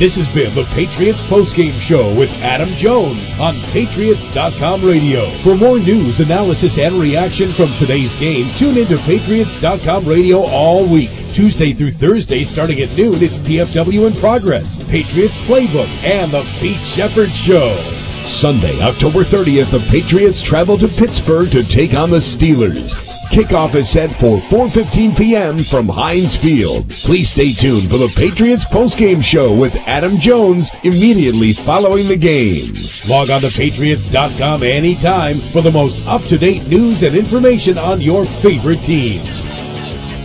This has been the Patriots Postgame Show with Adam Jones on Patriots.com radio. For more news, analysis, and reaction from today's game, tune into Patriots.com radio all week. Tuesday through Thursday, starting at noon, it's PFW in Progress, Patriots Playbook, and the Pete Shepard Show. Sunday, October 30th, the Patriots travel to Pittsburgh to take on the Steelers. Kickoff is set for 4:15 p.m. from Heinz Field. Please stay tuned for the Patriots postgame show with Adam Jones immediately following the game. Log on to Patriots.com anytime for the most up-to-date news and information on your favorite team.